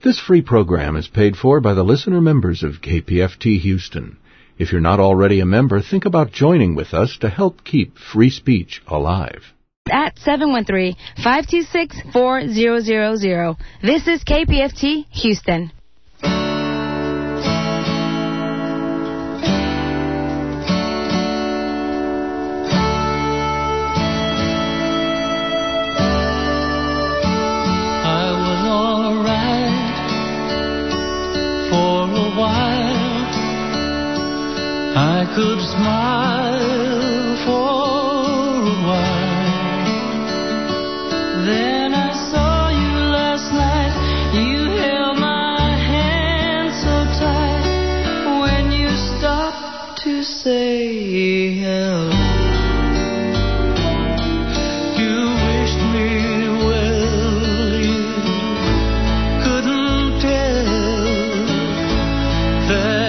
This free program is paid for by the listener members of KPFT Houston. If you're not already a member, think about joining with us to help keep free speech alive. At 713-526-4000. This is KPFT Houston. I could smile for a while. Then I saw you last night. You held my hand so tight. When you stopped to say hello, you wished me well. You couldn't tell that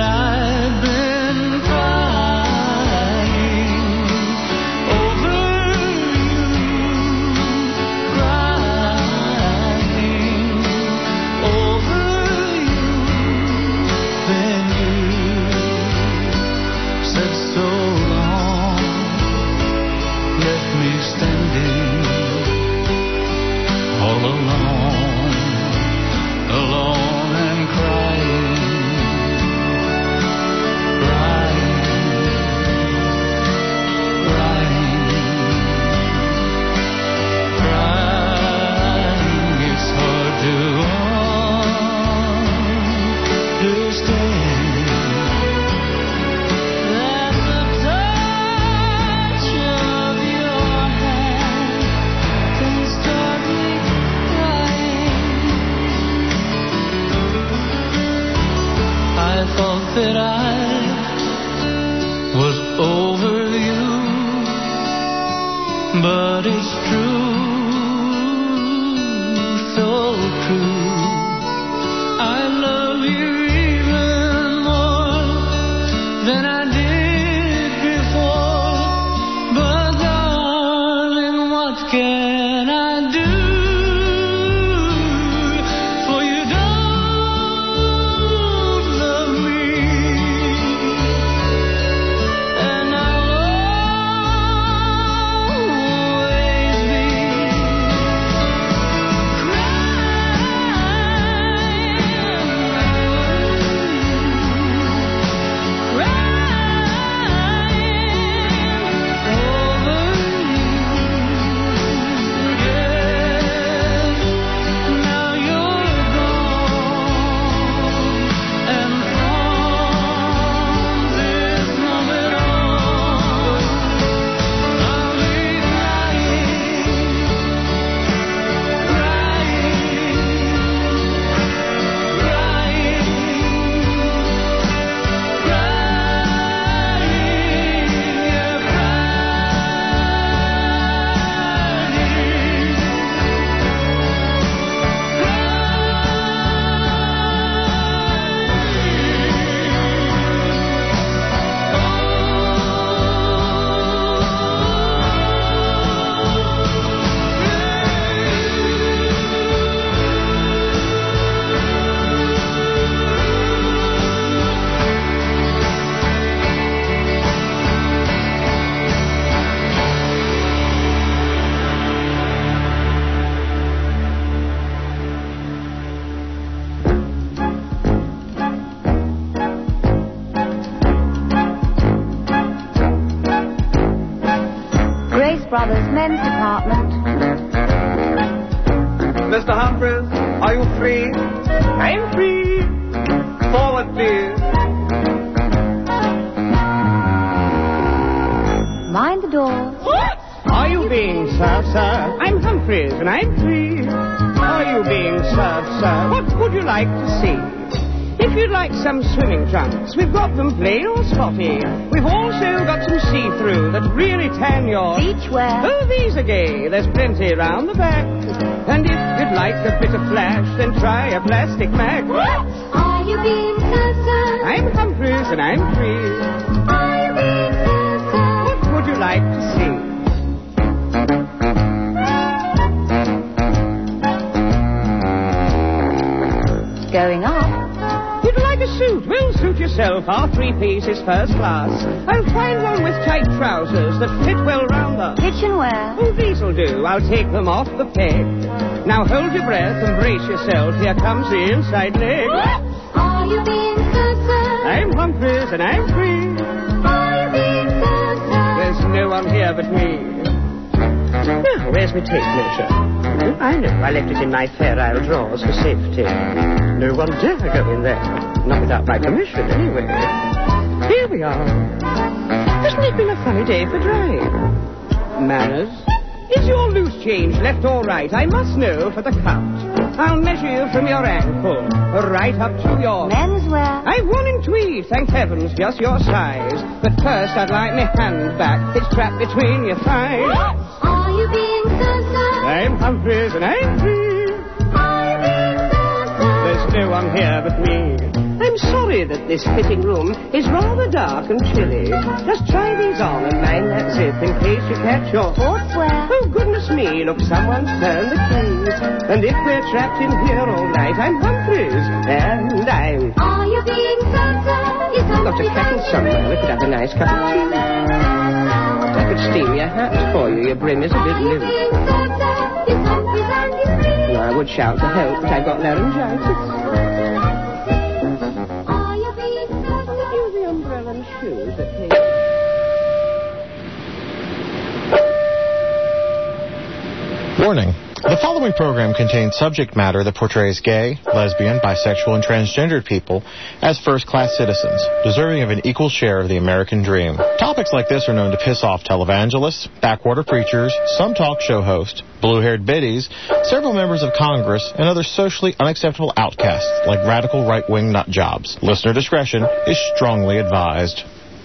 that I was over you, but it's true, so true. I love you even more than I did before, but darling, what can I do? Brothers Men's Department. Mr. Humphreys, are you free? I'm free. Forward, please. Mind the door. What? Are you being served, sir? I'm Humphreys, and I'm free. Are you being served, sir? What would you like to see? If you'd like some swimming trunks, we've got them plain or spotty. We've also got some see-through that really tan your... Beachwear. Oh, these are gay. There's plenty round the back. And if you'd like a bit of flash, then try a plastic mag. What? Are you being served, sir? I'm Humphreys, and I'm free. Are you being served, sir? What would you like to see? going up. You'd like a suit? Well, suit yourself. Our three-piece is first class. I'll find one with tight trousers that fit well round the... Kitchenware. Oh, these'll do. I'll take them off the peg. Now hold your breath and brace yourself. Here comes the inside leg. Are you being so? I'm Humphreys and I'm free. Are you being so? There's no one here but me. Now, where's my tape measure? Oh, I know. I left it in my Fair Isle drawers for safety. No one dare go in there. Not without my permission, anyway. Here we are. Hasn't it been a funny day for drying? Manners. Is your loose change left or right? I must know for the count. I'll measure you from your ankle, right up to your... Menswear. I've one in tweed, thank heavens, just your size. But first I'd like my hand back. It's trapped between your thighs. Are you being so? I'm Humphreys and I'm free. Are you being so? There's no one here but me. I'm sorry that this fitting room is rather dark and chilly. Just try these on and mind that zip in case you catch your... Sportswear. Oh, goodness me, look, someone's turned the keys. And if we're trapped in here all night, I'm Humphreys and I'm... Are you being so? Yes, I'm Got a kettle somewhere. We could have a nice cup of tea. I could steam your hat for you. Your brim is a bit loose. No, I would shout for help, but I've got laryngitis. Use the umbrella and shoes that take... Warning. The following program contains subject matter that portrays gay, lesbian, bisexual, and transgendered people as first-class citizens, deserving of an equal share of the American dream. Topics like this are known to piss off televangelists, backwater preachers, some talk show hosts, blue-haired biddies, several members of Congress, and other socially unacceptable outcasts like radical right-wing nut jobs. Listener discretion is strongly advised.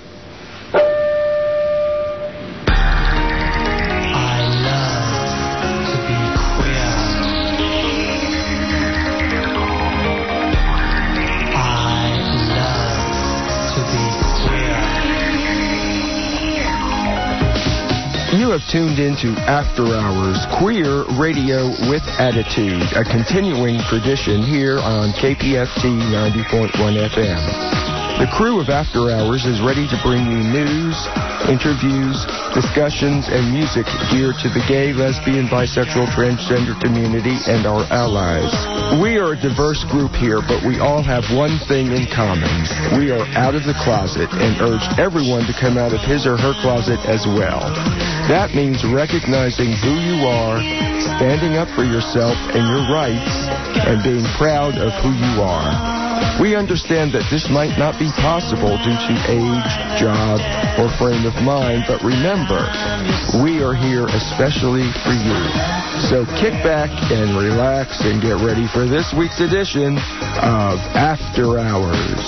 You have tuned into After Hours, queer radio with attitude, a continuing tradition here on KPFT 90.1 FM. The crew of After Hours is ready to bring you news, interviews, discussions, and music geared to the gay, lesbian, bisexual, transgender community and our allies. We are a diverse group here, but we all have one thing in common. We are out of the closet and urge everyone to come out of his or her closet as well. That means recognizing who you are, standing up for yourself and your rights, and being proud of who you are. We understand that this might not be possible due to age, job, or frame of mind, but remember, we are here especially for you. So kick back and relax and get ready for this week's edition of After Hours.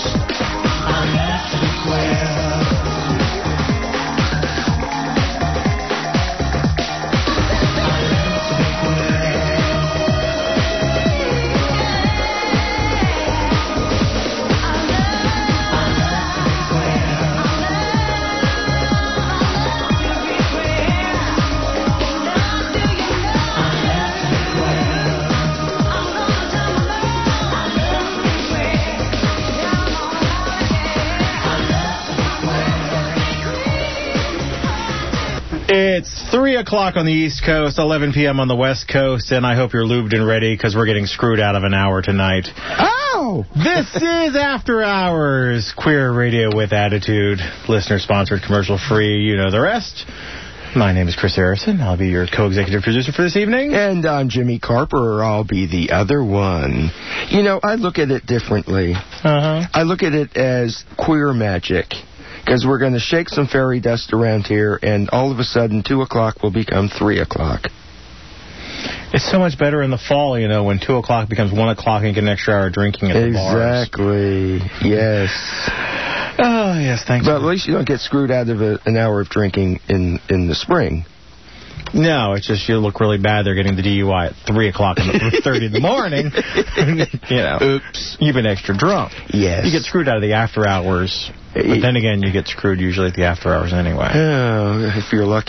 It's 3 o'clock on the East Coast, 11 p.m. on the West Coast, and I hope you're lubed and ready because we're getting screwed out of an hour tonight. Oh! This is After Hours, queer radio with attitude, listener-sponsored, commercial-free, you know the rest. My name is Chris Harrison. I'll be your co-executive producer for this evening. And I'm Jimmy Carper. I'll be the other one. You know, I look at it differently. I look at it as queer magic. Because we're going to shake some fairy dust around here, and all of a sudden, 2 o'clock will become 3 o'clock. It's so much better in the fall, you know, when 2 o'clock becomes 1 o'clock and you get an extra hour drinking at the bars. Exactly. Yes. Oh, yes, thanks. But at least you don't get screwed out of an hour of drinking in the spring. No, it's just you look really bad. They're getting the DUI at 3 o'clock and 3:30 in the morning. You know, oops, you've been extra drunk. Yes. You get screwed out of the after hours. But then again, you get screwed usually at the after hours anyway. Oh, if you're lucky.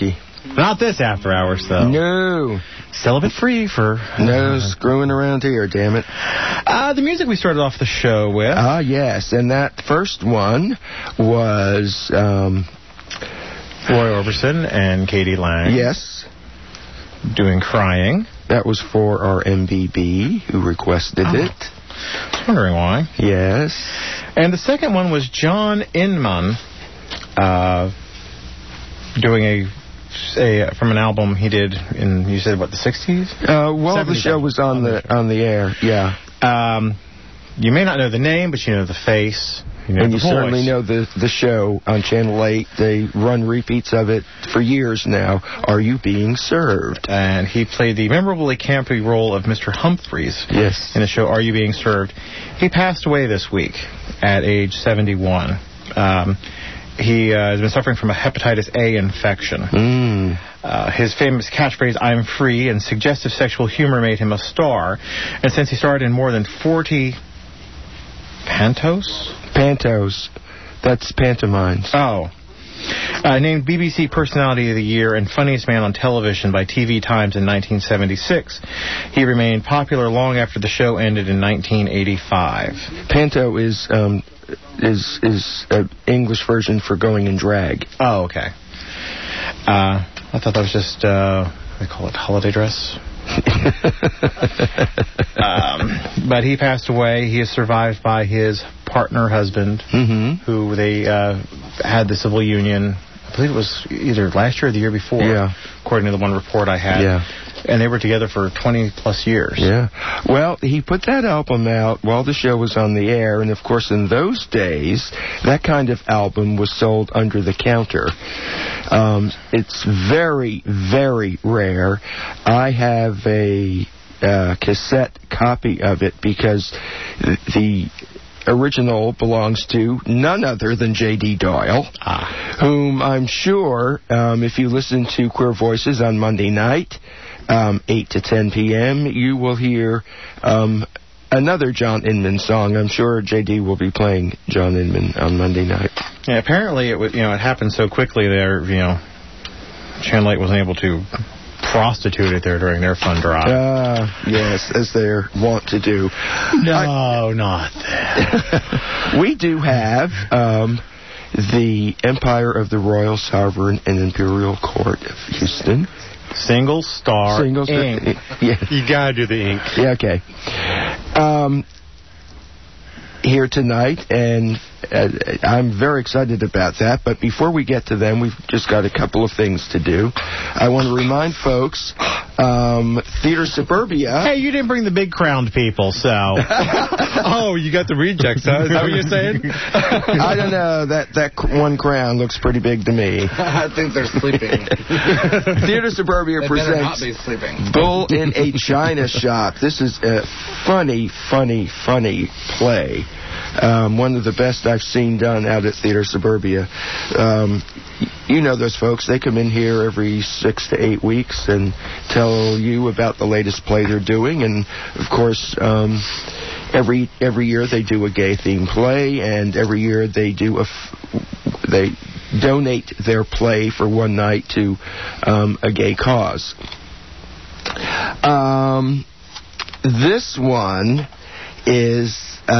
Not this after hours, though. No. Celibate free for... No screwing around here, damn it. The music we started off the show with. Ah, yes. And that first one was... Roy Orbison and Katie Lang. Yes. Doing Crying. That was for our MBB, who requested it. I was wondering why. Yes. And the second one was John Inman doing from an album he did in, you said, what, the 60s? Well, the show was on the air, yeah. You may not know the name, but you know the face. You know and the you voice. certainly know the show on Channel 8. They run repeats of it for years now. Are You Being Served? And he played the memorably campy role of Mr. Humphreys in the show Are You Being Served? He passed away this week at age 71. He has been suffering from a hepatitis A infection. His famous catchphrase, "I'm free," and suggestive sexual humor made him a star. And since he starred in more than 40... Pantos. That's pantomimes. Oh. Named BBC Personality of the Year and Funniest Man on Television by TV Times in 1976. He remained popular long after the show ended in 1985. Panto is an English version for going in drag. Oh, okay. I thought that was just, they call it holiday dress. But he passed away. He is survived by his husband, who they had the civil union. I believe it was either last year or the year before, according to the one report I had. And they were together for 20-plus years. Yeah. Well, he put that album out while the show was on the air, and of course in those days, that kind of album was sold under the counter. It's very, very rare. I have a cassette copy of it because the original belongs to none other than J.D. Doyle, whom I'm sure, if you listen to Queer Voices on Monday night, 8 to 10 p.m., you will hear another John Inman song. I'm sure J.D. will be playing John Inman on Monday night. Yeah, apparently it happened so quickly there, Channel 8 wasn't able to prostitute it there during their fun drive. Yes, as they're wont to do. No, not that. We do have the Empire of the Royal Sovereign and Imperial Court of Houston. Single star ink. Yeah. You gotta do the ink. Yeah, okay. Here tonight, and I'm very excited about that. But before we get to them, we've just got a couple of things to do. I want to remind folks, Theater Suburbia... Hey, you didn't bring the big crowned people, so... Oh, you got the rejects, huh? Is that what you're saying? I don't know. That one crown looks pretty big to me. I think they're sleeping. Theater Suburbia presents not be sleeping. Bull in a China Shop. This is a funny, funny, funny play. One of the best I've seen done out at Theater Suburbia. You know those folks. They come in here every 6 to 8 weeks and tell you about the latest play they're doing. And, of course, every year they do a gay-themed play, and every year they do they donate their play for one night to a gay cause. This one is...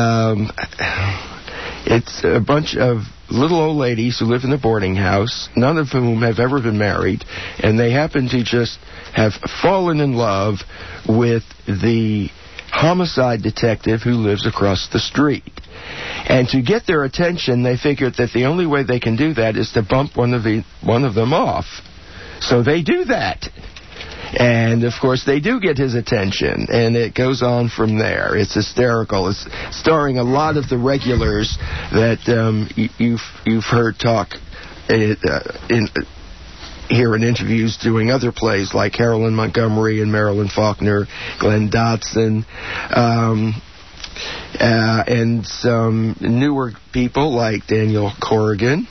it's a bunch of little old ladies who live in a boarding house, none of whom have ever been married, and they happen to just have fallen in love with the homicide detective who lives across the street. And to get their attention, they figured that the only way they can do that is to bump one of them off. So they do that. And, of course, they do get his attention, and it goes on from there. It's hysterical. It's starring a lot of the regulars that you've heard talk here in interviews doing other plays like Carolyn Montgomery and Marilyn Faulkner, Glenn Dotson, and some newer people like Daniel Corrigan,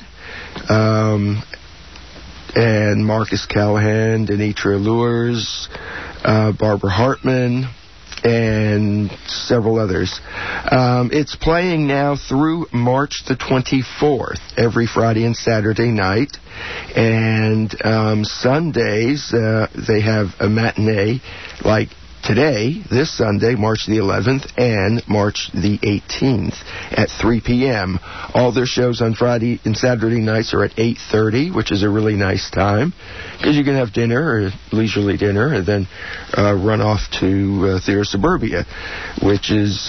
and Marcus Callahan, Denitra Lures, Barbara Hartman, and several others. It's playing now through March the 24th, every Friday and Saturday night. And Sundays, they have a matinee like today, this Sunday, March the 11th, and March the 18th at 3 p.m. All their shows on Friday and Saturday nights are at 8:30, which is a really nice time, because you can have dinner, or leisurely dinner, and then run off to Theater Suburbia, which is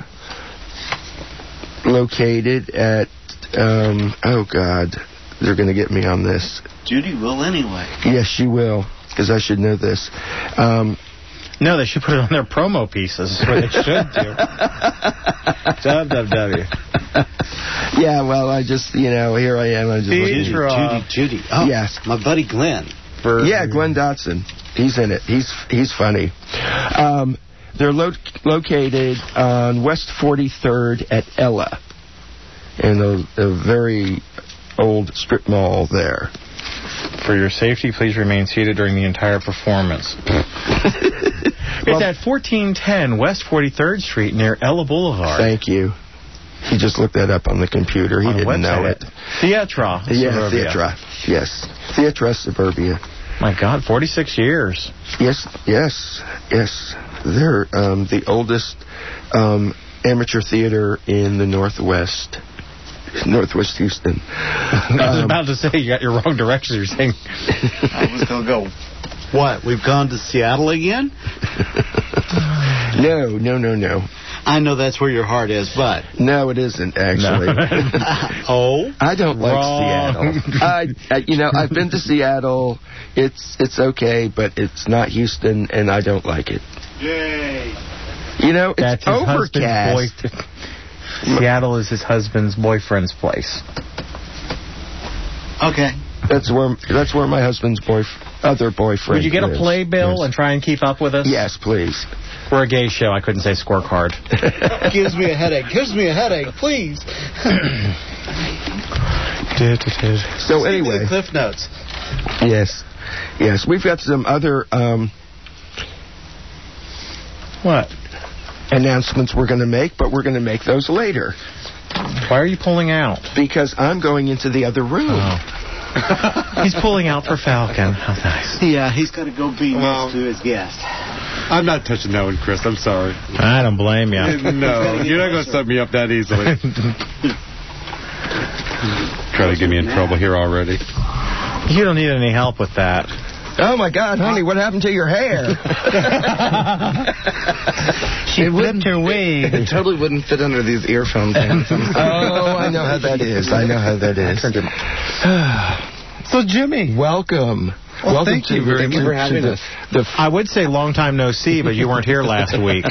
located at, oh God, they're going to get me on this. Judy will anyway. Yes, she will, because I should know this. No, they should put it on their promo pieces. That's what they should do. WWW. Yeah, well, I just, here I am. I'm just Judy. Oh, yes. My buddy Glenn. Yeah, Glenn Dotson. He's in it. He's funny. They're located on West 43rd at Ella, in a very old strip mall there. For your safety, please remain seated during the entire performance. It's at 1410 West 43rd Street near Ella Boulevard. Thank you. He just looked that up on the computer. He didn't know it. Theatra. Yeah, Theatra. Yes. Theatra Suburbia. My God, 46 years. Yes. They're the oldest amateur theater in the Northwest Houston. I was about to say you got your wrong directions. You're saying I was going to go, what, we've gone to Seattle again? No. I know that's where your heart is, but... No, it isn't, actually. No. Oh? I don't like Seattle. I've been to Seattle. It's okay, but it's not Houston, and I don't like it. Yay. It's overcast. Seattle is his husband's boyfriend's place. Okay. That's where my husband's other boyfriend Would you get lives. a playbill and try and keep up with us? Yes, please. We're a gay show. I couldn't say scorecard. Gives me a headache, please. So anyway. Cliff Notes. Yes. We've got some other What? announcements we're going to make, but we're going to make those later. Why are you pulling out? Because I'm going into the other room. Oh. He's pulling out for Falcon. How nice. Yeah, he's got to go be next to his guest. I'm not touching that one, Chris. I'm sorry. I don't blame you. No, you're not going to set me up that easily. Try to get me in trouble here already. You don't need any help with that. Oh, my God, honey, what happened to your hair? She flipped her wig. It totally wouldn't fit under these earphones. Oh, I know how that is. So, Jimmy. Welcome. Well, thank you very much for having us. I would say long time no see, but you weren't here last week.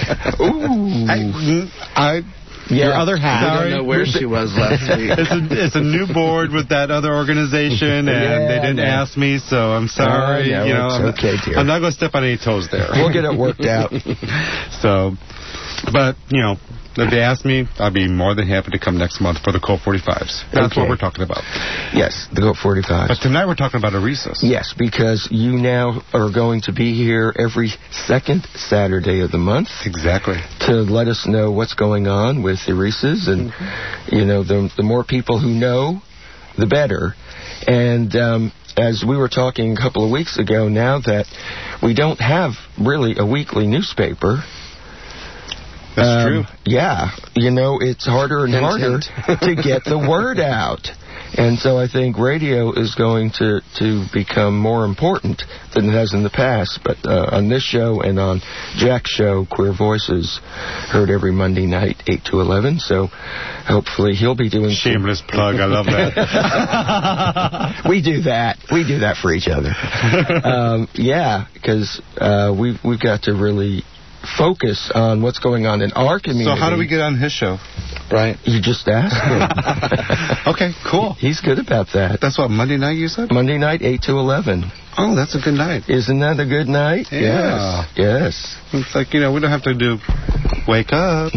Ooh. Your other hat. I don't know where she was last week. It's a new board with that other organization, and they didn't ask me, so I'm sorry. It's okay, dear. I'm not going to step on any toes there. We'll get it worked out. So, but, if they ask me, I'll be more than happy to come next month for the Colt 45s. That's what we're talking about. Yes, the Colt 45s. But tonight we're talking about Eresus. Yes, because you now are going to be here every second Saturday of the month. Exactly. To let us know what's going on with Eresus. And, the more people who know, the better. And as we were talking a couple of weeks ago, now that we don't have really a weekly newspaper... That's true. Yeah. It's harder and harder to get the word out. And so I think radio is going to become more important than it has in the past. But on this show and on Jack's show, Queer Voices, heard every Monday night, 8 to 11. So hopefully he'll be doing... Shameless plug. I love that. We do that. We do that for each other. Because we've got to really... focus on what's going on in our community. So how do we get on his show? Right. You just asked him. Okay, cool. He's good about that. That's what, Monday night you said? Monday night, 8 to 11. Oh, that's a good night. Isn't that a good night? Yeah. Yes. It's like, we don't have to do wake up.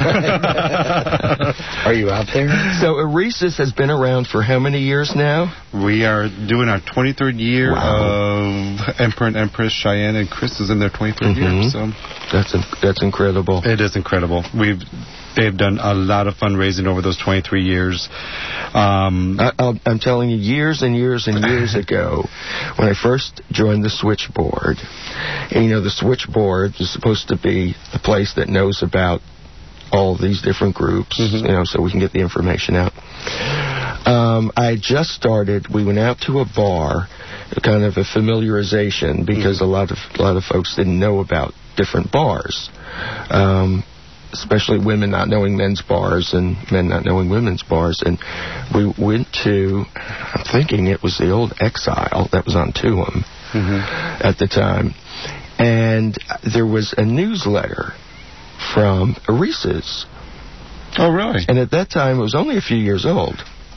Are you out there? So Eresis has been around for how many years now? We are doing our 23rd year of Emperor and Empress Cheyenne, and Chris is in their 23rd year. So That's incredible. it is incredible. They've done a lot of fundraising over those 23 years. I'm telling you, years and years and years ago, when I first joined the switchboard, and the switchboard is supposed to be the place that knows about all these different groups, so we can get the information out. I just started. We went out to a bar, kind of a familiarization, because a lot of folks didn't know about different bars. Especially women not knowing men's bars and men not knowing women's bars. And we went to, I'm thinking it was the old Exile that was on Tuam at the time. And there was a newsletter from Eresis. Oh, really? And at that time, it was only a few years old.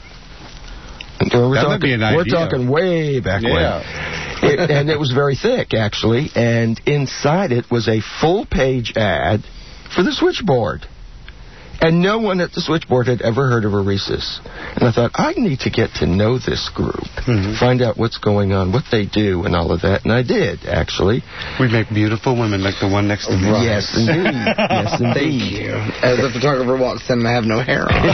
We're talking way back when. And it was very thick, actually. And inside it was a full-page ad for the switchboard. And no one at the switchboard had ever heard of Eresis. And I thought, I need to get to know this group, find out what's going on, what they do, and all of that. And I did, actually. We make beautiful women like the one next to me. Yes, indeed. Yes, indeed. Thank you. As the photographer walks in, I have no hair on.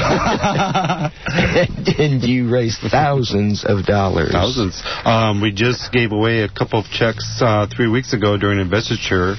And you raised thousands of dollars. Thousands. We just gave away a couple of checks 3 weeks ago during investiture.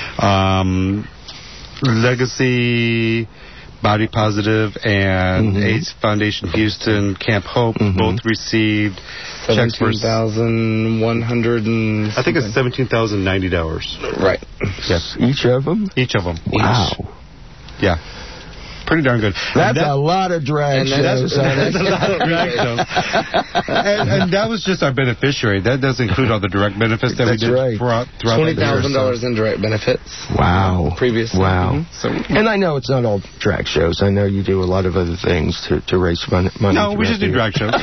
Legacy, Body Positive, and AIDS Foundation Houston, Camp Hope both received checks for $17,100. I think it's $17,090. Right. Yes. Each of them? Each of them. Wow. Yeah. Pretty darn good. That's a lot of drag shows. That's a lot of drag shows. and that was just our beneficiary. That does include all the direct benefits that we did throughout the year. $20,000 in direct benefits. Wow. Previously. Wow. And I know it's not all drag shows. I know you do a lot of other things to raise money. No, we just do drag shows.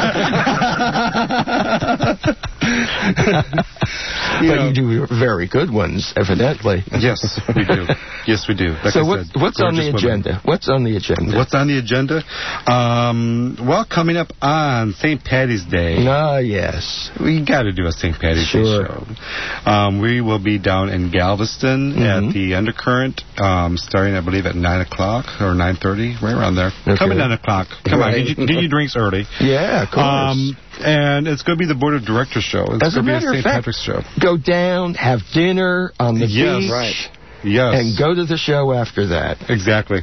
But you do very good ones, evidently. Yes, we do. Yes, we do. Like so what's on the agenda? What's on the agenda? What's on the agenda? Well, coming up on St. Paddy's Day. Ah, yes. We got to do a St. Paddy's Day show. We will be down in Galveston at the Undercurrent, starting, I believe, at 9 o'clock or 9:30, right around there. Okay. Come at 9 o'clock. Come on, get your drinks early. Yeah, of course. And it's going to be the Board of Directors show. It's As a going to be matter a of St. fact, Patrick's show. Go down, have dinner on the beach. Right. Yes. And go to the show after that. Exactly.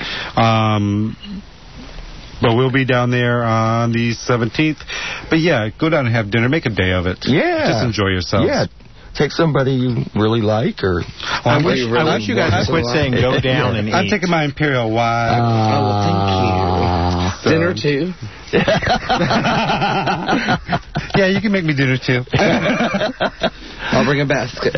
But we'll be down there on the 17th. But yeah, go down and have dinner. Make a day of it. Yeah. Just enjoy yourselves. Yeah. Take somebody you really like, or... I wish you guys would quit saying go down and eat. I'm taking my Imperial White. Thank you. Dinner too? Yeah, you can make me dinner too. I'll bring a basket.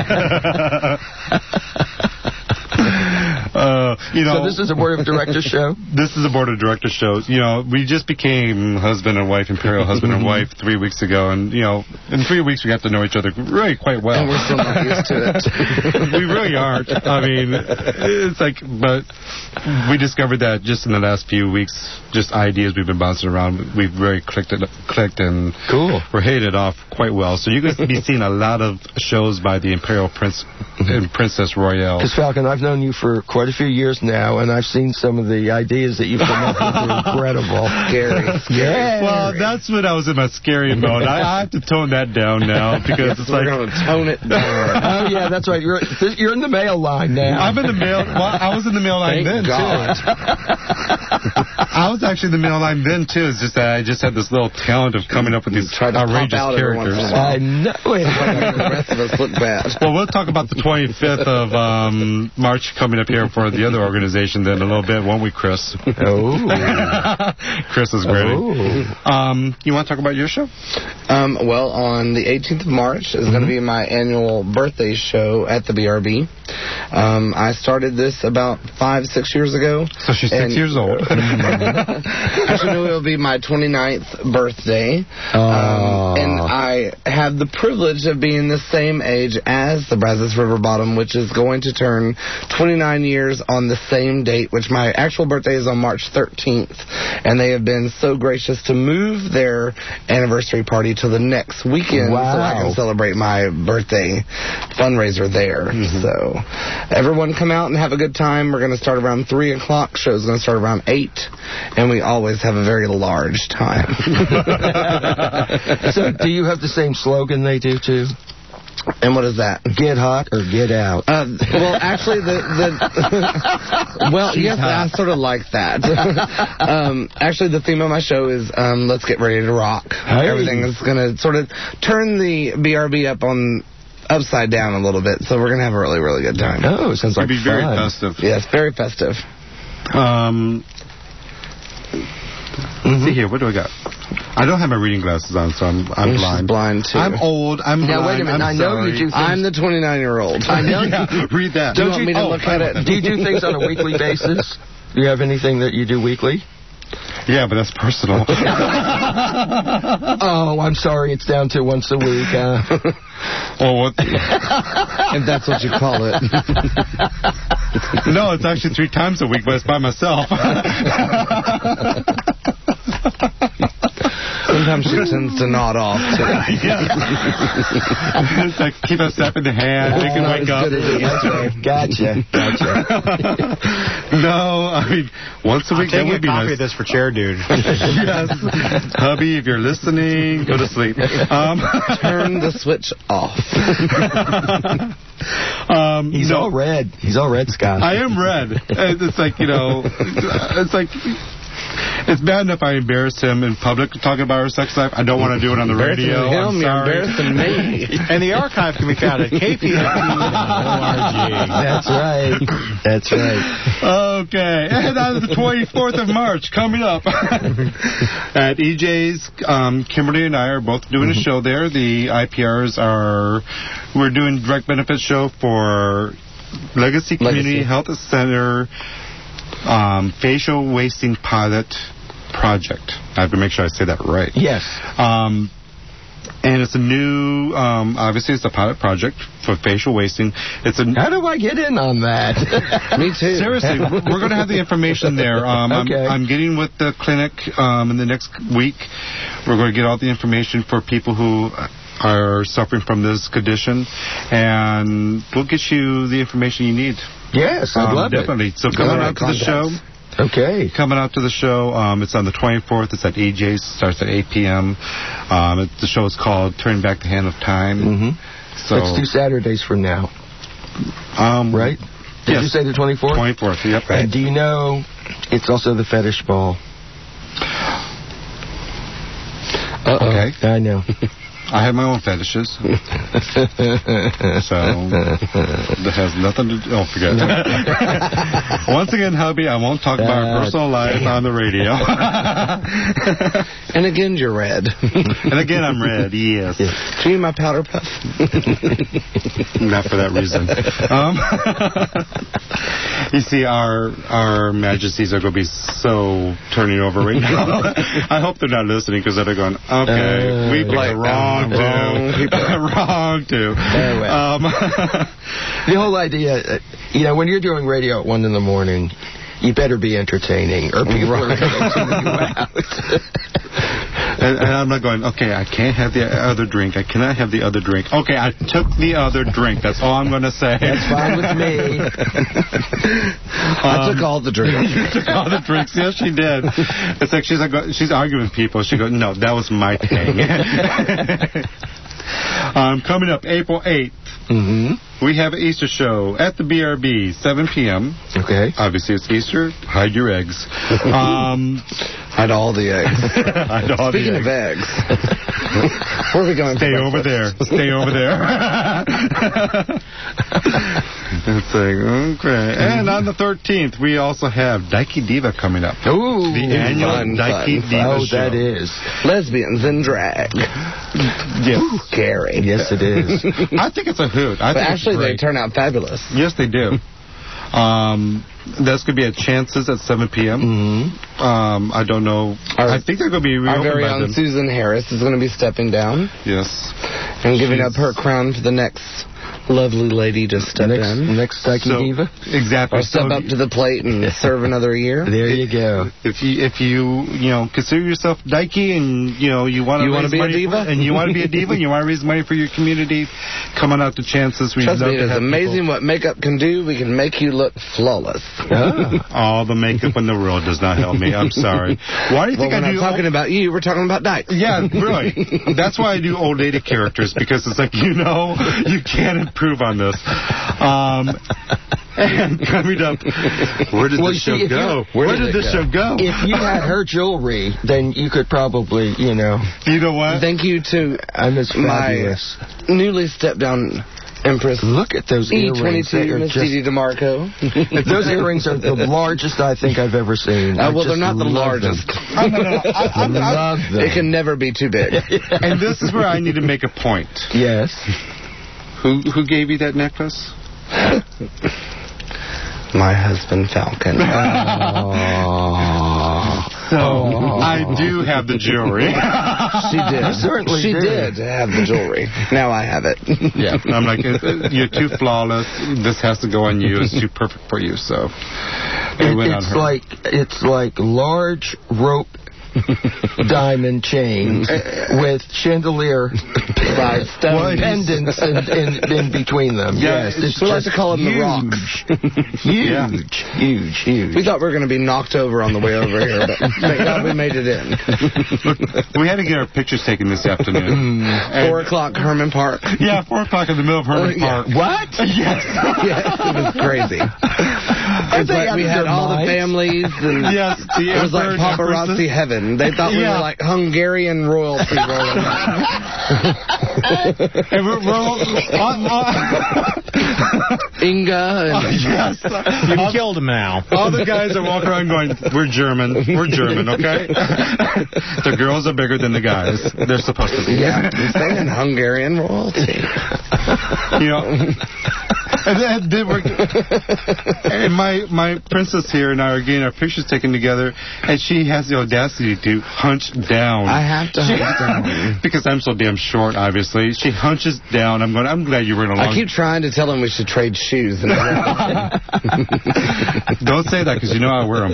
So this is a Board of Directors show? This is a Board of Directors show. We just became husband and wife, Imperial husband and wife, 3 weeks ago. And, in 3 weeks we got to know each other really quite well. And we're still not used to it. We really aren't. I mean, it's like, but we discovered that just in the last few weeks, just ideas we've been bouncing around, we've very clicked and we're hitting it off quite well. So you're going to be seeing a lot of shows by the Imperial Prince and Princess Royale. Because, Falcon, I've known you for quite a few years now, and I've seen some of the ideas that you've come up with are incredible. Scary. Yeah. Well, that's when I was in my scary mode. I have to tone that down now because it's like... We're going to tone it down. Oh, yeah, that's right. You're in the mail line now. I'm in the mail... Well, I was in the mail line then, God. too. I was actually in the mail line then, too. It's just that I just had this little talent of coming up with these outrageous characters. I know it. The rest of us look bad. Well, we'll talk about the 25th of March coming up here for the other organization then a little bit, won't we, Chris? Oh. Chris is great. Oh. You want to talk about your show? Well, on the 18th of March is going to be my annual birthday show at the BRB. I started this about 5-6 years ago. So she's 6 years old. Actually, no, it'll be my 29th birthday. And I have the privilege of being the same age as the Brazos River Bottom, which is going to turn 29 years on the same date, which my actual birthday is on March 13th. And they have been so gracious to move their anniversary party to the next weekend so I can celebrate my birthday fundraiser there. So everyone come out and have a good time. We're going to start around 3 o'clock. Show's going to start around 8. And we always have a very large time. So do you have the same slogan they do, too? And what is that? Get hot or get out. Well, actually, well, yes, I sort of like that. Actually, the theme of my show is let's get ready to rock. Hey. Everything is going to sort of turn the BRB upside down a little bit, so we're going to have a really, really good time. Oh, it sounds like It'll be very festive. Yes, very festive. Let's see here. What do I got? I don't have my reading glasses on, so I'm blind. She's blind, too. I'm old. I'm blind. Now, wait a minute. I'm I know sorry. you do things. I'm the 29-year-old. I know. Yeah, read that. Do you want me to look at it? Do you do things on a weekly basis? Do you have anything that you do weekly? Yeah, but that's personal. Oh, I'm sorry. It's down to once a week. Well, what? If that's what you call it. No, it's actually 3 times a week, but it's by myself. Sometimes she tends to nod off, too. It's like keep a step in the hand, make it wake up. Gotcha. No, I mean, once a week, that would be nice. Of this for Chair Dude. Yes. Hubby, if you're listening, go to sleep. Turn the switch off. He's all red. He's all red, Scott. I am red. It's like, it's like... It's bad enough I embarrassed him in public talking about our sex life. I don't want to do it on the radio. I'm sorry. Embarrassing me. And the archive can be found at kpft.org. That's right. That's right. Okay. And on the 24th of March, coming up at EJ's, Kimberly and I are both doing a show there. The IPRs we're doing direct benefit show for Legacy Community Health Center facial wasting pilot project. I have to make sure I say that right. Yes. And it's a new, obviously it's a pilot project for facial wasting. How do I get in on that? Me too. Seriously, we're going to have the information there. Okay. I'm getting with the clinic in the next week. We're going to get all the information for people who are suffering from this condition, and we'll get you the information you need. Yes, I'd love definitely. So coming out to the show. Okay. Coming out to the show. It's on the 24th. It's at EJ's. Starts at 8 p.m. The show is called Turn Back the Hand of Time. Mm-hmm. So that's 2 Saturdays from now. Right? Did you say the 24th? 24th, yep. Right. And do you know it's also the fetish ball? Okay. I know. I have my own fetishes. So, that has nothing to do... Oh, forget it. Once again, hubby, I won't talk about our personal life on the radio. And again, you're red. And again, I'm red, yes. Do you my powder puff? Not for that reason. You see, our majesties are going to be so turning over right now. I hope they're not listening, because they're going, okay, we played wrong too. Wrong too. The whole idea, when you're doing radio at 1 in the morning, you better be entertaining, or people are going to tune you out. And I'm not going, okay, I can't have the other drink. I cannot have the other drink. Okay, I took the other drink. That's all I'm going to say. That's fine with me. I took all the drinks. You took all the drinks. Yes, she did. It's like she's arguing with people. She goes, no, that was my thing. Coming up April 8th, we have an Easter show at the BRB, 7 p.m. Okay. Obviously, it's Easter. Hide your eggs. I'd all the eggs. Speaking of eggs, where are we going? Stay over there. Stay over there. It's like, okay. And on the 13th, we also have Dyke Diva coming up. Ooh. The annual Dyke Diva show. That is. Lesbians in drag. Yes. Scary. Yes, it is. I think it's a hoot. But actually, they turn out fabulous. Yes, they do. That's going to be at Chances at 7 p.m. Mm-hmm. I don't know. I think they're going to be reopened Our very by own then. Susan Harris is going to be stepping down. Yes. And giving up her crown for the next lovely lady to step in. Next Dyke Diva? Exactly. Or step up to the plate and serve another year. There you go. If you consider yourself Dykey and you want to be a diva and you want to be a diva and you want to raise money for your community, come on out to Chances. Trust me, it is amazing what makeup can do. We can make you look flawless. All the makeup in the world does not help me. I'm sorry. Why do you think we're not talking about you? We're talking about Dyke. Yeah, really. That's why I do old lady characters, because it's like you can't improve on this. And coming up, where did this show go? Where did this show go? If you had her jewelry, then you could probably, You know what? Thank you to my newly stepped down Empress. Look at those earrings. E22, Miss Dee Dee DeMarco. Those earrings are the largest I think I've ever seen. Well, they're not the largest. I love them. It can never be too big. And this is where I need to make a point. Yes. Who gave you that necklace? My husband, Falcon. I do have the jewelry. She did. She did have the jewelry. Now I have it. Yeah. I'm like, you're too flawless. This has to go on you. It's too perfect for you. So it went on her. It's like large rope diamond chains with chandelier pendants in between them. Yes, it's we like to call them the rocks. Huge. We thought we were going to be knocked over on the way over here, but thank God we made it in. We had to get our pictures taken this afternoon. 4 o'clock, Herman Park. Yeah, 4 o'clock in the middle of Herman Park. What? Yes. Yes, it was crazy. It's like we had all the families, and it was like paparazzi heaven. They thought we were like Hungarian royalty rolling up. And we're Inga and... yes. You killed him now. All the guys are walking around going, we're German, okay? The girls are bigger than the guys. They're supposed to be. Yeah, you're saying Hungarian royalty. And my princess here and I are getting our pictures taken together, and she has the audacity to hunch down. I have to hunch down. Because I'm so damn short, obviously. She hunches down. I'm glad you were in a long... I keep trying to tell him we should trade shoes. And Don't say that, because you know I wear them.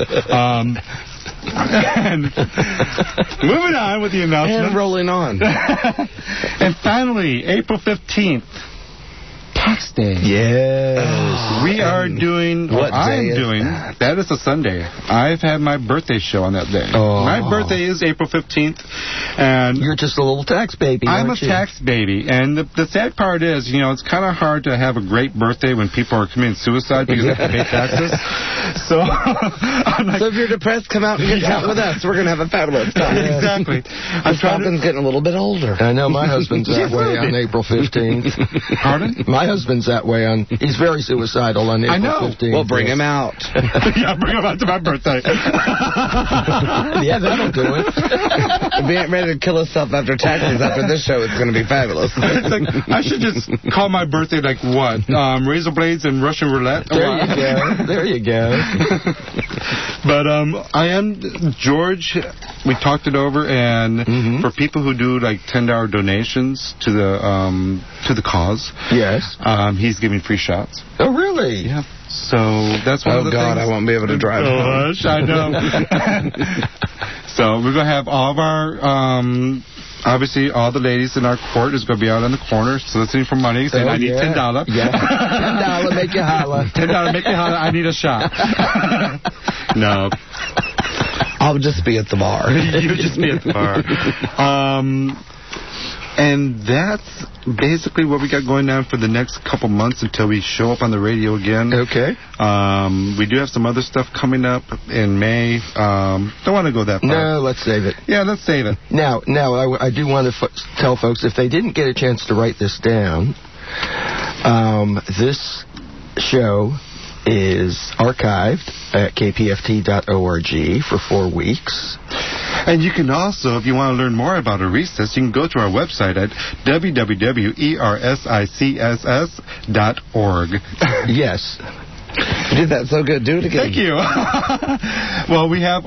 And moving on with the announcement. And rolling on. And finally, April 15th. Tax Day. Yes. We are doing... That is a Sunday. I've had my birthday show on that day. Oh. My birthday is April 15th. And you're just a little tax baby, I'm a tax baby. And the sad part is, it's kind of hard to have a great birthday when people are committing suicide because they have to pay taxes. So if you're depressed, come out and get out with us. We're going to have a fabulous time. Exactly. Falcon's getting a little bit older. I know my husband's that way on April 15th. Pardon? My husband's that way on... He's very suicidal on April 15th. Well, bring him out. Yeah, bring him out to my birthday. Yeah, that'll do it. If he ain't ready to kill himself after taxes after this show, it's going to be fabulous. I should just call my birthday like what? Razor blades and Russian roulette? There you go. But I am George. We talked it over, and for people who do like $10 donations to the cause, yes, he's giving free shots. Oh, really? Yeah. So that's one of the things. I won't be able to drive. Oh, I know. So we're gonna have all of our. Obviously, all the ladies in our court is going to be out on the corner soliciting for money, saying, I need $10. Yeah. $10, make you holla. $10, make you holla, I need a shot. No. I'll just be at the bar. You just be at the bar. And that's basically what we got going on for the next couple months until we show up on the radio again. Okay. We do have some other stuff coming up in May. Don't want to go that far. No, let's save it. Yeah, let's save it. Now, I do want to tell folks, if they didn't get a chance to write this down, this show is archived at kpft.org for 4 weeks. And you can also, if you want to learn more about Eresis, you can go to our website at www.ersicss.org. Yes. You did that so good. Do it again. Thank you. Well, we have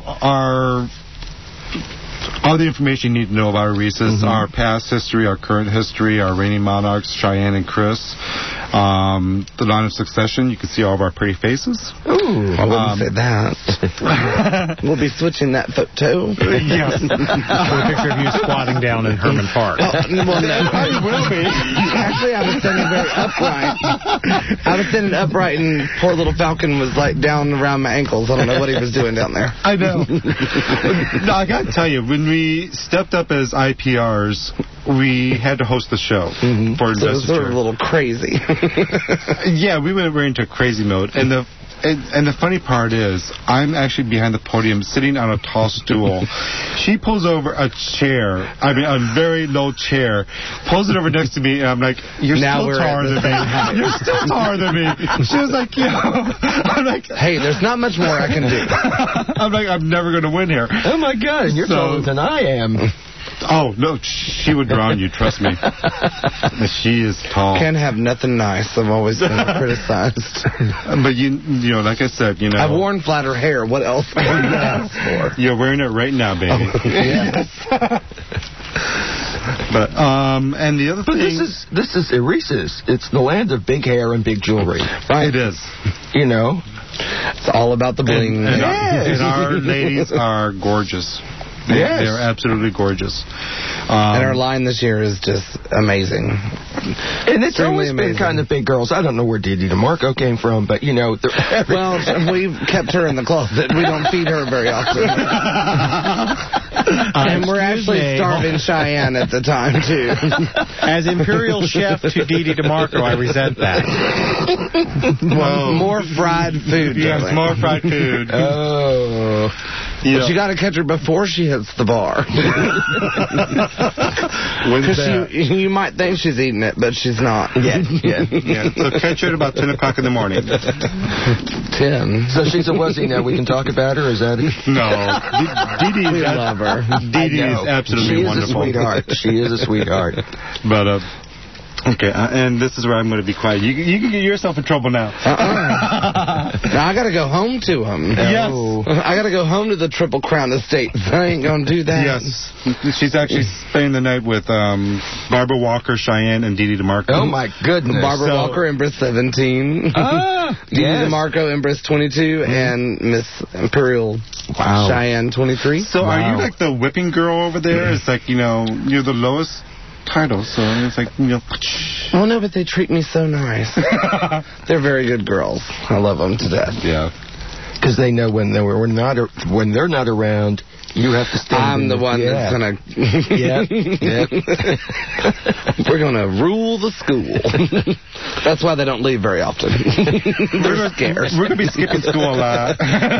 all the information you need to know about Eresis, our past history, our current history, our reigning monarchs, Cheyenne and Chris. The line of succession, you can see all of our pretty faces. Ooh, I wouldn't say that. We'll be switching that photo. Yes. With a picture of you squatting down in Herman Park. Well, no, I will be. Actually, I was standing very upright. I was standing upright, and poor little Falcon was like down around my ankles. I don't know what he was doing down there. I know. No, I got to tell you, when we stepped up as IPRs, we had to host the show for So it was investiture. sort of a little crazy. Yeah, we went right into crazy mode. And the funny part is, I'm actually behind the podium, sitting on a tall stool. She pulls over a chair, a very low chair, pulls it over next to me, and I'm like, "You're still taller than me. You're still taller than me." She was like, I'm like, "Hey, there's not much more I can do." I'm like, "I'm never going to win here." Oh my God, you're taller than I am. Oh, no, she would drown you, trust me. She is tall. Can't have nothing nice. I've always been criticized. But, you know, like I said, you know. I've worn flatter hair. What else can you ask for? You're wearing it right now, baby. Yes. But, and the other thing. This is Eresis. It's the land of big hair and big jewelry. Right. It is. You know? It's all about the bling. And our ladies are gorgeous. They're absolutely gorgeous. And our line this year is just amazing. And it's always been kind of big girls. I don't know where Dee Dee DeMarco came from, but, you know. Well, we've kept her in the closet. We don't feed her very often. And we're actually starving Cheyenne at the time, too. As Imperial Chef to Dee Dee DeMarco, I resent that. Well, more fried food. Yes, more fried food. Oh. But you got to catch her before she hits the bar. Because you might think she's eating it, but she's not. Yeah. So catch her at about 10 o'clock in the morning. 10. So she's a wussy now. We can talk about her? Is that it? No. Dee Dee We love her. Dee Dee is absolutely wonderful. She is a sweetheart. She is a sweetheart. But, okay, and this is where I'm going to be quiet. You can get yourself in trouble now. Now I got to go home to him. Yes. I got to go home to the Triple Crown Estates. I ain't going to do that. Yes. She's actually spending the night with Barbara Walker, Cheyenne, and Dee Dee DeMarco. Oh, my goodness. Barbara Walker, Empress 17. Dee Dee DeMarco, Empress 22. And Miss Imperial Cheyenne 23. So are you like the whipping girl over there? It's like, you know, you're the lowest title, so it's like, you know. Oh, no, but they treat me so nice. They're very good girls. I love them to death. Yeah. Because they know when they're not around, you have to stand. I'm the one that's going to... We're going to rule the school. That's why they don't leave very often. They're scared. We're going to be skipping school a lot.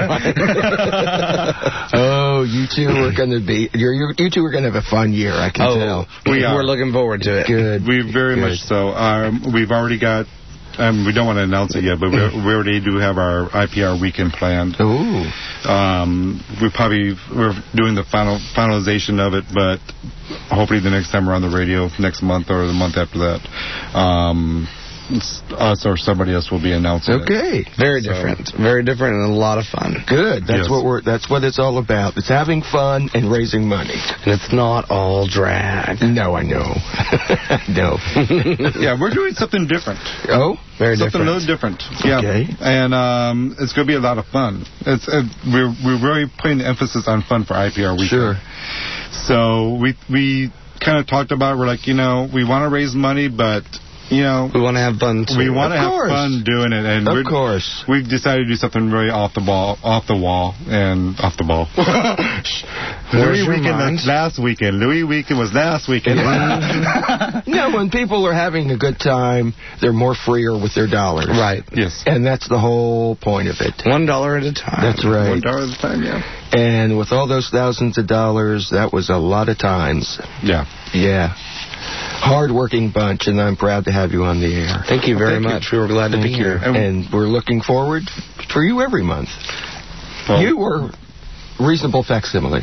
Oh, you two are going to be... You two are going to have a fun year, I can tell. We're looking forward to it. Good. We very much so. We've already got... we don't want to announce it yet, but we already do have our IPR weekend planned. Ooh. We're doing the finalization of it, but hopefully the next time we're on the radio, next month or the month after that, us or somebody else will be announcing it. Okay. Very different and a lot of fun. Good. That's what it's all about. It's having fun and raising money. And it's not all drag. No, I know. No. Yeah, we're doing something different. Oh, very something different. a little different. Yeah. Okay. And it's going to be a lot of fun. We're really putting the emphasis on fun for IPR weekend. Sure. So we kind of talked about, we're like, you know, we want to raise money, but you know, we want to have fun too. We want to Of have course. fun doing it, and Of course. we've decided to do something really off the wall, and off the ball. Where's Louis your weekend mind? was last weekend. Louis weekend was last weekend. No, when people are having a good time, they're more freer with their dollars. Right. Yes. And that's the whole point of it. $1 at a time. That's right. $1 at a time, yeah. And with all those thousands of dollars, that was a lot of times. Yeah. Yeah. Hard-working bunch, and I'm proud to have you on the air. Thank you very much. We were glad to be here. And we're looking forward for you every month. Well, You were reasonable facsimile.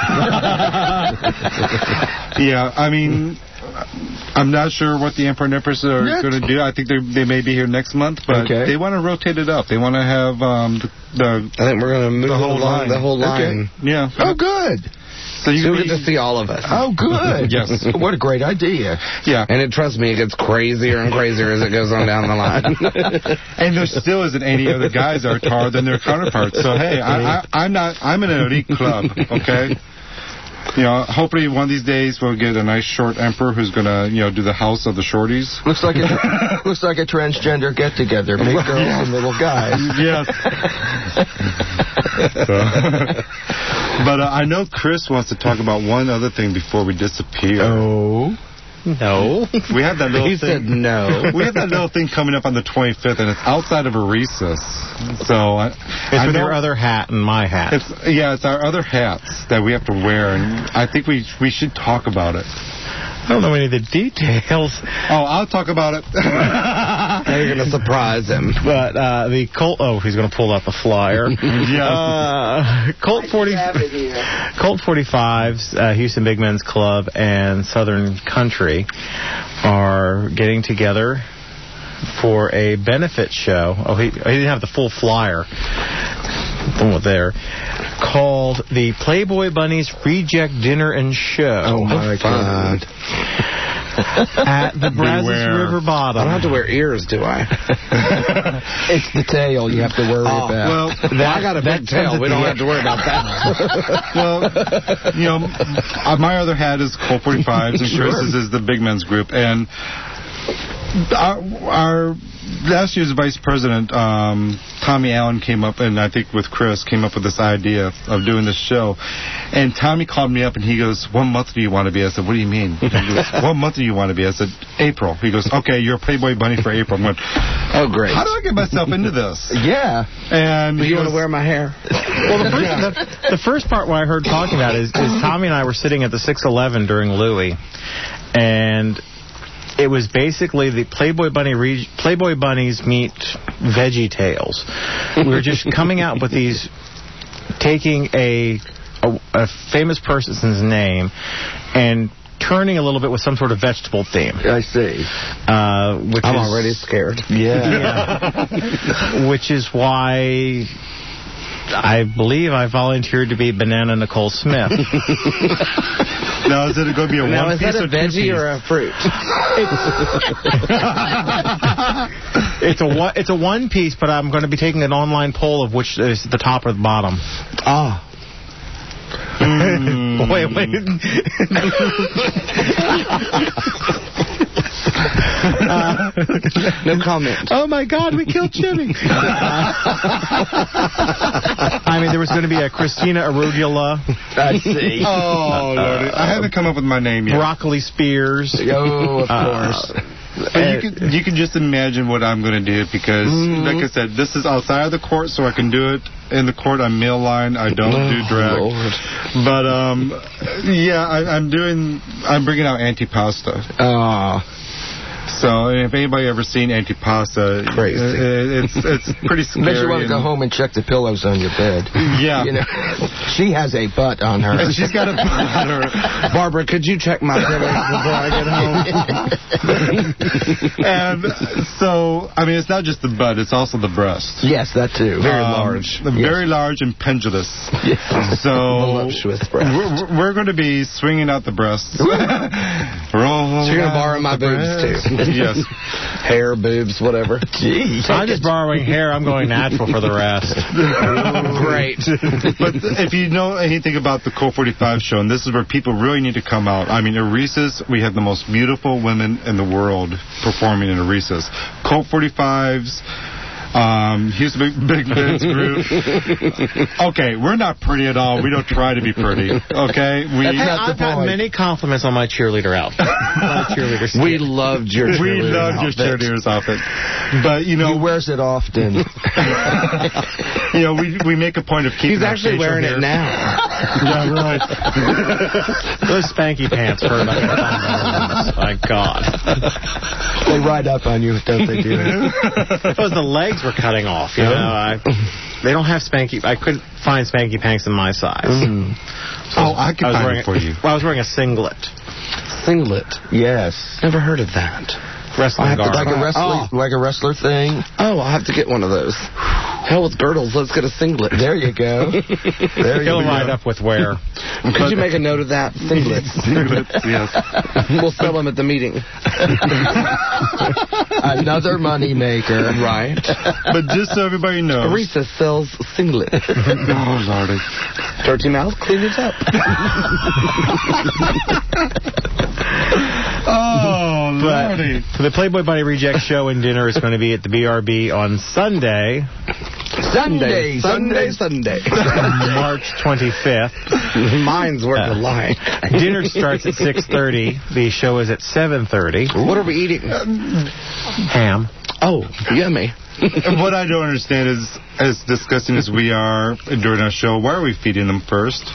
Yeah, I mean, I'm not sure what the Emperor and Empress are going to do. I think they may be here next month, but they want to rotate it up. They want to have the I think we're going to move the whole along line. the whole line. Okay. Yeah. Oh, good. So You'll get to see all of us. Oh, good. Yes. What a great idea. Yeah. And trust me, it gets crazier and crazier as it goes on down the line. And there still isn't any other guys that are taller than their counterparts. So hey, I'm in an elite club. Okay. You know, hopefully one of these days we'll get a nice short emperor who's gonna, you know, do the house of the shorties. Looks like a transgender get-together. Big girls and little guys. Yes. But I know Chris wants to talk about one other thing before we disappear. Oh. No. We have that little He thing. said no. We have that little thing coming up on the 25th, and it's outside of a recess. So It's with your other hat and my hat. It's our other hats that we have to wear, and I think we should talk about it. I don't know any of the details. Oh, I'll talk about it. Now you're going to surprise him. But the Colt... Oh, he's going to pull out the flyer. Colt 45's Houston Big Men's Club and Southern Country are getting together for a benefit show. Oh, he didn't have the full flyer. There. Called the Playboy Bunnies Reject Dinner and Show. Oh, my God. At the Brazos River Bottom. I don't have to wear ears, do I? It's the tail you have to worry about. Well, I got a big tail. We don't have to worry about that. Well, you know, my other hat is Colt 45's, and Chris's is the Big Men's Group. And our last year's vice president, Tommy Allen, came up, and I think with Chris, came up with this idea of doing this show. And Tommy called me up, and he goes, "What month do you want to be?" I said, "What do you mean?" He goes, "What month do you want to be?" I said, "April." He goes, "Okay, you're a Playboy Bunny for April." I'm going, oh, great. how do I get myself into this? Yeah. And Do you want to wear my hair? Well, the first part what I heard talking about is Tommy and I were sitting at the 611 during Louis, and it was basically the Playboy Bunnies meet Veggie Tales. We were just coming out with these, taking a famous person's name and turning a little bit with some sort of vegetable theme. I see. I'm already scared. Yeah. Which is why I believe I volunteered to be Banana Nicole Smith. Now, is it going to be a Now, is one-piece that a or veggie two-piece? or a fruit? It's a one piece, but I'm going to be taking an online poll of which is the top or the bottom. Ah. Wait. No comment. Oh my God, we killed Jimmy. I mean, there was going to be a Christina Arugula. I see. Oh, Lord. I haven't come up with my name yet. Broccoli Spears. Oh, of course. But you can just imagine what I'm going to do because, like I said, this is outside of the court, so I can do it in the court. I'm male line. I don't do drag. Lord. But I'm bringing out antipasta. So if anybody ever seen antipasta, Crazy. It's pretty scary. Makes you want to go home and check the pillows on your bed. Yeah. You know, she has a butt on her. And she's got a butt on her. Barbara, could you check my pillows before I get home? And so, I mean, it's not just the butt; it's also the breast. Yes, that too. Very large. Very large and pendulous. Yes. So Voluptuous breast. we're going to be swinging out the breasts. So you're going to borrow my boobs, too? Yes. Hair, boobs, whatever. Gee. I'm just borrowing hair. I'm going natural for the rest. Great. But if you know anything about the Colt 45 show, and this is where people really need to come out. I mean, Aresis, we have the most beautiful women in the world performing in Aresis. Colt 45s. Houston Big Ben's group. Okay, we're not pretty at all. We don't try to be pretty. Okay, I've got many compliments on my cheerleader outfit. My cheerleader skin. We loved your cheerleader's outfit. But He wears it often. We make a point of keeping. He's actually wearing it now. Yeah, right. Those spanky pants hurt. My God. They ride up on you, don't they, do? If it was the legs were cutting off, you know. They don't have spanky. I couldn't find spanky pants in my size. So I can find it for you. Well, I was wearing a singlet. Singlet. Yes. Never heard of that. Wrestling garb. Like a wrestler thing. Oh, I'll have to get one of those. Hell with girdles, let's get a singlet. There you go. He'll ride up with wear. Could you make a note of that? Singlets. Singlets, yes. We'll sell them at the meeting. Another money maker. Right. But just so everybody knows. Aresis sells singlets. Oh, Lordy. Dirty mouth, clean it up. Oh, Lordy. The Playboy Bunny Reject show and dinner is going to be at the BRB on Sunday. Sunday. March 25th. Mine's worth a lie. Dinner starts at 6:30. The show is at 7:30. What are we eating? Ham. Oh, yummy. And what I don't understand is, as disgusting as we are during our show, why are we feeding them first?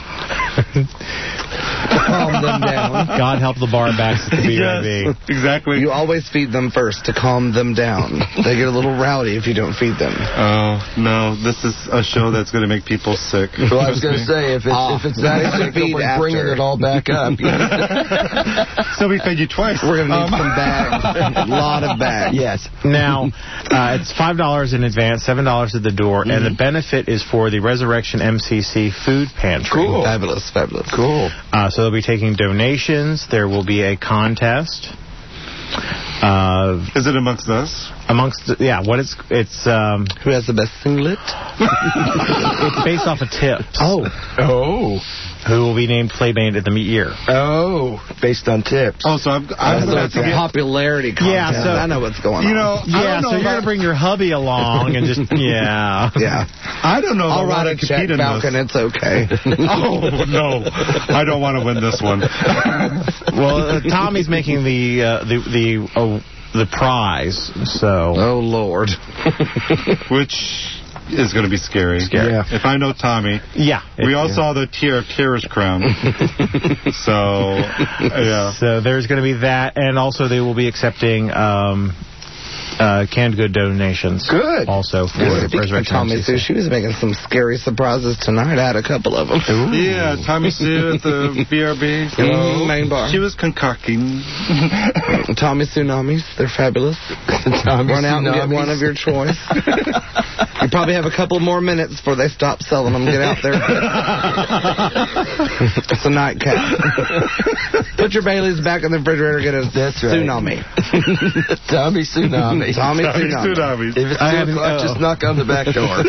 Calm them down. God help the bar backs at the BRB. Yes, exactly. You always feed them first to calm them down. They get a little rowdy if you don't feed them. Oh, no. This is a show that's going to make people sick. Well, I was going to say, if it's that sick, they'll be bringing it all back up. So we fed you twice. We're going to need some bags. A lot of bags. Yes. Now, it's $5 in advance, $7 at the door, and the benefit is for the Resurrection MCC Food Pantry. Cool. Fabulous. Cool. So they'll be taking donations. There will be a contest. Is it amongst us? What it's who has the best singlet? It's based off of tips. Oh. Who will be named Playmate of the year? Oh, based on tips. Oh, so I'm that's a popularity contest. Yeah, so I know what's going on. So you're gonna bring your hubby along and just yeah. I don't know. I'll write a check, Falcon. It's okay. Oh no, I don't want to win this one. Well, Tommy's making the prize. So. Oh Lord. Which is going to be scary. Yeah. If I know Tommy. Yeah. We all saw the Terror's Crown. So, yeah. So there's going to be that, and also they will be accepting canned good donations. Good. Also for the Resurrection Tommy Sue, she was making some scary surprises tonight. I had a couple of them. Ooh. Yeah, Tommy Sue at the BRB. Main bar. She was concocting. Tommy Tsunamis. They're fabulous. Run out and get one of your choice. You probably have a couple more minutes before they stop selling them. Get out there. It's a nightcap. Put your Baileys back in the refrigerator. Get a tsunami. Tommy Tsunami. Tommy Tsunami. If it's 2 o'clock, just knock on the back door.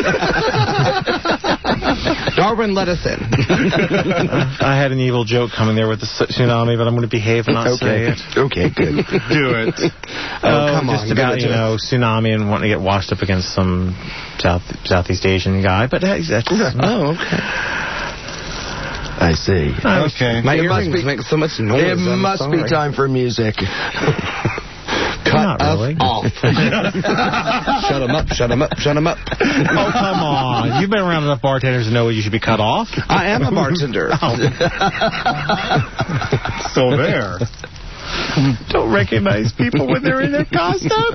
Darwin, let us in. I had an evil joke coming there with the tsunami, but I'm going to behave and not say it. Okay, good. Do it. Come on. Just about, tsunami and wanting to get washed up against some Southeast Asian guy, but that's... Oh, okay. I see. Okay. My earrings make so much noise. It must be time for music. Cut us off. Shut him up, shut him up, shut him up. Oh, come on. You've been around enough bartenders to know you should be cut off. I am a bartender. So there. Don't recognize people when they're in their costumes.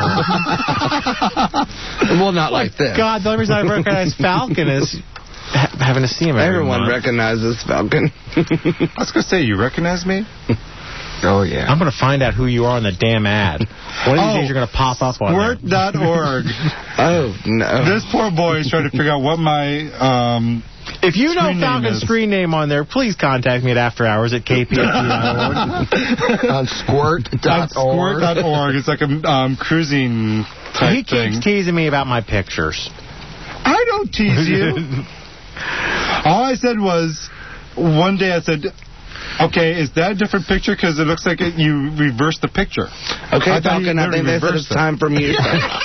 Well, not like this. God, the only reason I recognize Falcon is having to see him every Everyone month. recognizes Falcon. I was going to say, you recognize me? Oh, yeah. I'm going to find out who you are on the damn ad. One of these days you're going to pop up on there. Squirt.org. Oh, no. This poor boy is trying to figure out what my... if you know screen Falcon's screen name on there, please contact me at afterhours at kpft.org. On squirt.org. On squirt.org. It's like a cruising type He thing. keeps teasing me about my pictures. I don't tease you. All I said was, one day I said, okay, is that a different picture? Because it looks like you reversed the picture. Okay, Falcon, I think they said it's time for music.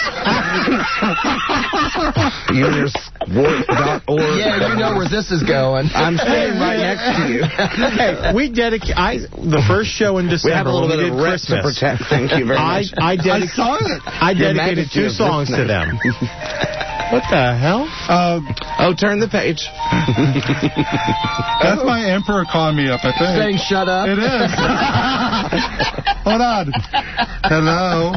You and your squirt.org. Yeah, you know where this is going. I'm standing right next to you. Hey, we dedicate the first show in December. We have a little when bit we of did rest to Christmas. protect. Thank you very much. I saw it. I dedicated 2 songs to them. What the hell? Oh, turn the page. That's my emperor calling me up, I think. Saying shut up. It is. Hold on. Hello.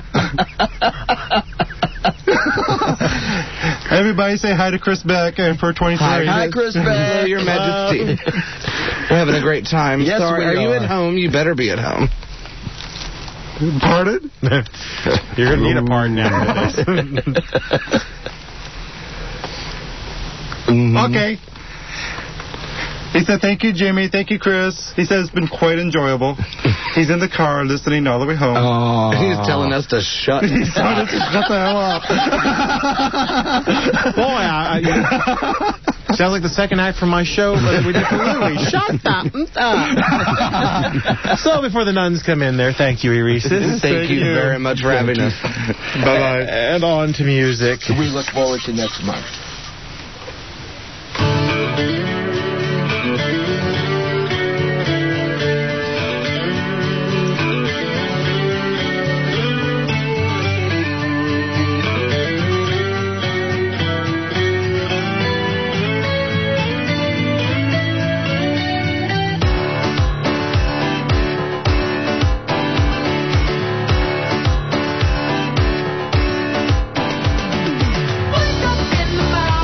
Everybody say hi to Chris Beck, Emperor 23. Hi, Chris Beck. Hello, Your Majesty. We're having a great time. Yes, Sorry, we are you are. at home? You better be at home. Pardon? You're going to need a pardon after this. Okay. He said, thank you, Jimmy. Thank you, Chris. He said it's been quite enjoyable. He's in the car listening all the way home. Oh. He's telling us to shut He's telling us to shut the hell up. Boy, sounds like the second act from my show we did for Louie. Shut up. So before the nuns come in there, thank you, Eresis. Thank you very much for having us. Bye-bye. And on to music. We look forward to next month. Wake up in the morning.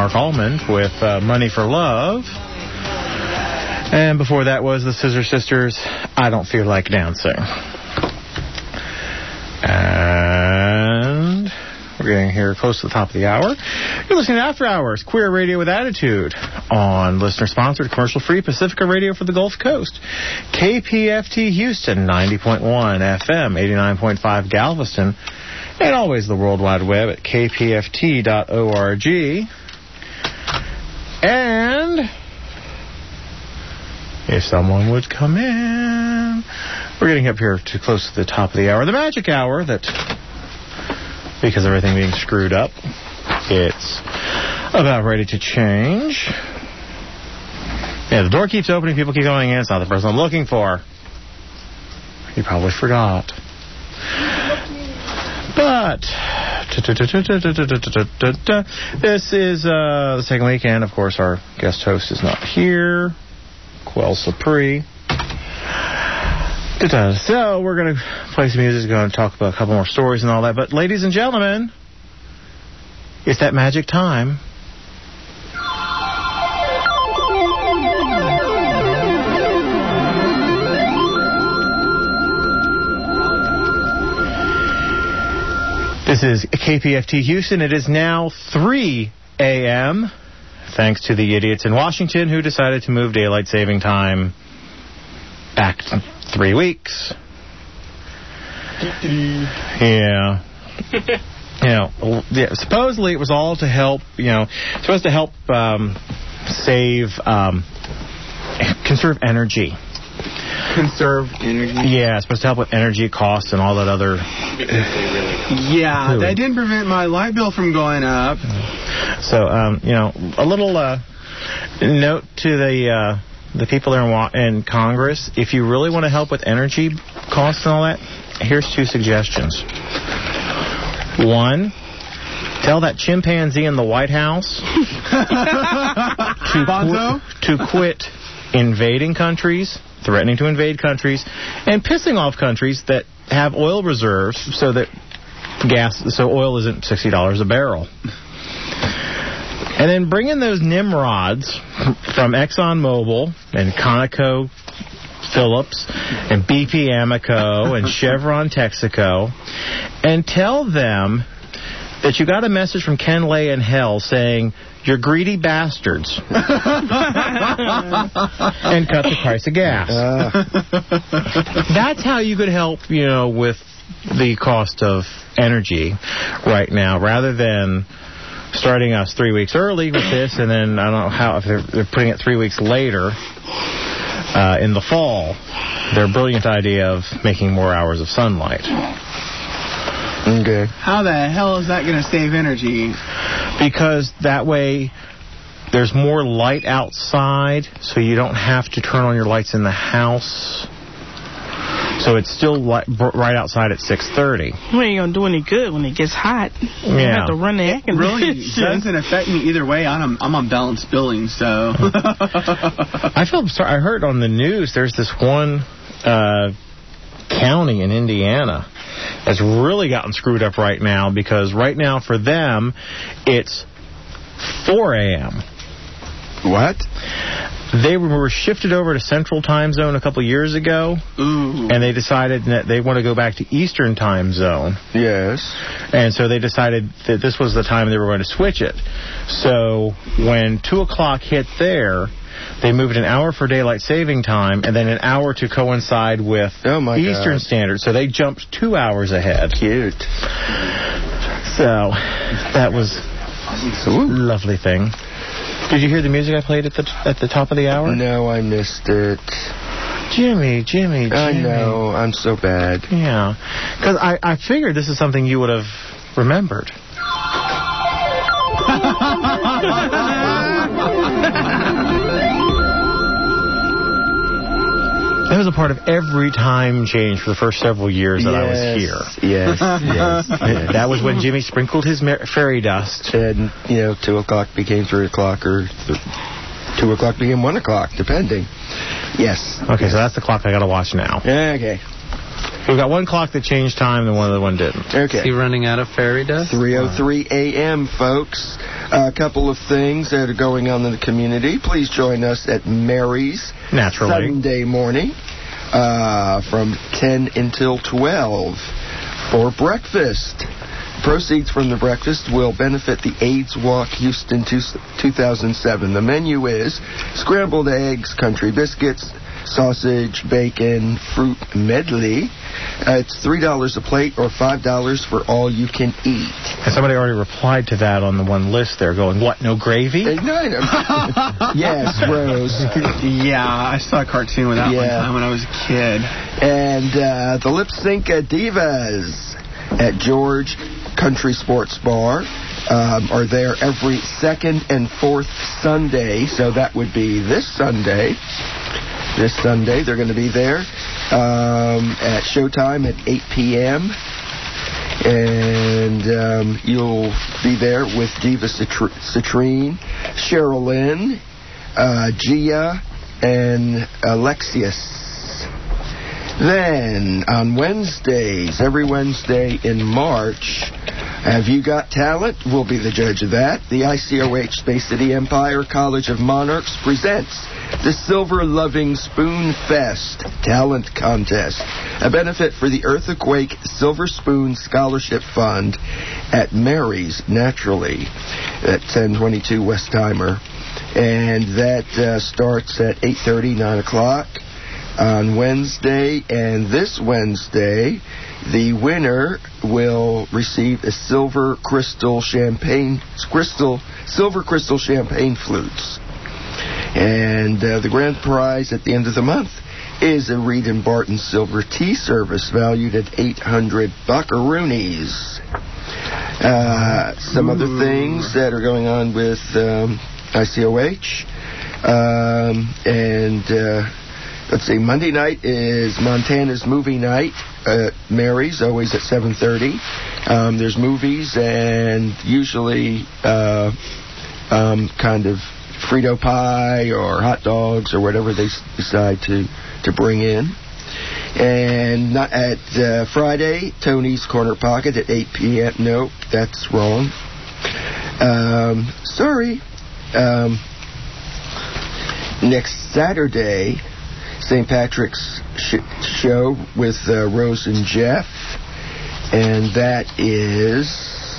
Mark Allman with Money for Love. And before that was the Scissor Sisters, I Don't Feel Like Dancing. And we're getting here close to the top of the hour. You're listening to After Hours, Queer Radio with Attitude, on listener-sponsored, commercial-free Pacifica Radio for the Gulf Coast. KPFT Houston, 90.1 FM, 89.5 Galveston, and always the World Wide Web at kpft.org. And if someone would come in, we're getting up here too close to the top of the hour. The magic hour that, because of everything being screwed up, it's about ready to change. Yeah, the door keeps opening, people keep going in. It's not the person I'm looking for. You probably forgot. But this is the second weekend. Of course, our guest host is not here. Quell Sapri. So we're going to play some music, going to talk about a couple more stories and all that. But ladies and gentlemen, it's that magic time. This is KPFT Houston. It is now 3 a.m. thanks to the idiots in Washington who decided to move daylight saving time back 3 weeks. Yeah. Supposedly it was all to help, supposed to help conserve energy. Conserve energy? Yeah, it's supposed to help with energy costs and all that other... Yeah, that didn't prevent my light bill from going up. So, a little note to the people there in Congress. If you really want to help with energy costs and all that, here's 2 suggestions. 1, tell that chimpanzee in the White House to quit invading countries, threatening to invade countries, and pissing off countries that have oil reserves so oil isn't $60 a barrel. And then bring in those nimrods from ExxonMobil and ConocoPhillips and BP Amoco and Chevron Texaco and tell them that you got a message from Ken Lay in hell saying, "You're greedy bastards," and cut the price of gas. That's how you could help, with the cost of energy right now, rather than starting us 3 weeks early with this, and then I don't know how, if they're putting it 3 weeks later in the fall. Their brilliant idea of making more hours of sunlight. Okay. How the hell is that going to save energy? Because that way there's more light outside, so you don't have to turn on your lights in the house. So it's still right outside at 6:30. We ain't going to do any good when it gets hot. You have to run the air conditioner. Really doesn't affect me either way. I'm on balanced billing, so... I feel sorry. I heard on the news there's this one county in Indiana that's really gotten screwed up right now, because right now for them it's 4 a.m. What? They were shifted over to Central Time Zone a couple years ago. Ooh. And they decided that they want to go back to Eastern Time Zone. Yes. And so they decided that this was the time they were going to switch it. So when 2 o'clock hit there, they moved an hour for daylight saving time and then an hour to coincide with Eastern Standard. So they jumped 2 hours ahead. Cute. So that was a lovely thing. Did you hear the music I played at the top of the hour? No, I missed it. Jimmy. I know. I'm so bad. Yeah. Because I figured this is something you would have remembered. That was a part of every time change for the first several years that I was here. Yes. That was when Jimmy sprinkled his fairy dust. And, 2 o'clock became 3 o'clock, or 2 o'clock became 1 o'clock, depending. Yes. Okay, so that's the clock I got to watch now. Okay. We've got one clock that changed time and one other one didn't. Okay. Is he running out of fairy dust? 3:03 a.m., folks. A couple of things that are going on in the community. Please join us at Mary's Sunday morning from 10 until 12 for breakfast. Proceeds from the breakfast will benefit the AIDS Walk Houston 2007. The menu is scrambled eggs, country biscuits, sausage, bacon, fruit medley. It's $3 a plate or $5 for all you can eat. And somebody already replied to that on the one list there, going, what, no gravy? Yes, Rose. Yeah, I saw a cartoon with that one time when I was a kid. And the Lip Sync Divas at George Country Sports Bar are there every second and fourth Sunday, so that would be this Sunday. This Sunday, they're going to be there at showtime at 8 p.m. And you'll be there with Diva Citrine, Sherilyn, Gia, and Alexius. Then, on Wednesdays, every Wednesday in March, Have You Got Talent? We'll be the judge of that. The ICOH Space City Empire College of Monarchs presents the Silver Loving Spoon Fest Talent Contest, a benefit for the Earthquake Silver Spoon Scholarship Fund at Mary's, naturally, at 1022 Westheimer. And that starts at 8:30, 9 o'clock on Wednesday. And this Wednesday, the winner will receive a silver crystal champagne flutes. And the grand prize at the end of the month is a Reed & Barton silver tea service valued at 800 buckaroonies. Some other things that are going on with ICOH. Let's see, Monday night is Montana's movie night at Mary's, always at 7:30. There's movies and usually kind of Frito pie or hot dogs or whatever they decide to bring in. And not at Friday, Tony's Corner Pocket at 8 p.m. Nope, that's wrong. Sorry. Next Saturday, St. Patrick's show with Rose and Jeff, and that is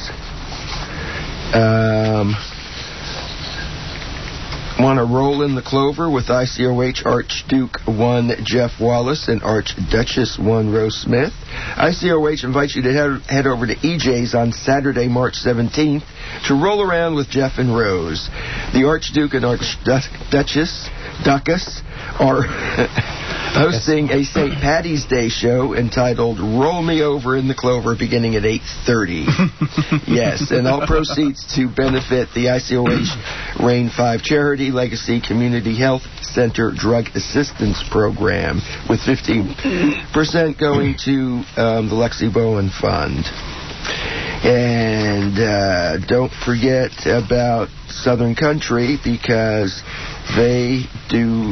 Want to Roll in the Clover with ICOH Archduke 1 Jeff Wallace and Archduchess 1 Rose Smith. ICOH invites you to head over to EJ's on Saturday, March 17th to roll around with Jeff and Rose. The Archduke and Archduchess are hosting a St. Patty's Day show entitled Roll Me Over in the Clover beginning at 8:30. Yes, and all proceeds to benefit the ICOH Rain 5 Charity Legacy Community Health Center Drug Assistance Program, with 15% going to the Lexi Bowen Fund. And don't forget about Southern Country, because they do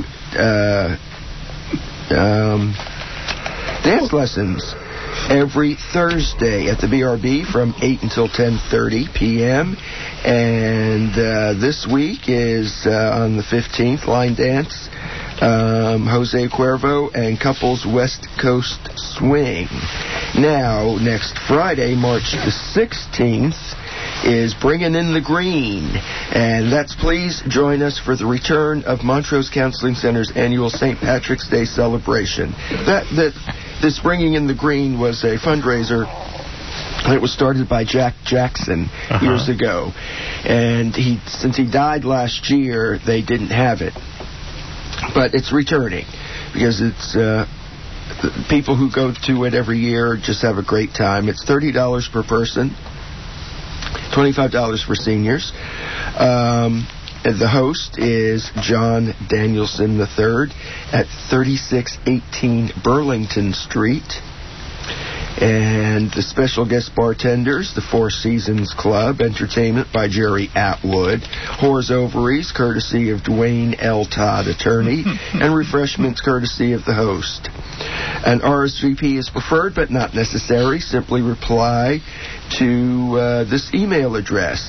dance lessons every Thursday at the BRB from 8 until 10:30 p.m. And this week is on the 15th, line dance, Jose Cuervo and Couples West Coast Swing. Now, next Friday, March the 16th, is Bringing in the Green, and please join us for the return of Montrose Counseling Center's annual St. Patrick's Day celebration. This Bringing in the Green was a fundraiser. It was started by Jack Jackson years ago, and since he died last year, they didn't have it, but it's returning because it's people who go to it every year just have a great time. It's $30 per person. $25 for seniors. The host is John Danielson III at 3618 Burlington Street. And the special guest bartenders, the Four Seasons Club, entertainment by Jerry Atwood, Whore's Ovaries, courtesy of Dwayne L. Todd, attorney, and refreshments courtesy of the host. An RSVP is preferred but not necessary. Simply reply to this email address,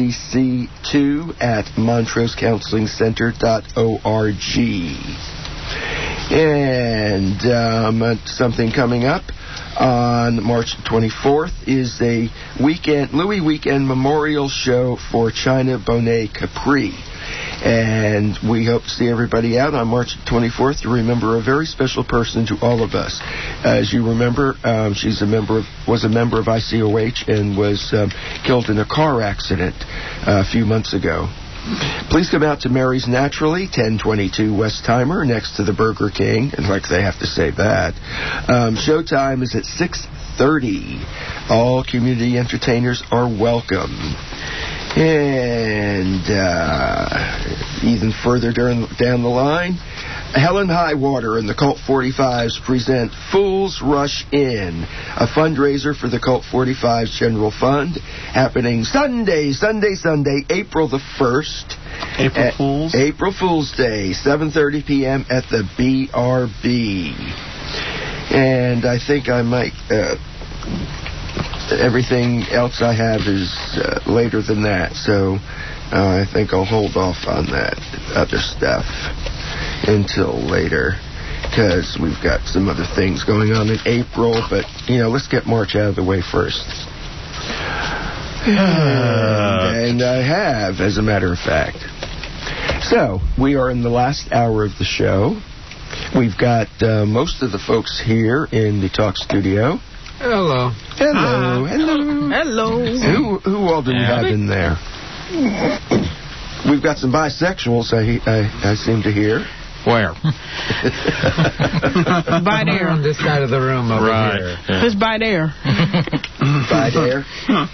mcc2@montrosecounselingcenter.org. And something coming up on March 24th is a Louis Weekend Memorial Show for China Bonet Capri. And we hope to see everybody out on March 24th to remember a very special person to all of us. As you remember, she was a member of ICOH and was killed in a car accident a few months ago. Please come out to Mary's Naturally, 1022 Westheimer, next to the Burger King. And like they have to say that. Showtime is at 6:30. All community entertainers are welcome. And even further down the line, Helen Highwater and the Cult 45s present Fools Rush In, a fundraiser for the Cult 45s General Fund, happening Sunday, April the 1st. April Fool's Day, 7:30 p.m. at the BRB. And I think I might... everything else I have is later than that, so I think I'll hold off on that other stuff until later, because we've got some other things going on in April, but, let's get March out of the way first. And I have, as a matter of fact. So, we are in the last hour of the show. We've got most of the folks here in the talk studio. Hello. Hello. Who all do you have in there? We've got some bisexuals, I seem to hear. Where? By there. On this side of the room over here. Yeah. It's by there. By there.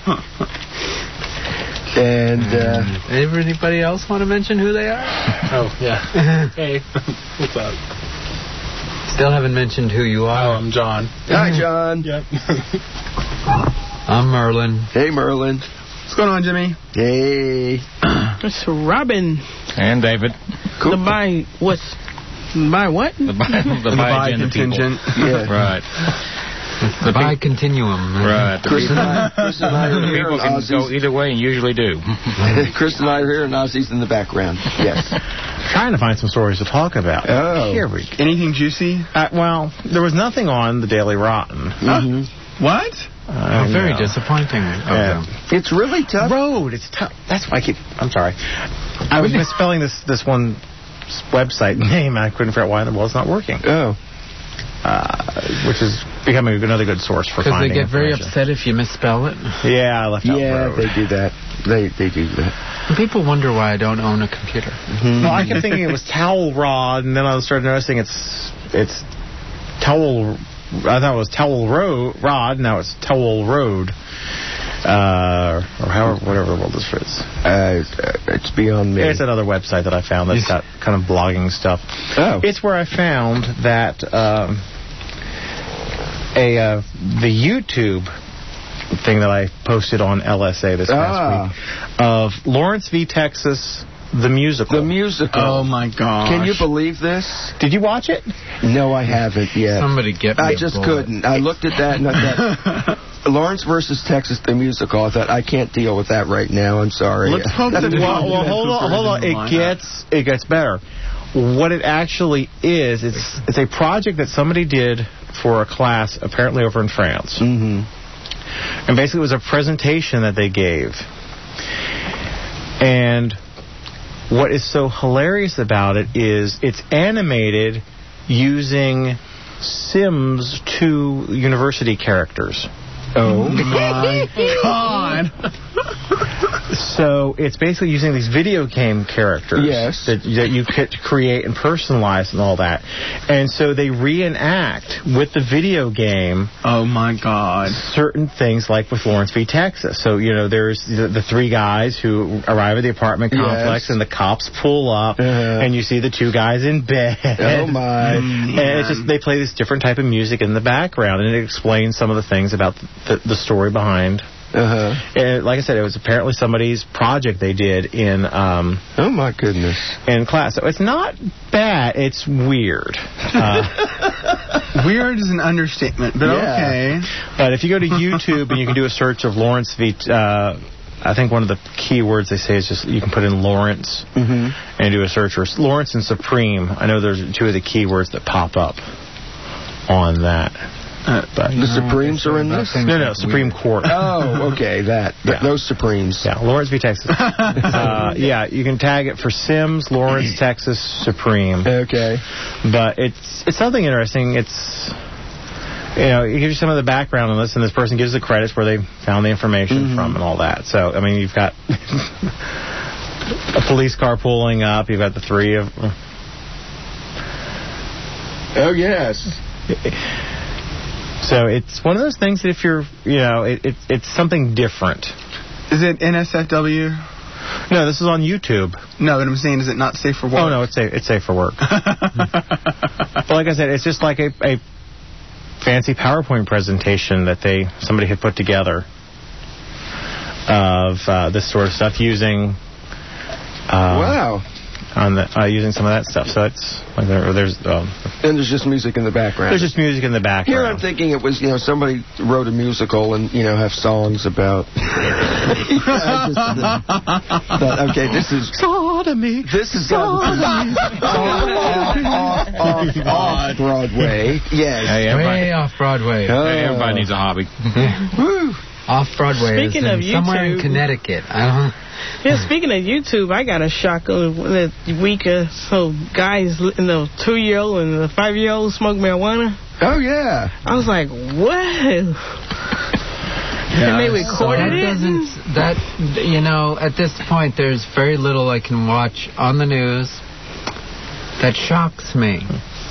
And anybody else want to mention who they are? Oh, yeah. Hey, what's up? Still haven't mentioned who you are. Oh, I'm John. Hi, John. Yep. I'm Merlin. Hey, Merlin. What's going on, Jimmy? Hey. It's Robin. And David. Cool. The what? The bi contingent. Yeah. Right. The bi-continuum. Right. Chris and I are here. People can go either way and usually do. Chris and I are here, and Ozzy's in the background. Yes. Trying to find some stories to talk about. Oh. Here we go. Anything juicy? Well, there was nothing on the Daily Rotten. Mm-hmm. What? Very disappointing. Yeah. It's really tough. Road. It's tough. That's why I'm sorry. I was misspelling this one website name, and I couldn't figure out why the it's not working. Oh. Which is becoming another good source for finding Because they get very upset if you misspell it. Yeah, I left out road. Yeah, they do that. They do that. And people wonder why I don't own a computer. Mm-hmm. No, I kept thinking it was towel rod, and then I started noticing it's towel. I thought it was towel rod. Now it's towel road. Or whatever the world this is. It's beyond me. It's another website that I found that's got kind of blogging stuff. Oh. It's where I found that the YouTube thing that I posted on LSA this past week of Lawrence v. Texas, the musical. The musical. Oh, my gosh. Can you believe this? Did you watch it? No, I haven't yet. Somebody get me I just couldn't. I looked at that and I thought... Lawrence versus Texas, the musical. I thought, I can't deal with that right now. I'm sorry. Let's hope that hold on. It gets better. What it actually is, it's a project that somebody did for a class, apparently over in France. Mm-hmm. And basically, it was a presentation that they gave. And what is so hilarious about it is it's animated using Sims 2 university characters. Oh, my God. So it's basically using these video game characters that you could create and personalize and all that. And so they reenact with the video game. Oh, my God. Certain things like with Lawrence v. Texas. So, there's the three guys who arrive at the apartment complex and the cops pull up and you see the two guys in bed. Oh, my. And it's just they play this different type of music in the background and it explains some of the things about the story behind And like I said, it was apparently somebody's project they did in... oh, my goodness. In class. So it's not bad. It's weird. Weird is an understatement, but okay. But if you go to YouTube and you can do a search of Lawrence v... I think one of the keywords they say is just you can put in Lawrence and do a search, or Lawrence and Supreme. I know there's two of the keywords that pop up on that. But the Supremes are in this? No, Supreme Court. Oh, okay, those Supremes. Yeah, Lawrence v. Texas. Yeah, you can tag it for Sims, Lawrence, Texas, Supreme. Okay. But it's something interesting. It's... it gives you some of the background on this, and this person gives the credits where they found the information from and all that. So, I mean, you've got a police car pulling up. You've got the three of... Oh, yes. So it's one of those things that if you're, it's something different. Is it NSFW? No, this is on YouTube. No, but I'm saying, is it not safe for work? Oh, no, it's safe for work. But like I said, it's just like a fancy PowerPoint presentation that somebody had put together of this sort of stuff using... wow. Using some of that stuff. So it's like there's and there's just music in the background. There's just music in the background. Here I'm thinking it was somebody wrote a musical and have songs about. But okay, this is sodomy. This is off Broadway. Yes, way off Broadway. Hey, everybody needs a hobby. Woo. Off Broadway. Speaking of somewhere YouTube, in Connecticut. I don't know. Yeah, speaking of YouTube, I got a shock the week or so. Guys, the 2-year-old and the 5-year-old smoke marijuana. Oh, yeah. I was like, what? Yeah. And they recorded it? At this point, there's very little I can watch on the news that shocks me.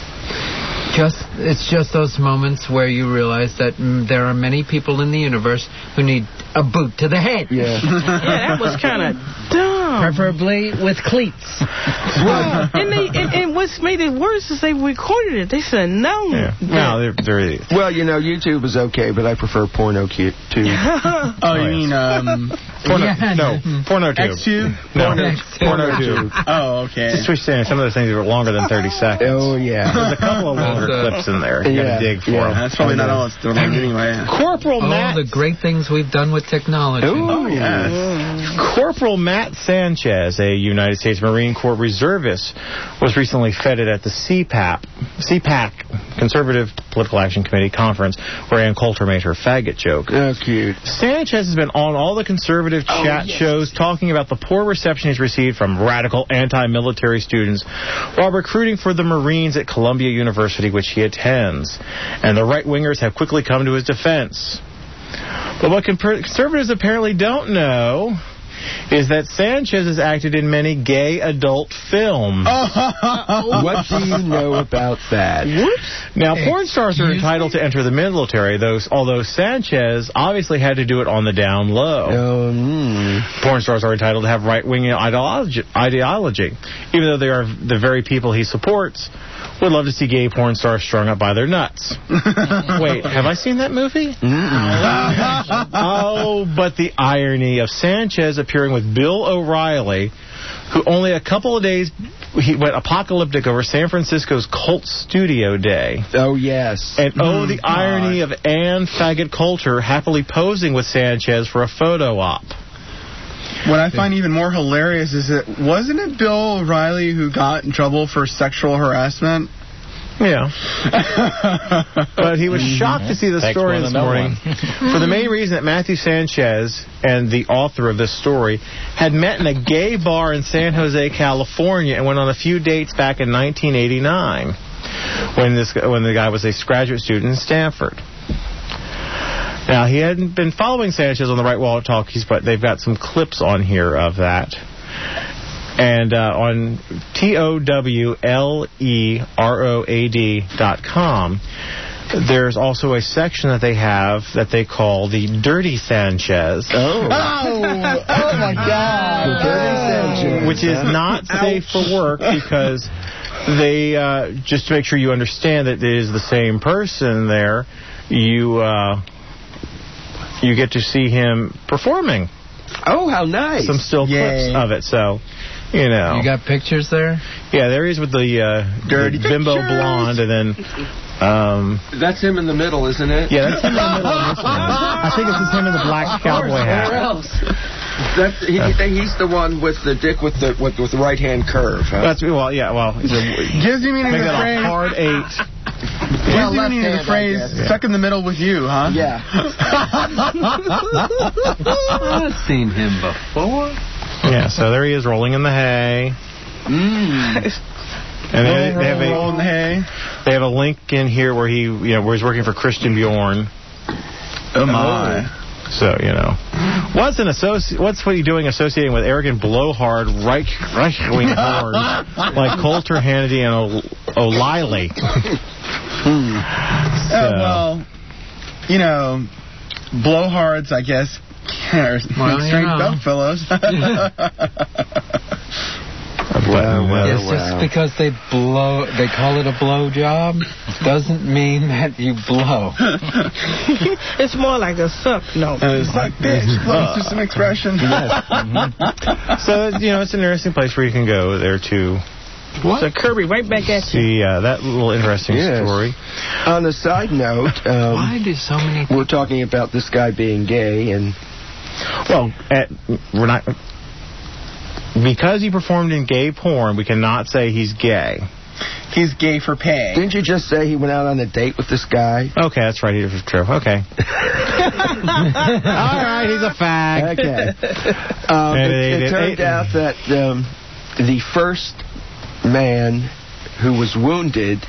It's just those moments where you realize that there are many people in the universe who need a boot to the head. Yeah. Yeah, that was kind of dumb. Preferably with cleats. Well, and what's made it worse is they recorded it. They said no. Yeah. No, they're idiots. Well, YouTube is okay, but I prefer Porno too. Oh, you mean PornoTube. X2? No, PornoTube. Oh, okay. Just wish some of those things were longer than 30 seconds. Oh, yeah. There's a couple of longer clips in there. You gotta dig for them. That's probably not all it's doing anyway. Corporal Matt. The great things we've done with technology. Oh, yes. Corporal Matt Sanchez, a United States Marine Corps reservist, was recently feted at the CPAC, Conservative Political Action Committee conference, where Ann Coulter made her faggot joke. Oh, cute. Sanchez has been on all the conservative chat shows talking about the poor reception he's received from radical anti-military students while recruiting for the Marines at Columbia University, which he attends. And the right-wingers have quickly come to his defense. But what conservatives apparently don't know is that Sanchez has acted in many gay adult films. What do you know about that? Now, porn stars are entitled to enter the military, although Sanchez obviously had to do it on the down low. Porn stars are entitled to have right-wing ideology, even though they are the very people he supports. Would love to see gay porn stars strung up by their nuts. Wait, have I seen that movie? Oh, but the irony of Sanchez appearing with Bill O'Reilly, who only a couple of days he went apocalyptic over San Francisco's Cult Studio Day. Oh, yes. And the irony of Ann Faggot Coulter happily posing with Sanchez for a photo op. What I find even more hilarious is that wasn't it Bill O'Reilly who got in trouble for sexual harassment? Yeah. But he was shocked to see the story this morning for the main reason that Matthew Sanchez and the author of this story had met in a gay bar in San Jose, California, and went on a few dates back in 1989 when the guy was a graduate student in Stanford. Now, he hadn't been following Sanchez on the Right Wallet Talkies, but they've got some clips on here of that. And on TOWLEROAD.com, there's also a section that they have that they call the Dirty Sanchez. Oh my God. The Dirty Sanchez. Which is not safe for work because they, just to make sure you understand that it is the same person there, you... you get to see him performing. Oh, how nice. Some still clips of it, so, you know. You got pictures there? Yeah, there he is with the dirty bimbo pictures. blonde, and then... That's him in the middle, isn't it? Yeah, that's him in the middle of this one. I think it's him in the black cowboy hat. Where else? He's the one with the dick with the right hand curve. Huh? That's Gives you meaning they the got phrase. a hard 8. Gives you meaning the phrase stuck in the middle with you, huh? Yeah. I've seen him before. Yeah, so there he is rolling in the hay. And they have a link in here where where he's working for Christian Bjorn. Oh my. So, you know. What's what are you doing associating with arrogant blowhard right-wing whores like Coulter, Hannity, and O'Leary? Well, you know, blowhards, I guess, are strange bedfellows. Just because they call it a blow job, doesn't mean that you blow. It's more like a suck note. It's like, bitch, it's just an expression. So, you know, it's an interesting place where you can go there to... What? So Kirby, right back at you. See that little interesting story. On a side note, why do so many people... We're talking about this guy being gay, and... Well, we're not... Because he performed in gay porn, we cannot say he's gay. He's gay for pay. Didn't you just say he went out on a date with this guy? Okay, that's right. It's true. Okay. All right, he's a fag. Okay. It turned out that the first man who was wounded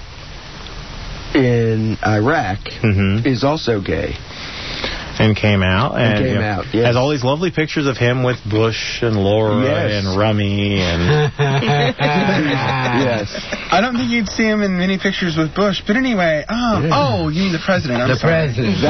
in Iraq is also gay. And came out. Yes. Has all these lovely pictures of him with Bush and Laura and Rummy and... Yes. I don't think you'd see him in many pictures with Bush. But anyway, you mean the president. I'm sorry. President.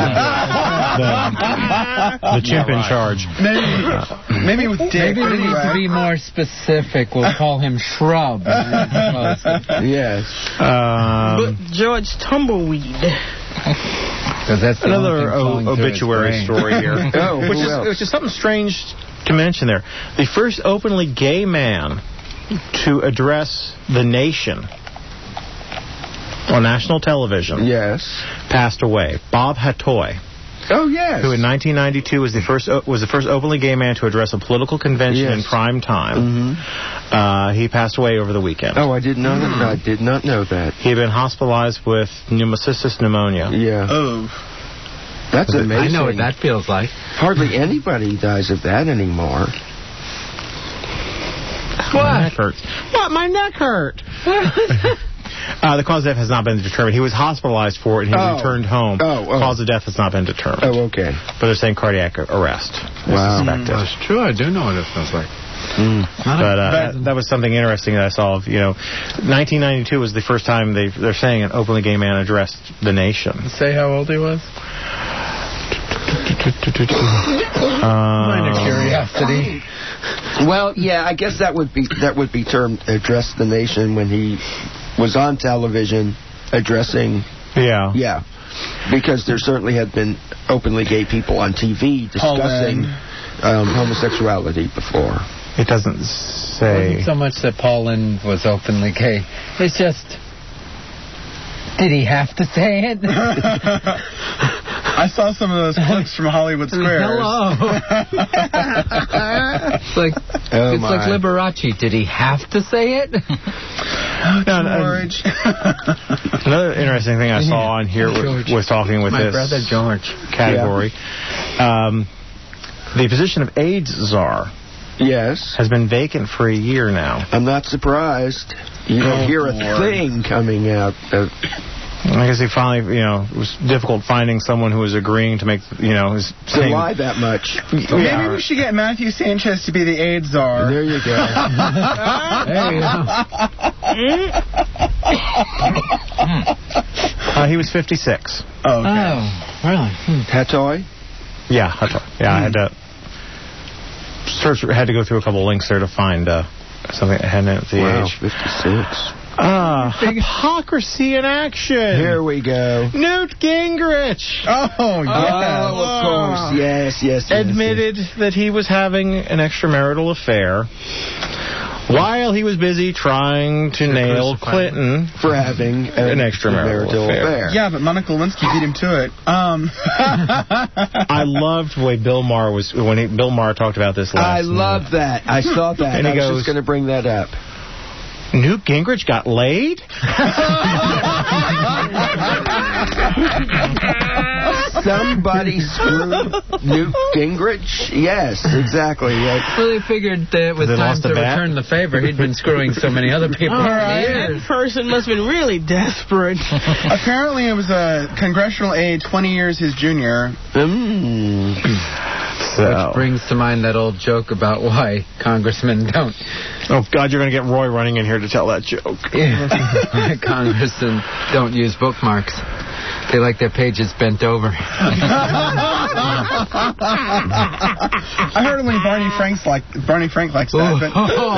The chimp in charge. Maybe with Dick. Maybe we need to be more specific. We'll call him Shrub. Yes. George Tumbleweed. That's another obituary story here. Which is something strange to mention there. The first openly gay man to address the nation on national television passed away. Bob Hatoy. Oh, yes. Who in 1992 was the first openly gay man to address a political convention in prime time. He passed away over the weekend. Oh, I didn't know that. I did not know that. He had been hospitalized with pneumocystis pneumonia. Yeah. Oh. That's amazing. I know what that feels like. Hardly anybody dies of that anymore. My neck hurts. What? My neck hurt. The cause of death has not been determined. He was hospitalized for it, and he returned home. Cause of death has not been determined. Oh, okay. But they're saying cardiac arrest. Wow. That's true. I do know what it feels like. But that was something interesting that I saw. 1992 was the first time they're saying an openly gay man addressed the nation. Say how old he was? Minor curiosity. Well, yeah, I guess that would be termed address the nation when he was on television addressing. Yeah. Because there certainly had been openly gay people on TV discussing homosexuality before. It doesn't say. It wasn't so much that Paul Lynde was openly gay. It's just, did he have to say it? I saw some of those clips from Hollywood Squares. Hello. It's like Liberace. Did he have to say it? George. Another interesting thing I saw on here was talking with my brother George category. The position of AIDS czar. Yes. Has been vacant for a year now. I'm not surprised. You don't hear a thing coming out of... I guess he finally, it was difficult finding someone who was agreeing to make, his to lie that much. Maybe we should get Matthew Sanchez to be the AIDS czar. There you go. There you go. He was 56. Oh, okay. Oh, really? Hatoy? Yeah, Hatoy. Yeah, I had to search. Had to go through a couple of links there to find something that hadn't at the age. 56. Hypocrisy in action. Here we go. Newt Gingrich. Oh, yeah. Of course. Yes. Admitted that he was having an extramarital affair while he was busy trying to nail Clinton for having an extramarital affair. Yeah, but Monica Lewinsky beat him to it. I loved the way Bill Maher Bill Maher talked about this last I love that. I saw that. And I he was goes, just going to bring that up. Newt Gingrich got laid? Somebody screwed Newt Gingrich? Yes, exactly. Well, they figured that it was time to return the favor. He'd been screwing so many other people for years. That person must have been really desperate. Apparently, it was a congressional aide 20 years his junior. Which brings to mind that old joke about why congressmen don't. Oh, God, you're going to get Roy running in here to tell that joke. Yeah. Congressmen don't use bookmarks. They like their pages bent over. I heard only Barney Frank likes that. But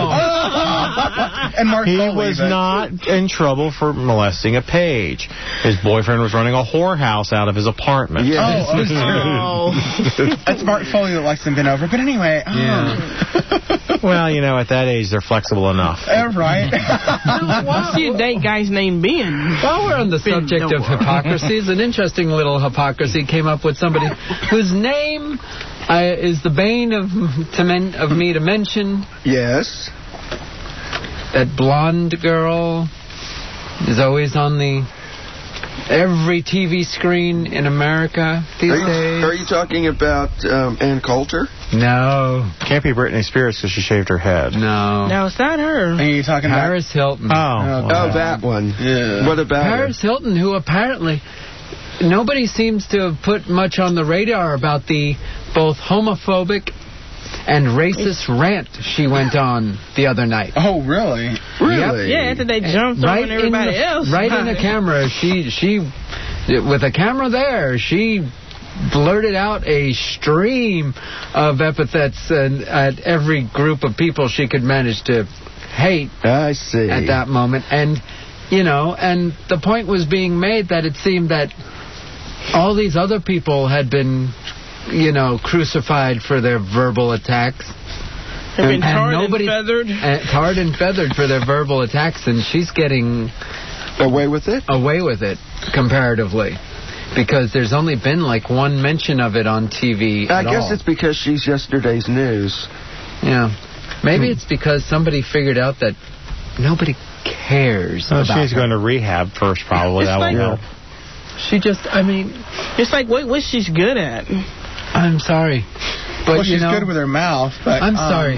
and Mark Foley, was not in trouble for molesting a page. His boyfriend was running a whorehouse out of his apartment. Yeah. That's Mark Foley that likes them bent over. But anyway. Well, at that age, they're flexible enough. Right. What's your date guy's name Ben? While we're on the subject of hypocrisies, an interesting little hypocrisy came up with somebody whose name is the bane of me to mention. Yes. That blonde girl is always on every TV screen in America these days. Are you talking about Ann Coulter? No. Can't be Britney Spears because she shaved her head. No. No, it's not her. Are you talking about Paris Hilton? Oh, that one. Yeah. What about Paris Hilton, who apparently nobody seems to have put much on the radar about the both homophobic and racist rant she went on the other night. Oh, really? Really? Yeah, after they jumped on everybody else. Right in the camera. She, with a camera there, she blurted out a stream of epithets at every group of people she could manage to hate. I see. At that moment. And, and the point was being made that it seemed that all these other people had been, crucified for their verbal attacks. They've been tarred and feathered. Tarred and feathered for their verbal attacks, and she's getting away with it? Away with it, comparatively. Because there's only been one mention of it on TV I guess it's because she's yesterday's news. Yeah. Maybe it's because somebody figured out that nobody cares about she's her. going to rehab first, probably. That won't help. She just, it's like what she's good at. I'm sorry. But she's good with her mouth. But, I'm sorry.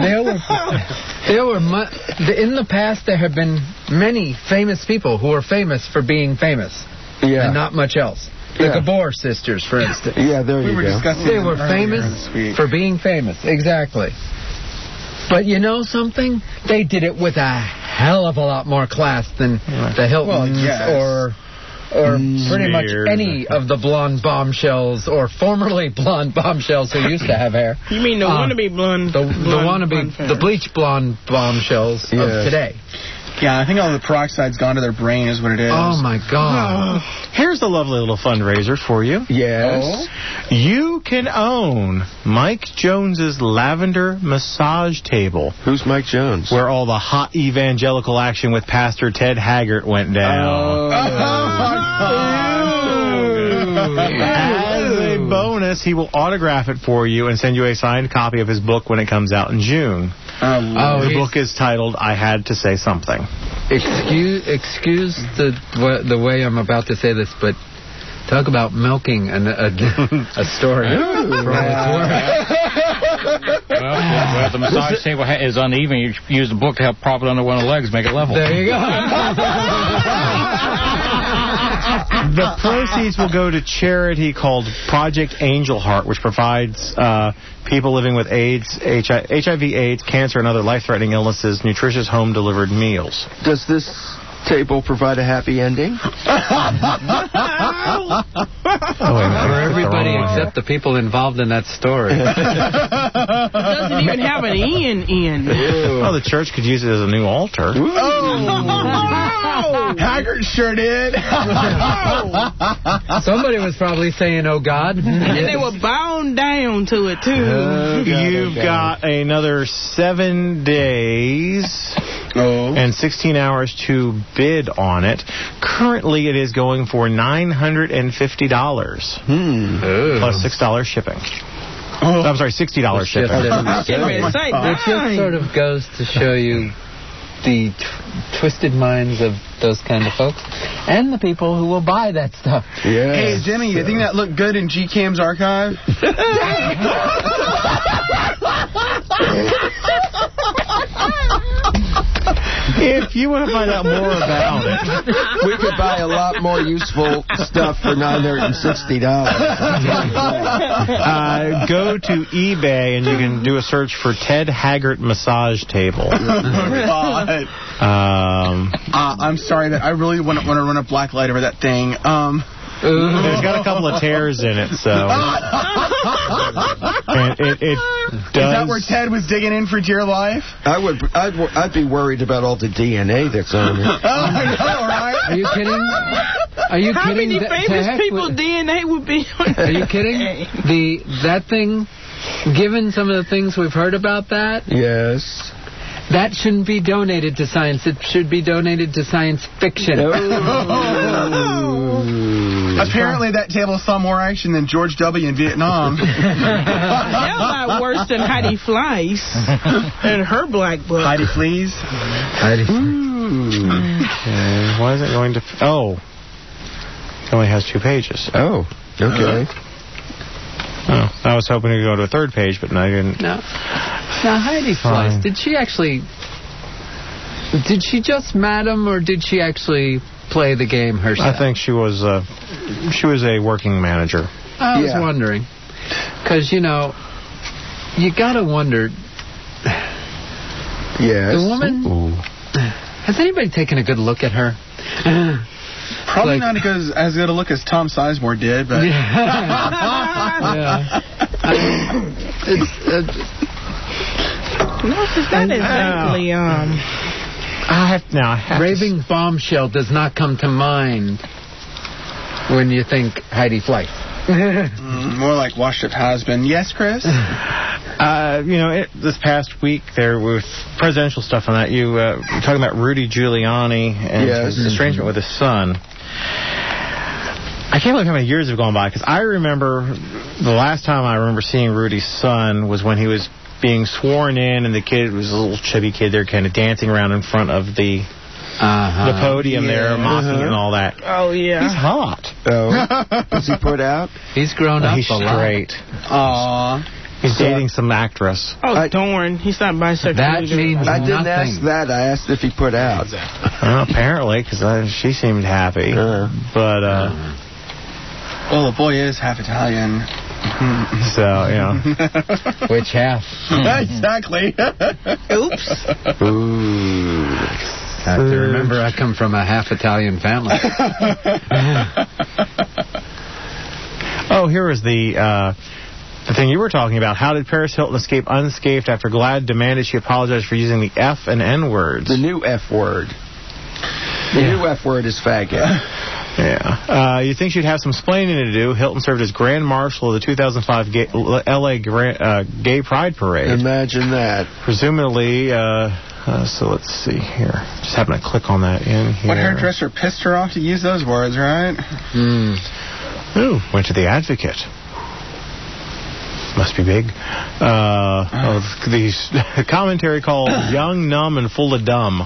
In the past, there have been many famous people who are famous for being famous. Yeah. And not much else. The Gabor sisters, for instance. Yeah, there you go. They were famous for being famous. Exactly. But you know something? They did it with a hell of a lot more class than the Hiltons or pretty much any of the blonde bombshells or formerly blonde bombshells who used to have hair. You mean the wannabe blonde? The bleach blonde bombshells of today. Yeah, I think all the peroxide's gone to their brain is what it is. Oh, my God. Here's a lovely little fundraiser for you. Yes. You can own Mike Jones's Lavender Massage Table. Who's Mike Jones? Where all the hot evangelical action with Pastor Ted Haggart went down. As a bonus, he will autograph it for you and send you a signed copy of his book when it comes out in June. The book is titled I Had to Say Something. Excuse the way I'm about to say this, but talk about milking a story. Well, the massage table is uneven. You use the book to help prop it under one of the legs, make it level. There you go. The proceeds will go to charity called Project Angel Heart, which provides people living with AIDS, HIV/AIDS, cancer, and other life-threatening illnesses nutritious home-delivered meals. Does this table provide a happy ending? For everybody except the people involved in that story. It doesn't even have an Ian in. Well, the church could use it as a new altar. Oh! Haggard sure did. Somebody was probably saying, "Oh God," and they were bound down to it too. You've got another 7 days and 16 hours to bid on it. Currently, it is going for $950 plus $6 shipping. I'm sorry, $60 shipping. Which just sort of goes to show you the twisted minds of those kind of folks and the people who will buy that stuff. Yeah. Hey, Jimmy, you think that looked good in GCAM's archive? If you want to find out more about it, we could buy a lot more useful stuff for $960. Go to eBay and you can do a search for Ted Haggard massage table. God. I'm sorry that I really want to run a black light over that thing. There's got a couple of tears in it, so. And it does. Is that where Ted was digging in for dear life? I'd be worried about all the DNA that's on it. I know, right? Are you kidding? Are you How kidding? many famous people's DNA would be on Are you kidding? That thing, given some of the things we've heard about that. Yes. That shouldn't be donated to science. It should be donated to science fiction. Apparently that table saw more action than George W. in Vietnam. They're a lot worse than Heidi Fleiss and her black book. Heidi Fleiss? Heidi Okay. Why is it going to... It only has 2 pages. Oh, okay. I was hoping to go to a 3rd page, but no, I didn't. Now Heidi Fleiss, did she just madam, or did she actually play the game herself? I think she was a working manager. I was wondering, because you gotta wonder. Yes. The woman. Ooh. Has anybody taken a good look at her? Probably not as good a look as Tom Sizemore did, but... No, it's not exactly... Raving bombshell does not come to mind when you think Heidi Fleiss. More like washed up has-been. Yes, Chris? This past week there was presidential stuff on that. You were talking about Rudy Giuliani and his estrangement with his son. I can't believe how many years have gone by, because I remember the last time I remember seeing Rudy's son was when he was being sworn in, and the kid was a little chubby kid there kind of dancing around in front of the podium there, mocking and all that. Oh, yeah. He's hot. Oh. Is he put out? He's grown up He's a lot. straight. Aww. He's dating some actress. Oh, darn. He's not bisexual. That means I didn't ask that. I asked if he put out. Apparently, because she seemed happy. But, well, the boy is half Italian. So, Which half? Exactly. Oops. Ooh. I have to remember I come from a half Italian family. Here is the thing you were talking about. How did Paris Hilton escape unscathed after GLAAD demanded she apologize for using the F and N words? The new F word. The new F word is faggot. Yeah. You think she'd have some splaining to do. Hilton served as Grand Marshal of the 2005 L.A. Gay Pride Parade. Imagine that. Presumably, so let's see here. Just happened to click on that in here. What hairdresser pissed her off to use those words, right? Ooh, went to the Advocate. Must be big. The commentary called Young, Numb, and Full of Dumb.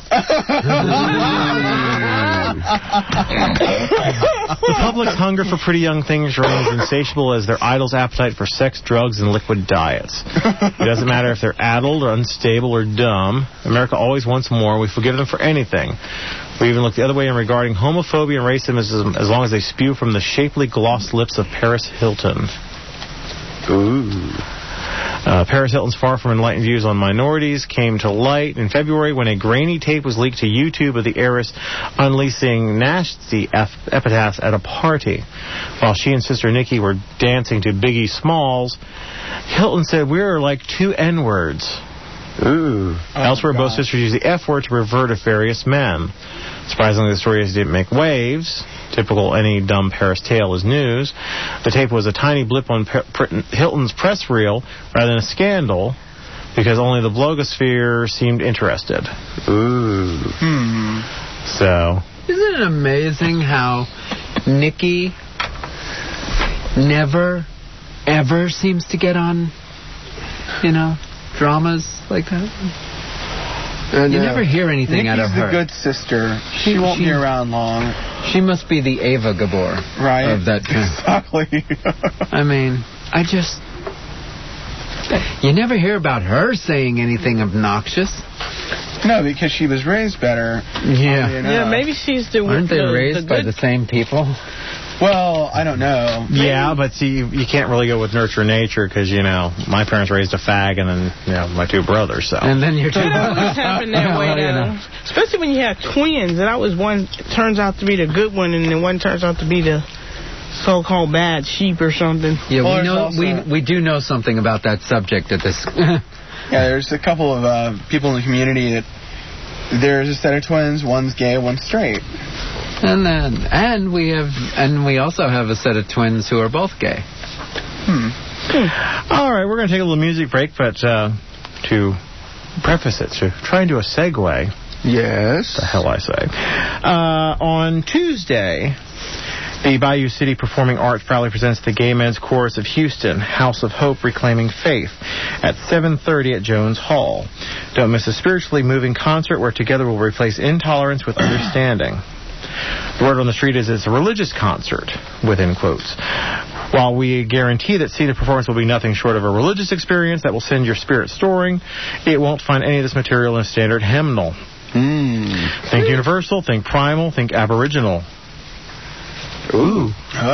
The public's hunger for pretty young things remains insatiable as their idols' appetite for sex, drugs, and liquid diets. It doesn't matter if they're addled or unstable or dumb. America always wants more. We forgive them for anything. We even look the other way in regarding homophobia and racism as long as they spew from the shapely glossed lips of Paris Hilton. Ooh. Paris Hilton's far from enlightened views on minorities came to light in February when a grainy tape was leaked to YouTube of the heiress unleashing nasty epitaphs at a party. While she and sister Nikki were dancing to Biggie Smalls, Hilton said, "We're like two N-words." Ooh. Elsewhere, both sisters used the F word to refer to various men. Surprisingly, the stories didn't make waves. Typical any dumb Paris tale is news. The tape was a tiny blip on Hilton's press reel rather than a scandal because only the blogosphere seemed interested. Ooh. So. Isn't it amazing how Nikki never, ever seems to get on, dramas like that? You never hear anything out of her. Nikki's the good sister. She won't be around long. She must be the Ava Gabor of that time. Exactly. I mean, you never hear about her saying anything obnoxious. No, because she was raised better. Yeah, maybe she's the... Aren't they raised by the same people? Well, I don't know. Yeah, but see, you can't really go with nurture nature because, my parents raised a fag and then, my two brothers, so. And then your two brothers. It always happened that way, though. Especially when you have twins, and always one turns out to be the good one and then one turns out to be the so-called bad sheep or something. Yeah, we do know something about that subject at this. Yeah, there's a couple of people in the community that there's a set of twins, one's gay, one's straight. And we also have a set of twins who are both gay. All right, we're going to take a little music break, but to preface it, to try and do a segue. Yes. The hell I say. On Tuesday, the Bayou City Performing Arts proudly presents the Gay Men's Chorus of Houston, House of Hope Reclaiming Faith, at 7:30 at Jones Hall. Don't miss a spiritually moving concert where together we'll replace intolerance with understanding. The word on the street is it's a religious concert, within quotes. While we guarantee that seated performance will be nothing short of a religious experience that will send your spirit soaring, it won't find any of this material in a standard hymnal. Think universal, think primal, think aboriginal. Ooh.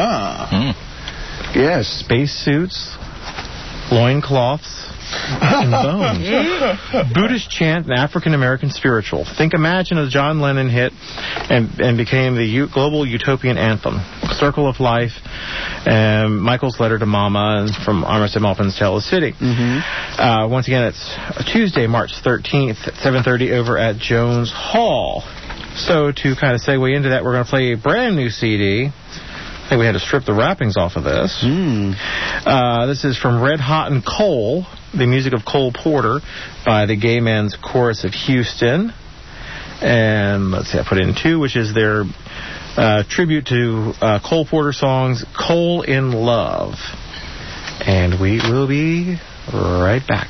Yes. Spacesuits, loincloths, and bones. Buddhist chant and African-American spiritual. Think Imagine as John Lennon hit and became the global utopian anthem. Circle of Life, and Michael's Letter to Mama, and from Armistead Maupin's Tell the City. Once again, it's Tuesday, March 13th at 7:30 over at Jones Hall. So to kind of segue into that, we're going to play a brand new CD. I think we had to strip the wrappings off of this. This is from Red Hot and Cole, the music of Cole Porter by the Gay Men's Chorus of Houston. And let's see, I put in 2, which is their tribute to Cole Porter songs, Cole in Love. And we will be right back.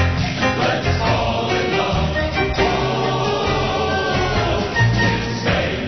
Say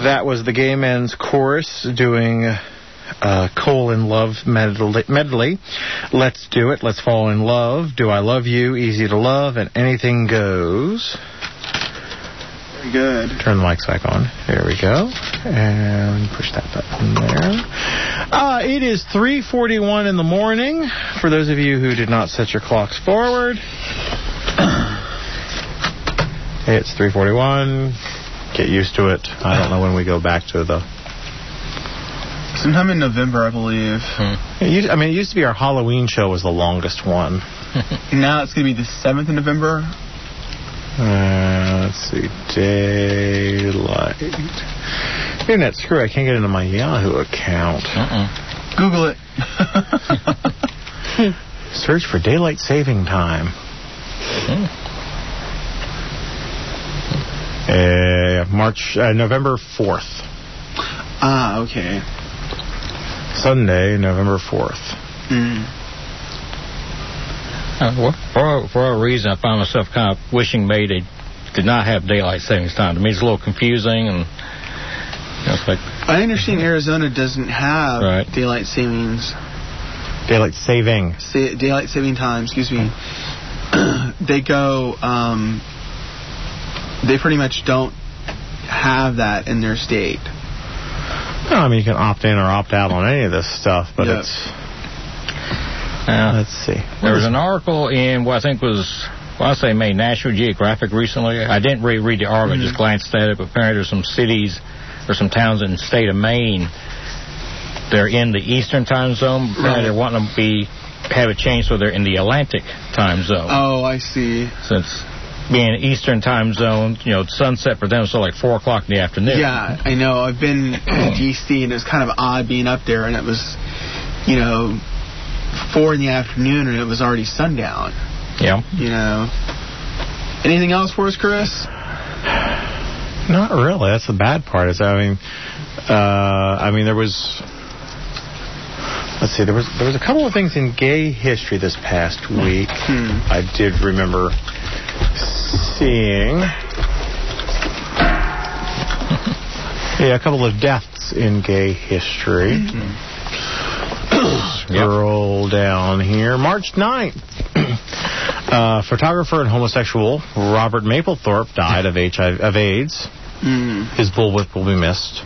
That was the Gay Men's Chorus doing Cole in Love medley. Let's Do It, Let's Fall in Love, Do I Love You, Easy to Love, and Anything Goes. Very good. Turn the mics back on. There we go. And push that button there. It is 3:41 in the morning. For those of you who did not set your clocks forward, it's 3:41. Get used to it. I don't know when we go back to the... Sometime in November, I believe. It used to be our Halloween show was the longest one. Now it's going to be the 7th of November. Let's see. Daylight. Internet, screw, I can't get into my Yahoo account. Google it. Search for daylight saving time. November 4th. Okay. Sunday, November 4th. For a reason, I found myself kind of wishing maybe they did not have daylight savings time. To me, it's a little confusing, and it's like... I understand Arizona doesn't have daylight savings. Daylight saving. Daylight saving time, excuse me. They go... they pretty much don't have that in their state. No, I mean, you can opt in or opt out on any of this stuff, but it's... let's see. There was an article in what I think was, made National Geographic recently. I didn't really read the article, I just glanced at it, but apparently there's some cities or some towns in the state of Maine. They're in the Eastern time zone. They're wanting to have it changed so they're in the Atlantic time zone. Oh, I see. Since being Eastern time zone, sunset for them is like 4 o'clock in the afternoon. Yeah, I know. I've been in D.C., and it was kind of odd being up there, and it was, 4 in the afternoon, and it was already sundown. Yeah. Anything else for us, Chris? Not really. That's the bad part. There was... Let's see. There was a couple of things in gay history this past week. I did remember seeing... a couple of deaths in gay history. Scroll down here. March 9th. Photographer and homosexual Robert Mapplethorpe died of AIDS. His bullwhip will be missed.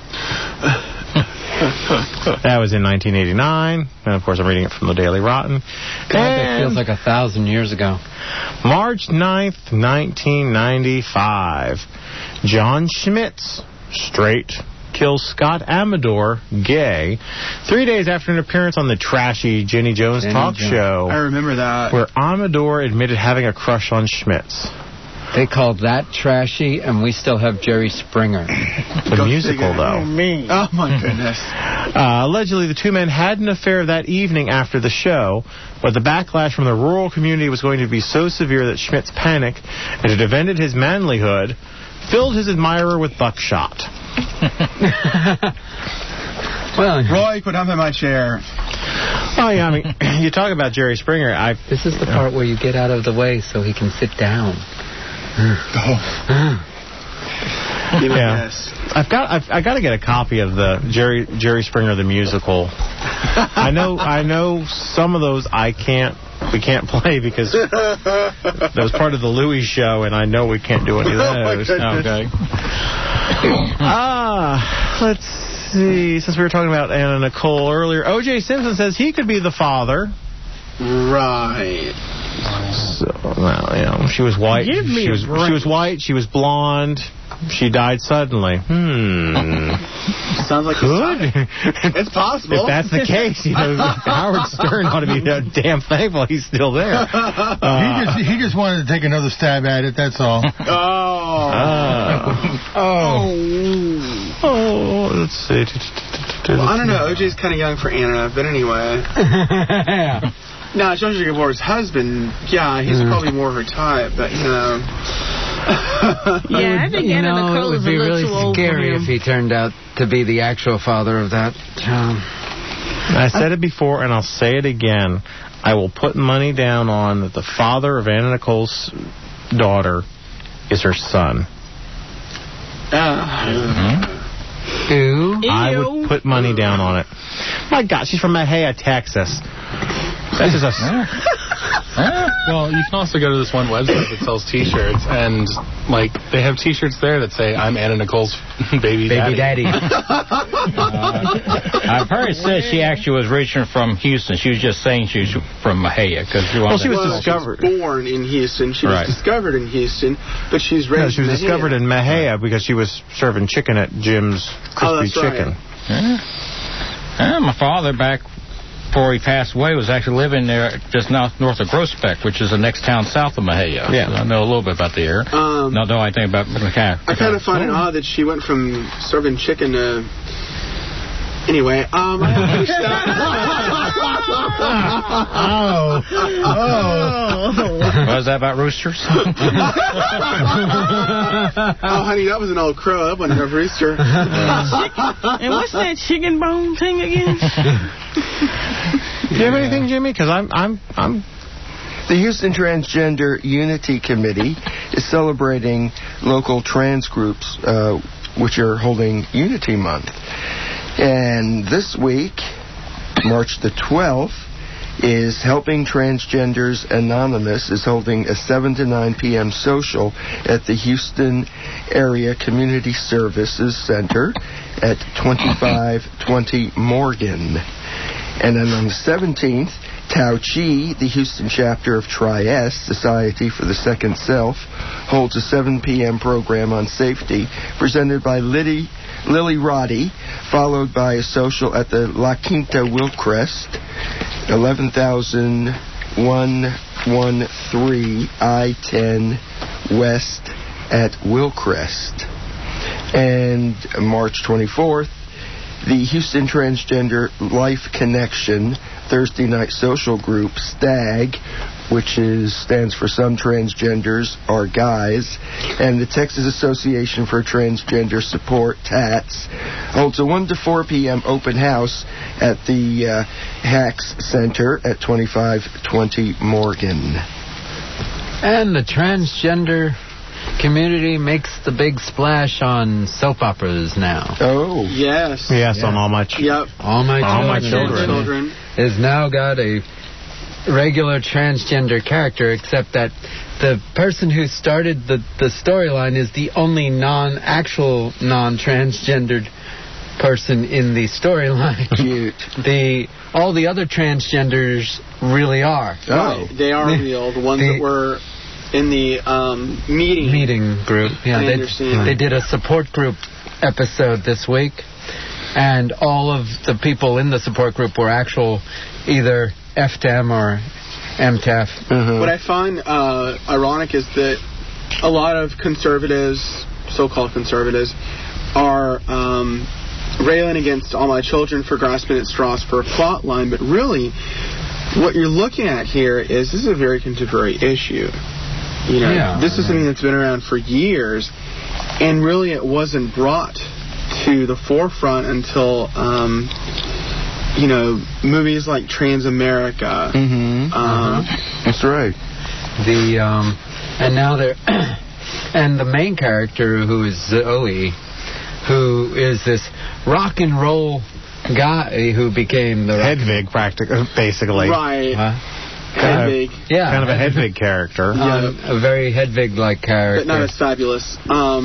That was in 1989. And, of course, I'm reading it from the Daily Rotten. God, that feels like 1,000 years ago. March 9th, 1995. John Schmitz, straight, kills Scott Amador, gay, 3 days after an appearance on the trashy Jenny Jones talk show. I remember that. Where Amador admitted having a crush on Schmitz. They called that trashy, and we still have Jerry Springer. The musical, though. Oh, my goodness. Allegedly, the two men had an affair that evening after the show, but the backlash from the rural community was going to be so severe that Schmitz panicked and it defended his manlyhood, filled his admirer with buckshot. Well, Roy, put up in my chair. Oh, yeah, I mean, you talk about Jerry Springer. This is the part where you get out of the way so he can sit down. Yes. I got to get a copy of the Jerry Springer the musical. I know some of those we can't play because that was part of the Louis show, and I know we can't do any of those. Okay. Let's see. Since we were talking about Anna Nicole earlier, O.J. Simpson says he could be the father. Right. So, well, she was white. She was white. She was blonde. She died suddenly. Sounds like good. It's possible. If that's the case, Howard Stern ought to be damn thankful he's still there. He just wanted to take another stab at it. That's all. Let's see. Well, I don't know. OJ's kind of young for Anna, but anyway. No, Joshua Gabor's husband, he's probably more her type, but, Yeah, I think Anna Nicole is a little too old. It would be really scary if he turned out to be the actual father of that child. I said it before, and I'll say it again. I will put money down on that the father of Anna Nicole's daughter is her son. Ew. I would put money down on it. My God, she's from Mahia, Texas. That's just a... Well, you can also go to this one website that sells T-shirts, and they have T-shirts there that say "I'm Anna Nicole's baby daddy." I've heard it said she actually was originally from Houston. She was just saying she was from Mahia because she was born in Houston. She was discovered in Houston, but she's raised. She was discovered in Mahia because she was serving chicken at Jim's Crispy Chicken. Right. My father back. Before he passed away, was actually living there just north of Groesbeck, which is the next town south of Mahia. Yeah. So I know a little bit about the area. Don't know anything about McCann. I kind of find it odd that she went from serving chicken to... Anyway, Was that about roosters? Oh, honey, that was an old crow. That wasn't a rooster. And what's that chicken bone thing again? Do you have anything, Jimmy? Because I'm... The Houston Transgender Unity Committee is celebrating local trans groups, which are holding Unity Month. And this week, March the 12th, is Helping Transgenders Anonymous is holding a 7 to 9 p.m. social at the Houston Area Community Services Center at 2520 Morgan. And then on the 17th, Tao Chi, the Houston chapter of Tri-S, Society for the Second Self, holds a 7 p.m. program on safety presented by Lily Roddy, followed by a social at the La Quinta Wilcrest, 11113 I-10 West at Wilcrest. And March 24th, the Houston Transgender Life Connection Thursday night social group, STAG, which stands for Some Transgenders Are Guys, and the Texas Association for Transgender Support, TATS, holds a 1 to 4 p.m. open house at the Hacks Center at 2520 Morgan. And the transgender community makes the big splash on soap operas now. Oh. Yes. Yes, on All My Children. Yep. All My Children has now got a regular transgender character, except that the person who started the storyline is the only non-transgendered person in the storyline. Cute. All the other transgenders really are. Oh. They are real. The ones that were in the meeting group. Yeah, they did a support group episode this week, and all of the people in the support group were actual either FTM or MTF. Mm-hmm. What I find ironic is that a lot of conservatives, so-called conservatives, are railing against All My Children for grasping at straws for a plot line, but really what you're looking at here is this is a very contemporary issue. This is something that's been around for years, and really it wasn't brought to the forefront until movies like Transamerica. That's right. And now they're and the main character, who is Zoe, who is this rock and roll guy who became the Hedwig, basically. Right. Hedwig. Kind of a Hedwig character. A very Hedwig-like character. But not as fabulous.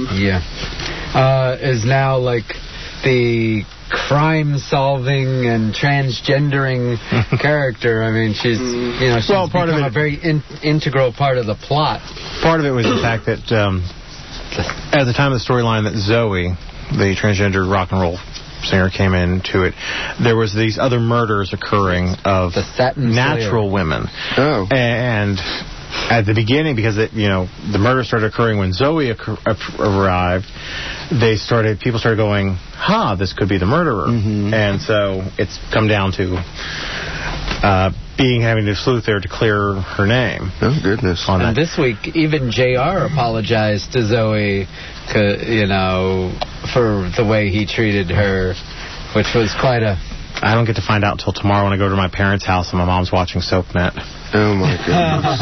Is now like the crime-solving and transgendering character. I mean, she's she's part of a very integral part of the plot. Part of it was the fact that at the time of the storyline that Zoe, the transgender rock and roll singer, came into it, there was these other murders occurring of natural women. Oh. And at the beginning, because the murder started occurring when Zoe arrived, people started going, this could be the murderer. Mm-hmm. And so it's come down to having to sleuth there to clear her name. Oh, goodness. And this week, even JR apologized to Zoe, for the way he treated her, which was quite a... I don't get to find out until tomorrow when I go to my parents' house and my mom's watching SoapNet. Oh, my goodness.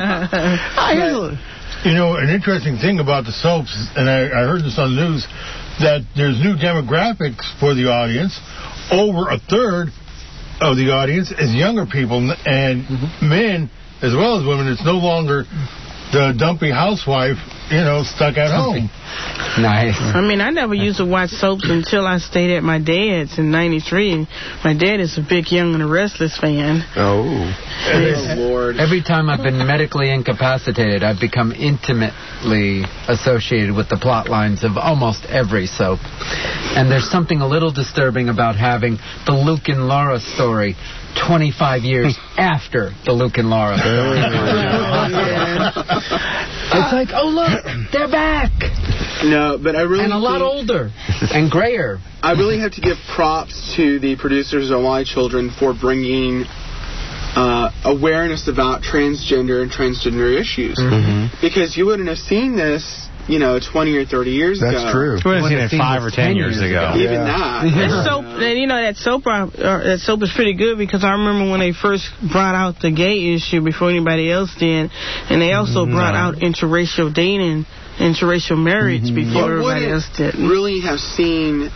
An interesting thing about the soaps, and I heard this on the news, that there's new demographics for the audience. Over a third of the audience is younger people and men as well as women. It's no longer the dumpy housewife, stuck at home. Nice. I mean, I never used to watch soaps until I stayed at my dad's in '93. My dad is a big Young and the Restless fan. Oh. Lord. Every time I've been medically incapacitated, I've become intimately associated with the plot lines of almost every soap. And there's something a little disturbing about having the Luke and Laura story 25 years after the Luke and Laura story. It's like, oh, look, they're back. No, but I really And a lot older and grayer. I really have to give props to the producers of My Children for bringing awareness about transgender and transgender issues. Because you wouldn't have seen this, 20 or 30 years ago. That's true. We would have seen it 5 or 10 years ago. Even that. That soap is pretty good because I remember when they first brought out the gay issue before anybody else did, and they also brought out interracial dating, interracial marriage before everybody else did. Really have seen,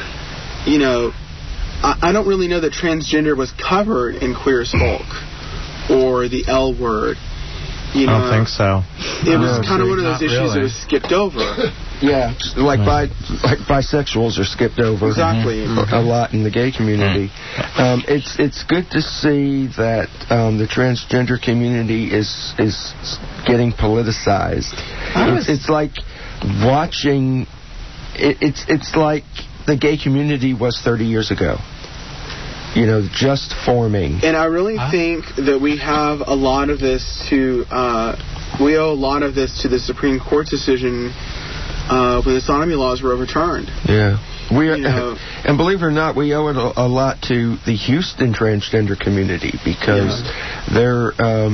I don't really know that transgender was covered in Queer as Folk or the L Word. I don't think so. It was kind of one of those issues that was skipped over. Yeah, like bisexuals are skipped over. Exactly. A lot in the gay community. It's good to see that the transgender community is getting politicized. It's like watching. It's like the gay community was 30 years ago. Just forming. And I really think that we have a lot of this to, we owe a lot of this to the Supreme Court decision when the sodomy laws were overturned. Yeah. And believe it or not, we owe it a lot to the Houston transgender community because they're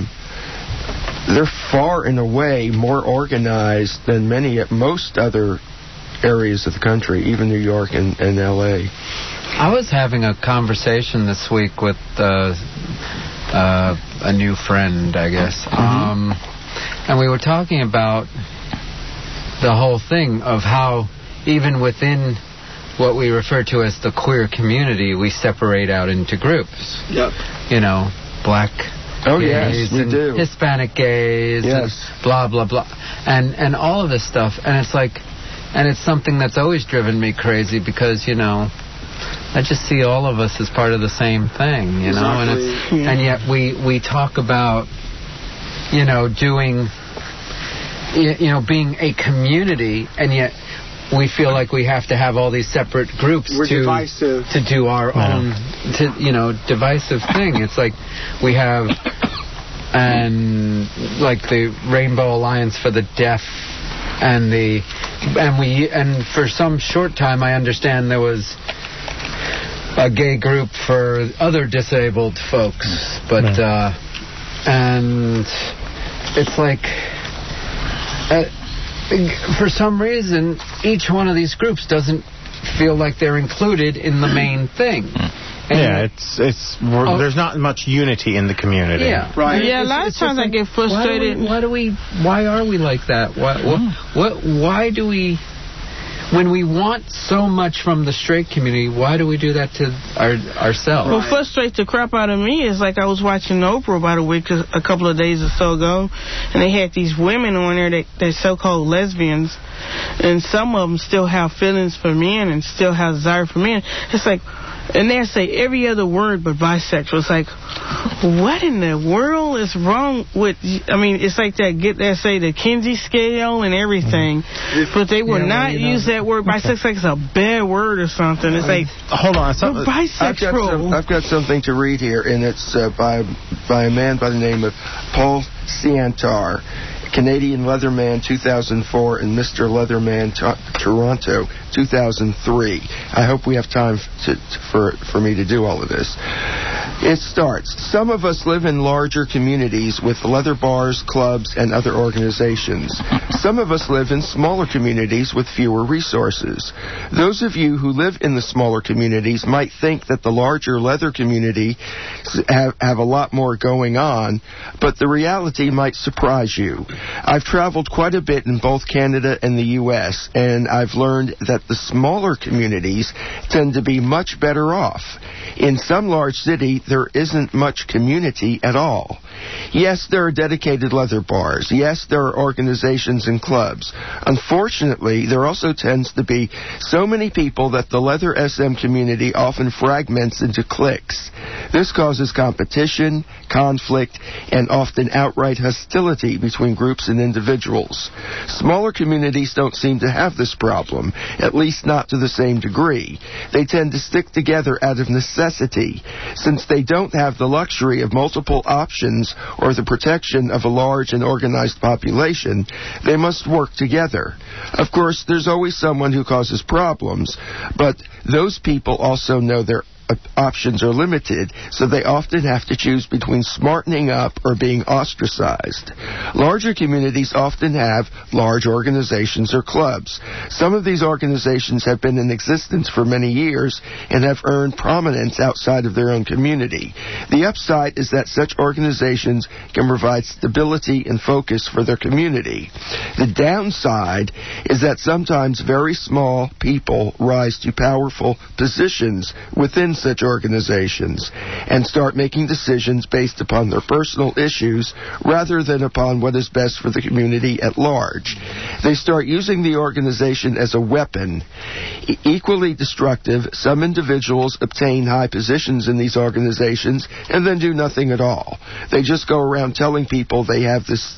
far and away more organized than most other areas of the country, even New York and L.A. I was having a conversation this week with a new friend, I guess. And we were talking about the whole thing of how even within what we refer to as the queer community, we separate out into groups. Yep. Black gays we and do. Hispanic gays and blah, blah, blah. And all of this stuff. And it's like, and it's something that's always driven me crazy because, I just see all of us as part of the same thing, Exactly. and yet we talk about, doing, being a community, and yet we feel like we have to have all these separate groups to do our own, divisive thing. It's like we have, and like the Rainbow Alliance for the Deaf, and for some short time I understand there was a gay group for other disabled folks, but and it's like for some reason each one of these groups doesn't feel like they're included in the main thing. And there's not much unity in the community. Yeah, right. Yeah, a lot of times I get frustrated. Why are we like that? Why do we? When we want so much from the straight community, why do we do that to ourselves? What frustrates the crap out of me is like I was watching Oprah about a couple of days or so ago, and they had these women on there they're so-called lesbians, and some of them still have feelings for men and still have desire for men. It's like, and they say every other word but bisexual. It's like, what in the world is wrong with? I mean, it's like they say the Kinsey scale and everything, but they will not use that word bisexual like it's a bad word or something. It's like, hold on, bisexual. I've got something to read here, and it's by a man by the name of Paul Siantar. Canadian Leatherman 2004 and Mr. Leatherman Toronto 2003. I hope we have time for me to do all of this. It starts. Some of us live in larger communities with leather bars, clubs, and other organizations. Some of us live in smaller communities with fewer resources. Those of you who live in the smaller communities might think that the larger leather community have a lot more going on, but the reality might surprise you. I've traveled quite a bit in both Canada and the U.S., and I've learned that the smaller communities tend to be much better off. In some large city, there isn't much community at all. Yes, there are dedicated leather bars. Yes, there are organizations and clubs. Unfortunately, there also tends to be so many people that the leather SM community often fragments into cliques. This causes competition, conflict, and often outright hostility between groups and individuals. Smaller communities don't seem to have this problem, at least not to the same degree. They tend to stick together out of necessity, since they don't have the luxury of multiple options or the protection of a large and organized population. They must work together. Of course, there's always someone who causes problems, but those people also know their options are limited, so they often have to choose between smartening up or being ostracized. Larger communities often have large organizations or clubs. Some of these organizations have been in existence for many years and have earned prominence outside of their own community. The upside is that such organizations can provide stability and focus for their community. The downside is that sometimes very small people rise to powerful positions within such organizations and start making decisions based upon their personal issues rather than upon what is best for the community at large. They start using the organization as a weapon. Equally destructive, some individuals obtain high positions in these organizations and then do nothing at all. They just go around telling people they have this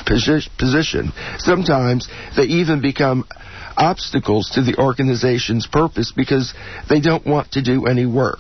position. Sometimes they even become obstacles to the organization's purpose because they don't want to do any work.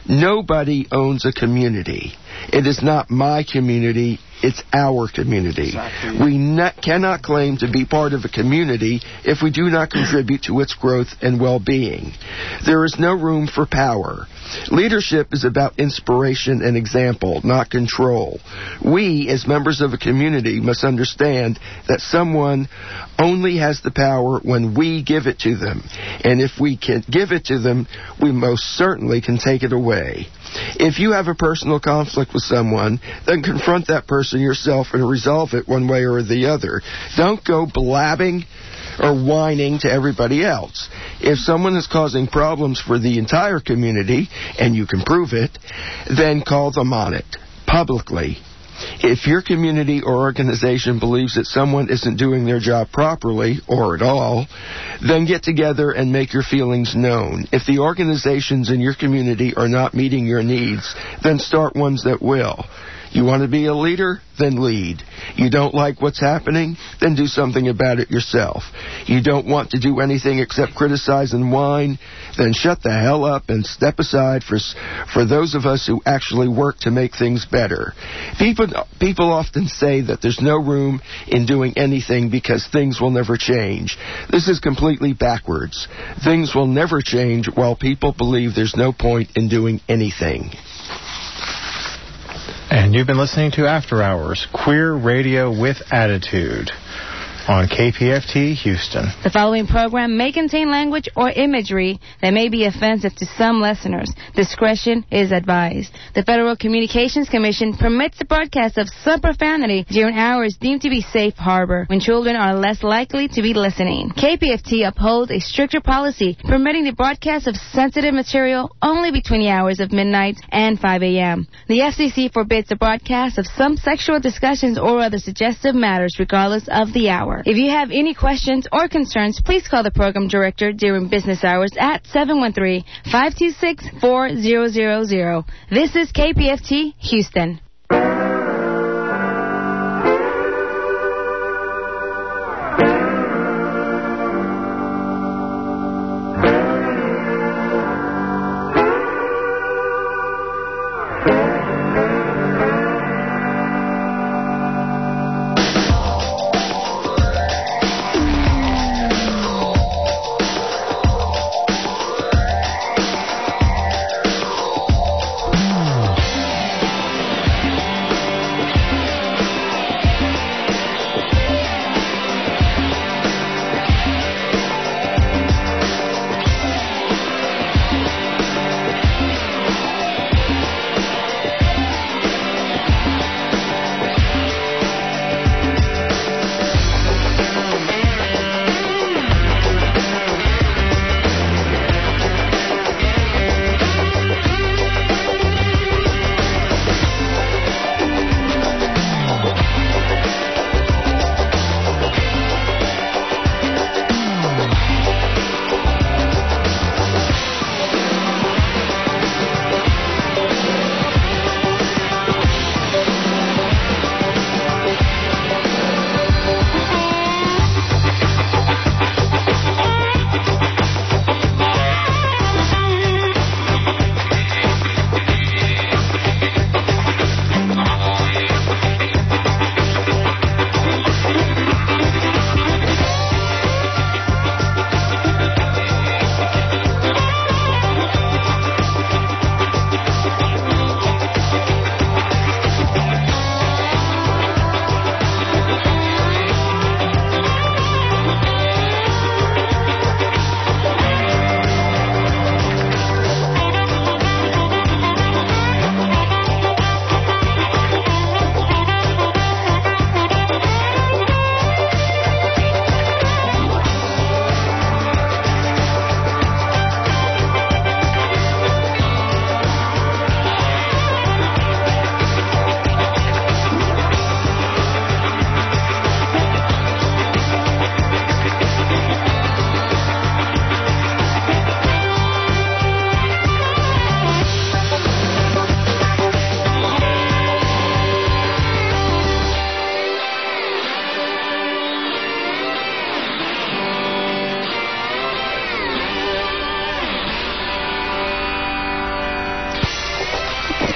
Nobody owns a community. It is not my community, it's our community. Exactly. We cannot claim to be part of a community if we do not contribute to its growth and well-being. There is no room for power. Leadership is about inspiration and example, not control. We, as members of a community, must understand that someone only has the power when we give it to them. And if we can give it to them, we most certainly can take it away. If you have a personal conflict with someone, then confront that person yourself and resolve it one way or the other. Don't go blabbing or whining to everybody else. If someone is causing problems for the entire community, and you can prove it, then call them on it, publicly. If your community or organization believes that someone isn't doing their job properly, or at all, then get together and make your feelings known. If the organizations in your community are not meeting your needs, then start ones that will. You want to be a leader? Then lead. You don't like what's happening? Then do something about it yourself. You don't want to do anything except criticize and whine? Then shut the hell up and step aside for those of us who actually work to make things better. People often say that there's no room in doing anything because things will never change. This is completely backwards. Things will never change while people believe there's no point in doing anything. And you've been listening to After Hours, Queer Radio with Attitude, on KPFT Houston. The following program may contain language or imagery that may be offensive to some listeners. Discretion is advised. The Federal Communications Commission permits the broadcast of some profanity during hours deemed to be safe harbor, when children are less likely to be listening. KPFT upholds a stricter policy permitting the broadcast of sensitive material only between the hours of midnight and 5 a.m. The FCC forbids the broadcast of some sexual discussions or other suggestive matters regardless of the hour. If you have any questions or concerns, please call the program director during business hours at 713-526-4000. This is KPFT Houston.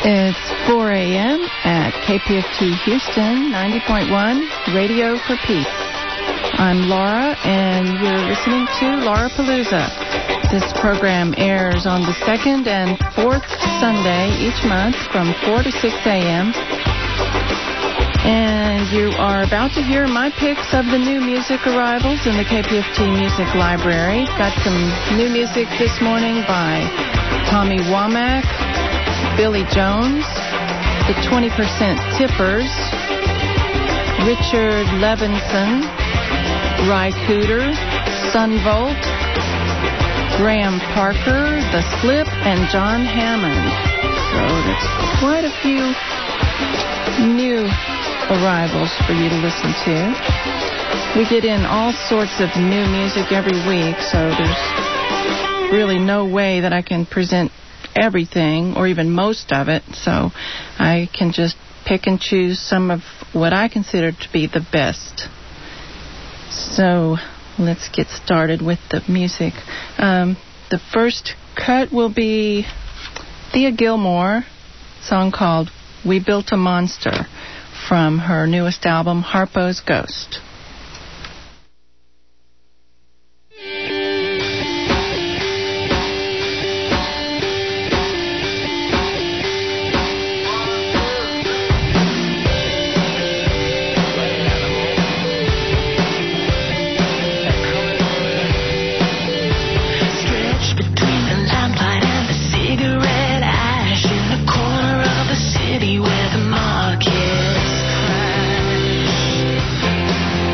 It's 4 a.m. at KPFT Houston, 90.1 Radio for Peace. I'm Laura, and you're listening to Laura Palooza. This program airs on the second and fourth Sunday each month from 4 to 6 a.m. And you are about to hear my picks of the new music arrivals in the KPFT Music Library. Got some new music this morning by Tommy Womack, Billy Jones, the 20% Tippers, Richard Levinson, Ry Cooder, Sunvolt, Graham Parker, The Slip, and John Hammond. So there's quite a few new arrivals for you to listen to. We get in all sorts of new music every week, so there's really no way that I can present everything or even most of it, so I can just pick and choose some of what I consider to be the best. So let's get started with the music. The first cut will be Thea Gilmore, song called We Built a Monster, from her newest album, Harpo's Ghost. Where the markets crash.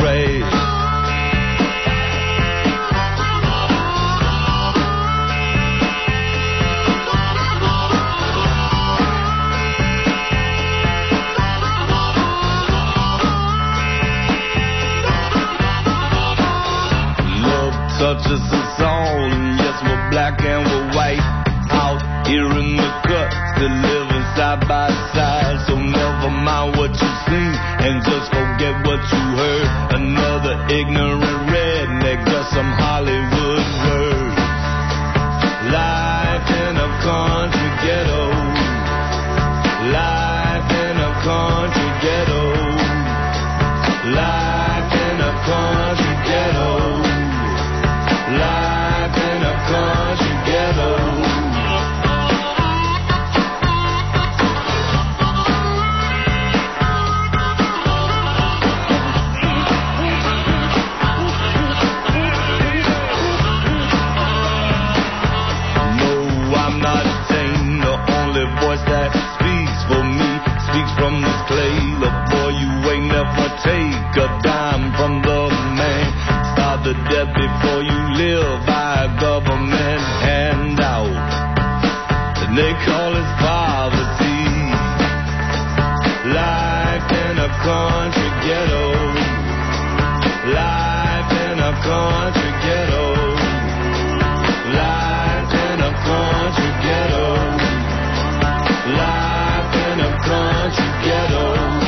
crash. Touches us all, and yes, we're black and we're white. Out here in the cut, still living side by side. So never mind what you've seen, and just forget what you heard. Another ignorant redneck, just some Hollywood words. Life in a country ghetto. Life in a country ghetto. Life in a country ghetto. Life in a country ghetto. No, I'm not ashamed. The only voice that speaks for me speaks from this clay. The boy, you ain't never take a dime from the man. Start the debt before you live by a government handout. And they call it poverty. Life in a country ghetto. Life in a country ghetto. Life in a country ghetto. Life in a country ghetto.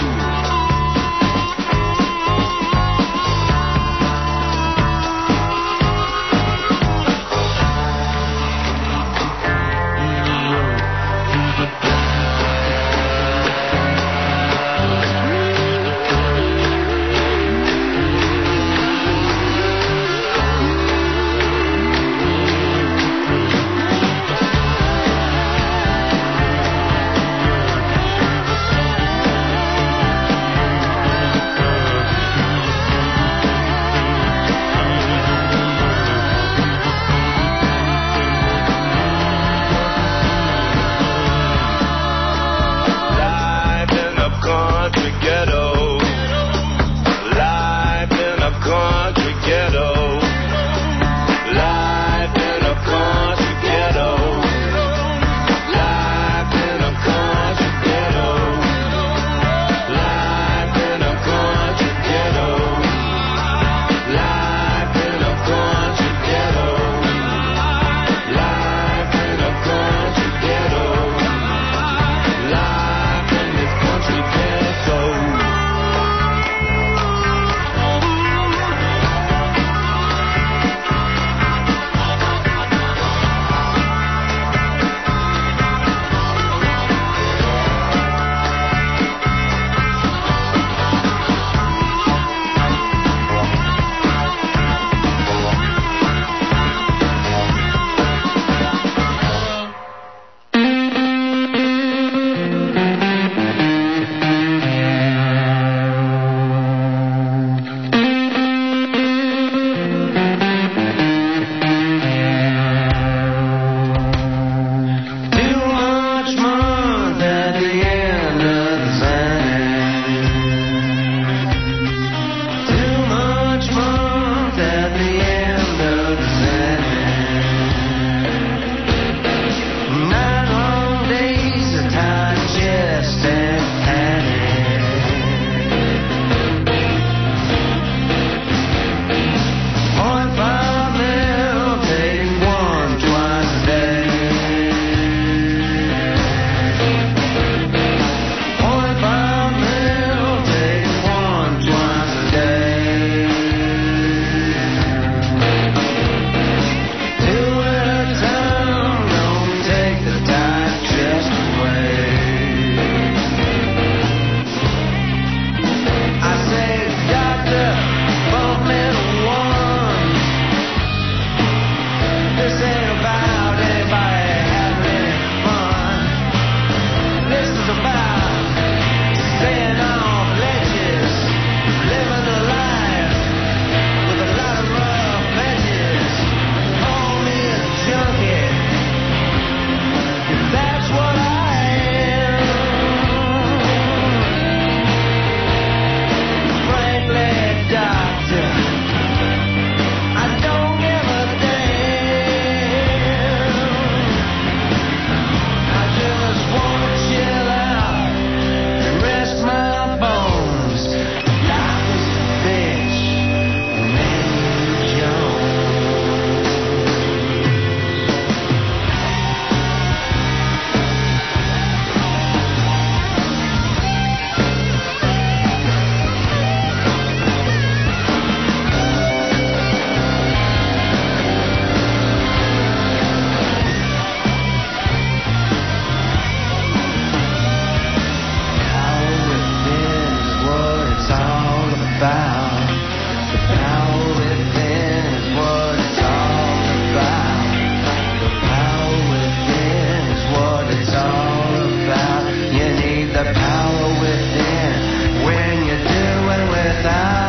Power within is what it's all about. The power within is what it's all about. You need the power within when you're doing without.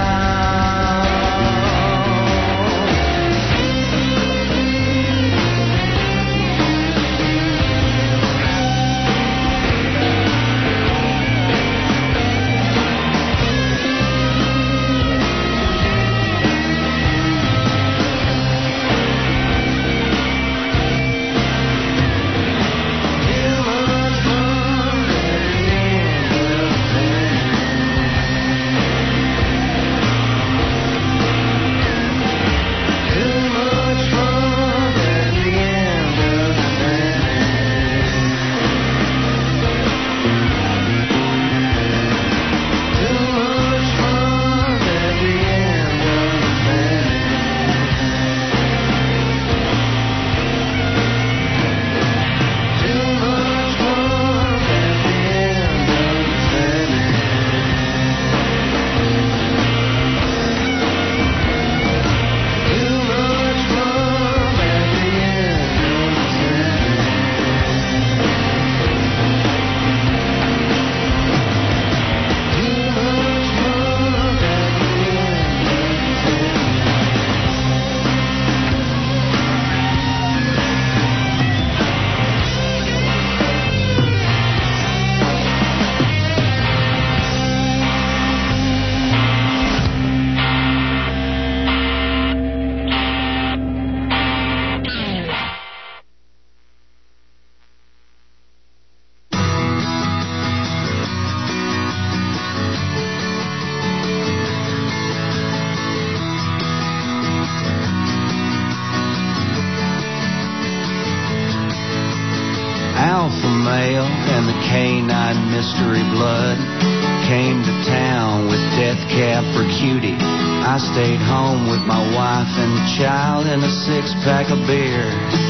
Alpha male and the canine mystery blood came to town with death cab for cutie. I stayed home with my wife and child and a six-pack of beer.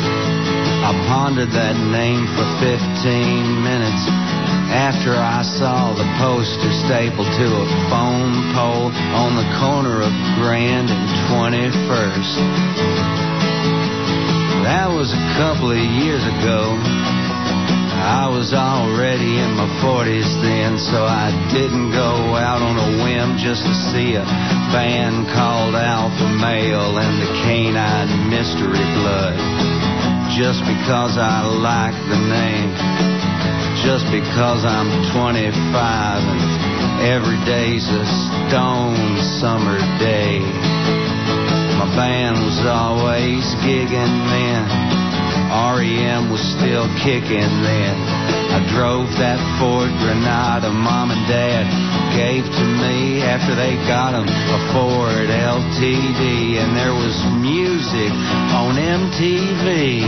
I pondered that name for 15 minutes after I saw the poster stapled to a phone pole on the corner of Grand and 21st. That was a couple of years ago. I was already in my 40s then, so I didn't go out on a whim just to see a band called Alpha Male and the Canine Mystery Blood. Just because I like the name, just because I'm 25 and every day's a stone summer day. My band was always gigging then. REM was still kicking then. I drove that Ford Granada Mom and Dad gave to me after they got a Ford LTD, and there was music on MTV.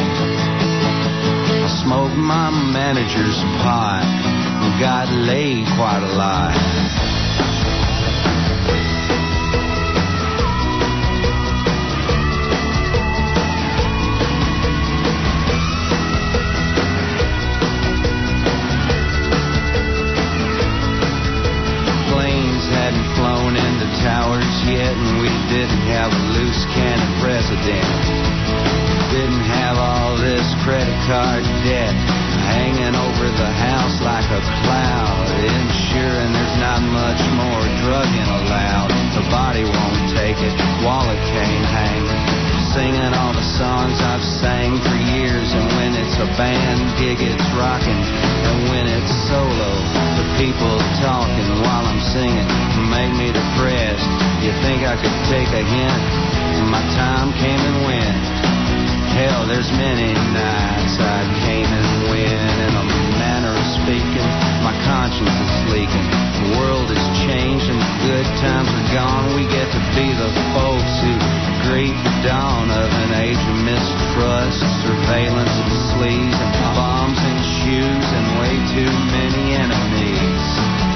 I smoked my manager's pot and got laid quite a lot. Towers yet, and we didn't have a loose cannon president. Didn't have all this credit card debt hanging over the house like a cloud. Ensuring there's not much more drugging allowed. The body won't take it, wallet can't hang. Singing all the songs I've sang for years, and when it's a band gig it's rocking, and when it's solo the people talking while I'm singing make me depressed. You think I could take a hint? My time came and went. Hell, there's many nights I came and went. In a manner of speaking, my conscience is leaking. The world has changed and the good times are gone. We get to be the folks who greet the dawn of an age of mistrust, surveillance and sleaze, and bombs and shoes, and way too many enemies.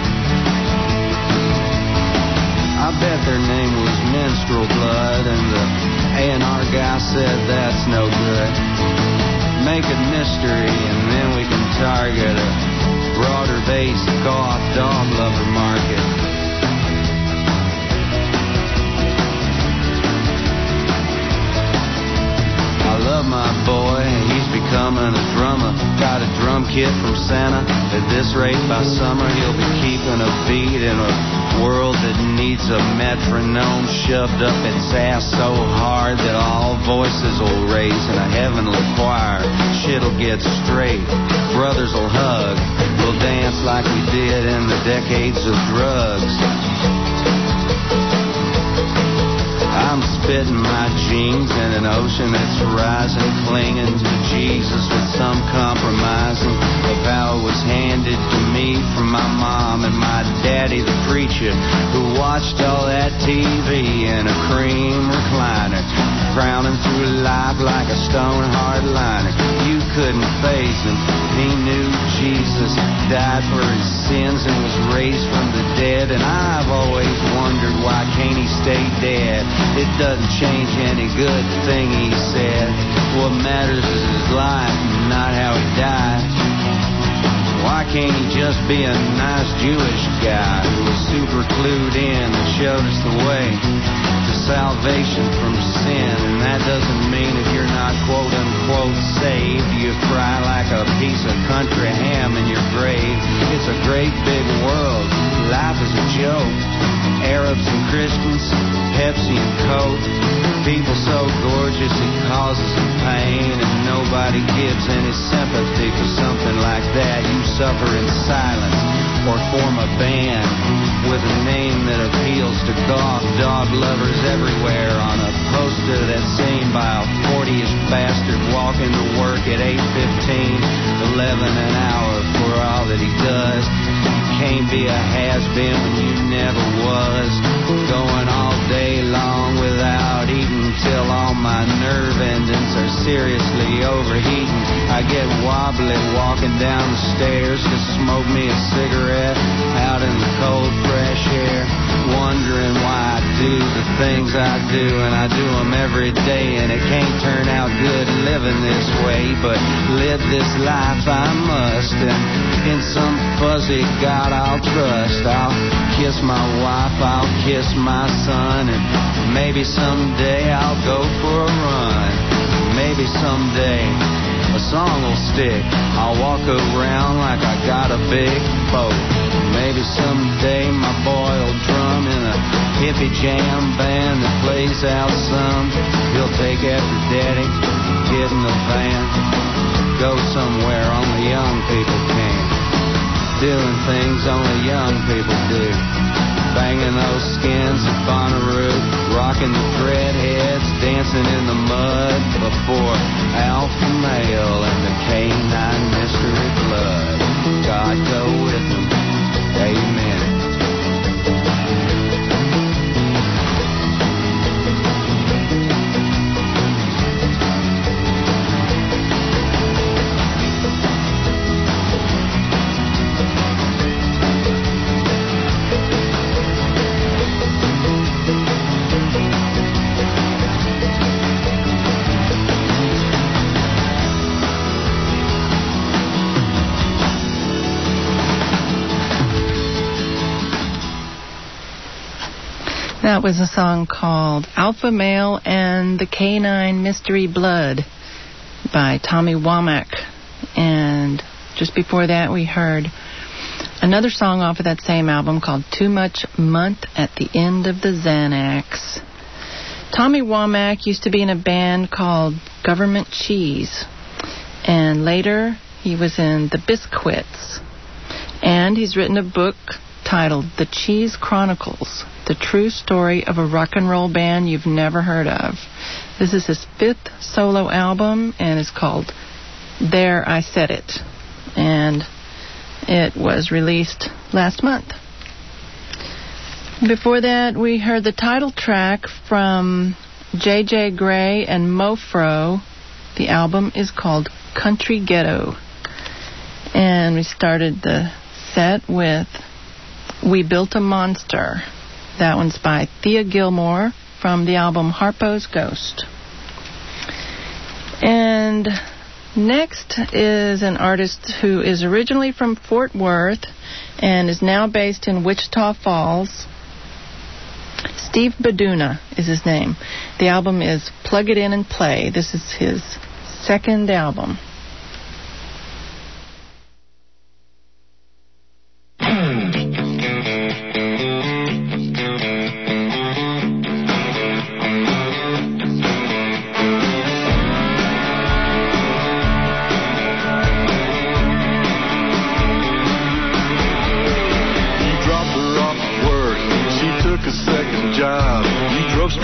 I bet their name was Menstrual Blood, and the A&R guy said that's no good. Make it mystery, and then we can target a broader base goth dog lover market. drum kit from Santa. At this rate, by summer, he'll be keeping a beat in a world that needs a metronome shoved up its ass so hard that all voices will raise in a heavenly choir. Shit'll get straight, brothers will hug, we'll dance like we did in the decades of drugs. I'm spitting my jeans in an ocean that's rising, clinging to Jesus with some compromising of how it was handed to me from my mom and my daddy, the preacher, who watched all that TV in a cream recliner, frowning through life like a stone hardliner. You couldn't face him. He knew Jesus died for his sins and was raised from the dead, and I've always wondered why can't he stay dead? It doesn't change any good thing he said. What matters is his life, not how he died. Why can't he just be a nice Jewish guy who was super clued in and showed us the way to salvation from sin? And that doesn't mean if you're not quote-unquote saved, you cry like a piece of country ham in your grave. It's a great big world. Life is a joke. Arabs and Christians, Pepsi and Coke. People so gorgeous it causes them pain, and nobody gives any sympathy for something like that. You suffer in silence or form a band with a name that appeals to dog lovers everywhere on a poster that's seen by a 40-ish bastard walking to work at 8:15, 11 an hour for all that he does. You can't be a has-been when you never was. Going all day long without eating till all my nerve endings are seriously overheating. I get wobbly walking down the stairs to smoke me a cigarette out in the cold fresh air, wondering why I do the things I do, and I do them every day, and it can't turn out good living this way, but live this life I must, and in some fuzzy God I'll trust. I'll kiss my wife, I'll kiss my son, and maybe someday I'll go for a run. Maybe someday a song will stick. I'll walk around like I got a big boat. Maybe someday my boy'll drum in a hippie jam band that plays out some. He'll take after daddy, get in the van, go somewhere only young people can, doing things only young people do, banging those skins at Bonnaroo, rocking the dreadheads, dancing in the mud before alpha male and the canine mystery blood. God go with them. Amen. That was a song called Alpha Male and the Canine Mystery Blood by Tommy Womack. And just before that we heard another song off of that same album called Too Much Month at the End of the Xanax. Tommy Womack used to be in a band called Government Cheese. And later he was in the Biscuits. And he's written a book titled The Cheese Chronicles, the true story of a rock and roll band you've never heard of. This is his 5th solo album, and it's called There I Said It. And it was released last month. Before that, we heard the title track from J.J. Grey and Mofro. The album is called Country Ghetto. And we started the set with We Built a Monster. That one's by Thea Gilmore from the album Harpo's Ghost. And next is an artist who is originally from Fort Worth and is now based in Wichita Falls. Steve Baduna is his name. The album is Plug It In and Play. This is his 2nd album.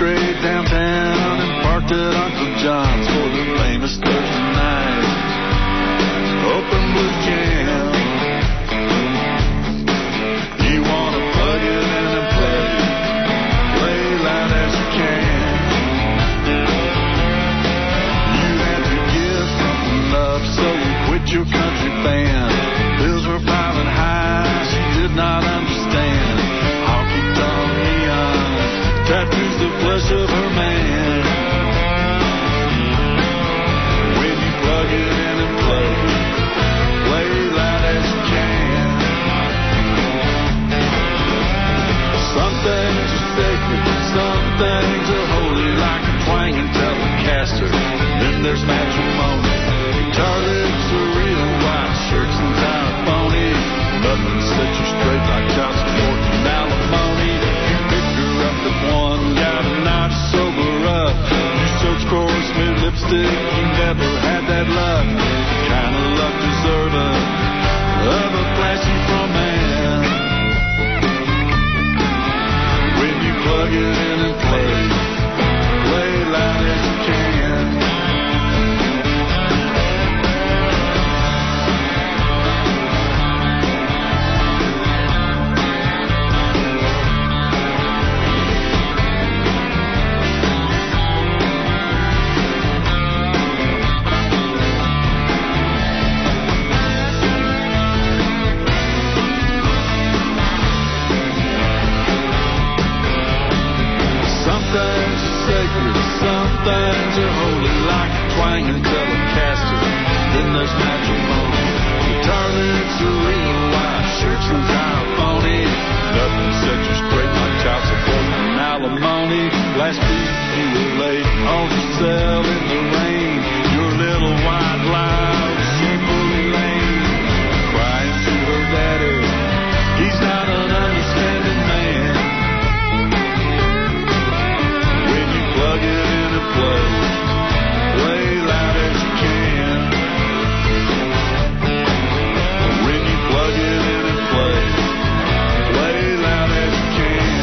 straight downtown and parked at Uncle John's for the famous Thursday night open blue jam. You wanna plug it in and play loud as you can. You had to give something up, so you quit your country band. Bills were piling high, she did not understand. Honky tonk neon tattoos the flesh of her man. When you plug it in and play loud as you can. Some things are sacred, some things are holy, like a twanging Telecaster. Then there's matrimony. Guitar licks are real, white shirts and tie phony. Nothing sets you straight like child support and alimony. You picked her up at one, got a night sober up. You search for a smeared lipstick, you never had that luck. Kind of luck deserving of a flashy from man. When you plug it in and play loud as you can. Some things are holy, like a twanging Telecaster. Then there's matrimony. Guitar licks are real, white shirts and tie phony. Nothing sets you straight like child support and alimony. Last week you were late on your cell in the rain. Your little white lie was simply lame. Crying to her daddy, he's not an understanding man. When you plug it in and play loud as you can. When you plug it in and play loud as you can.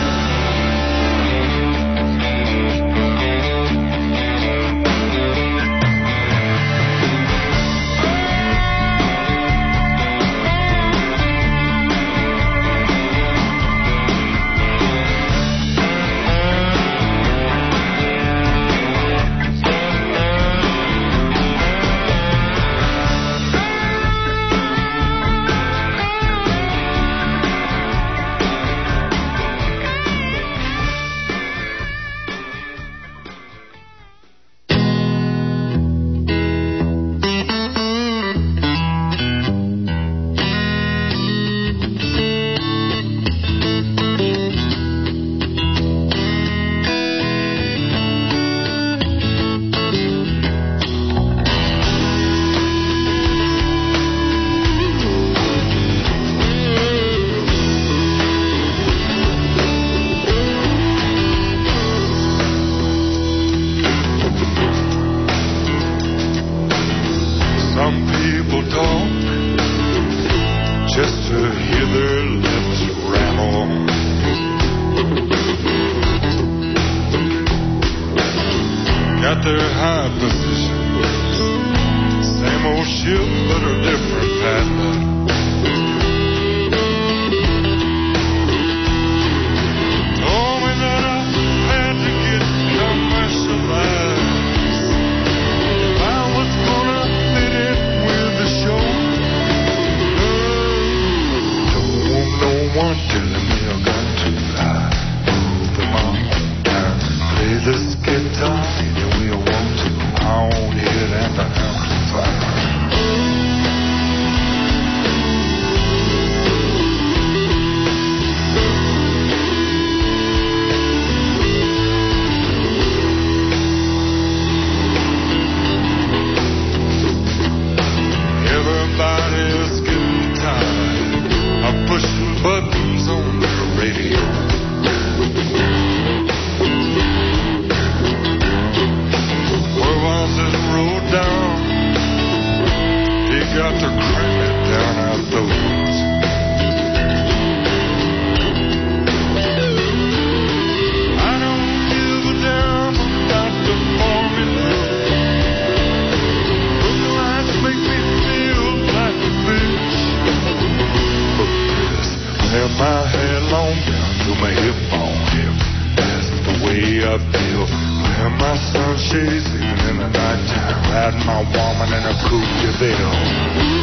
And my sunshades even in the nighttime, riding my woman in a coupe de ville.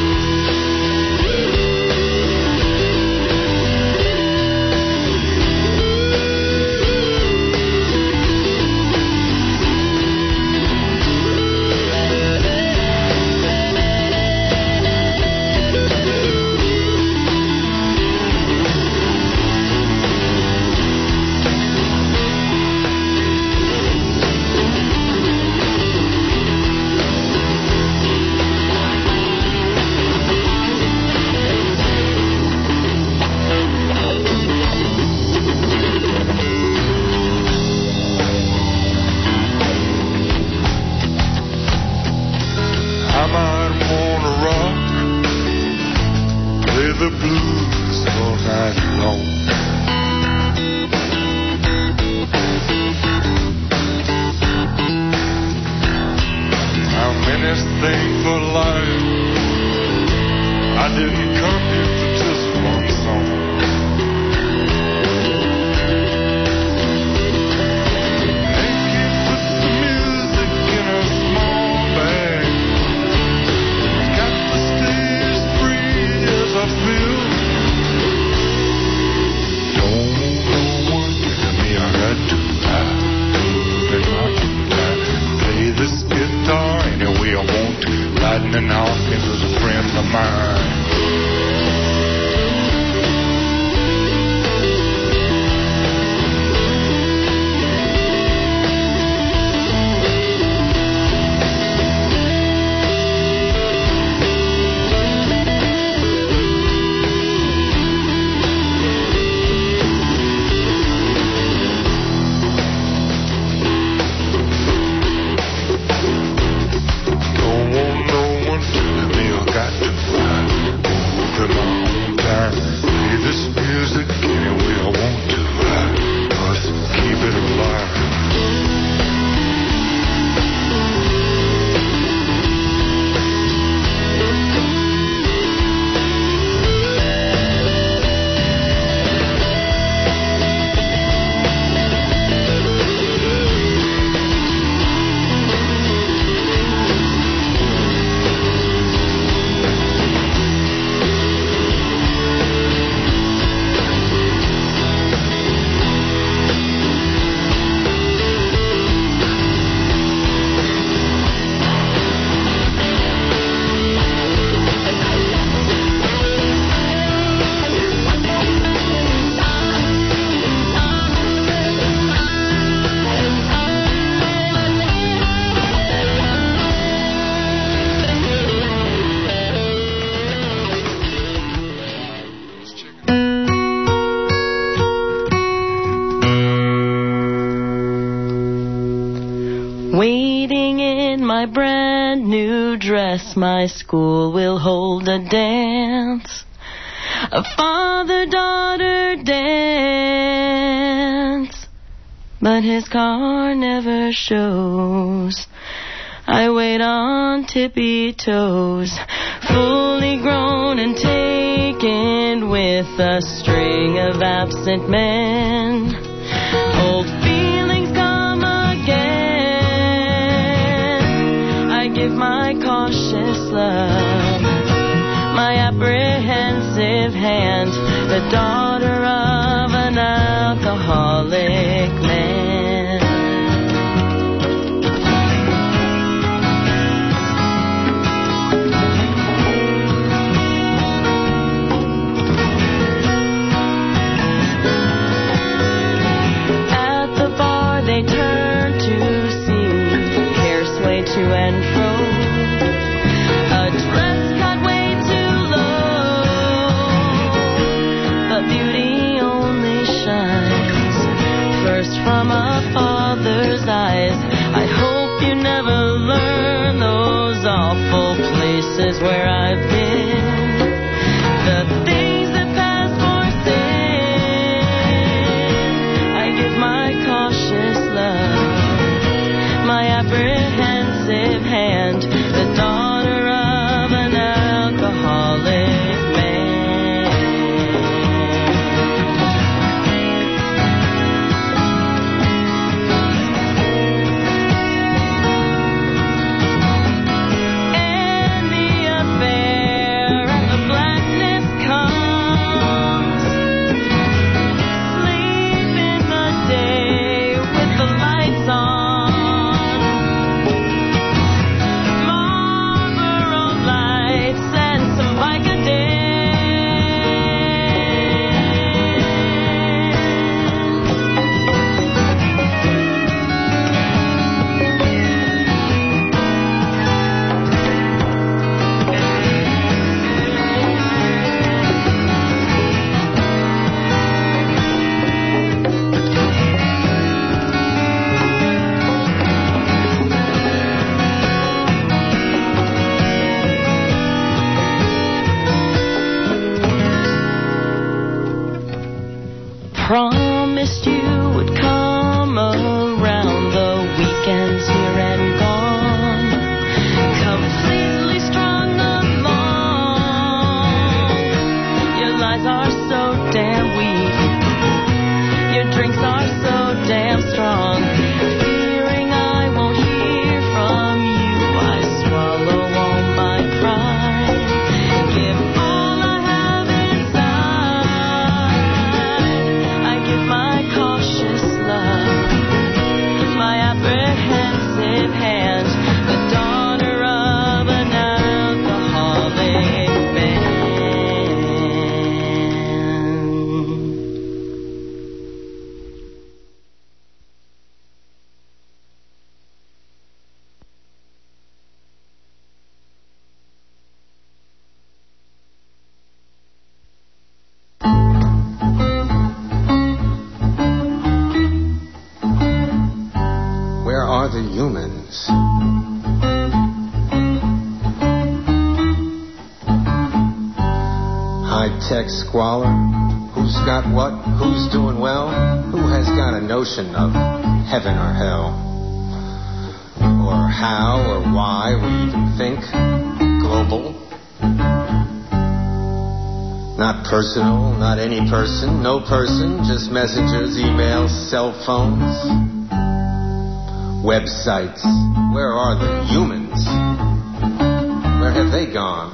The blues all night long. I'm anything for life. I didn't come here for just one song. They can put the music in a small bag. Got the stage free as I feel. Don't no one to me, I got to play this guitar any way I want to. Lightning Hawkins is a friend of mine. Waiting in my brand new dress, my school will hold a dance, a father-daughter dance, but his car never shows. I wait on tippy toes, fully grown and taken with a string of absent men. Old feelings come again. I give my cautious love, my apprehensive hand, the daughter of an alcoholic man. They turn to see, hair sway to and fro, a dress cut way too low, but beauty only shines first from a father's eyes. I hope you never learn those awful places where I've been, the things that pass for sin. I give my cautious love, my apprehensive hand, the daughter of an alcoholic man. Where are the humans? High-tech squalor. Who's got what? Who's doing well? Who has got a notion of heaven or hell? Or how or why we even think? Global. Not personal, not any person, no person, just messengers, emails, cell phones, websites. Where are the humans? Where have they gone?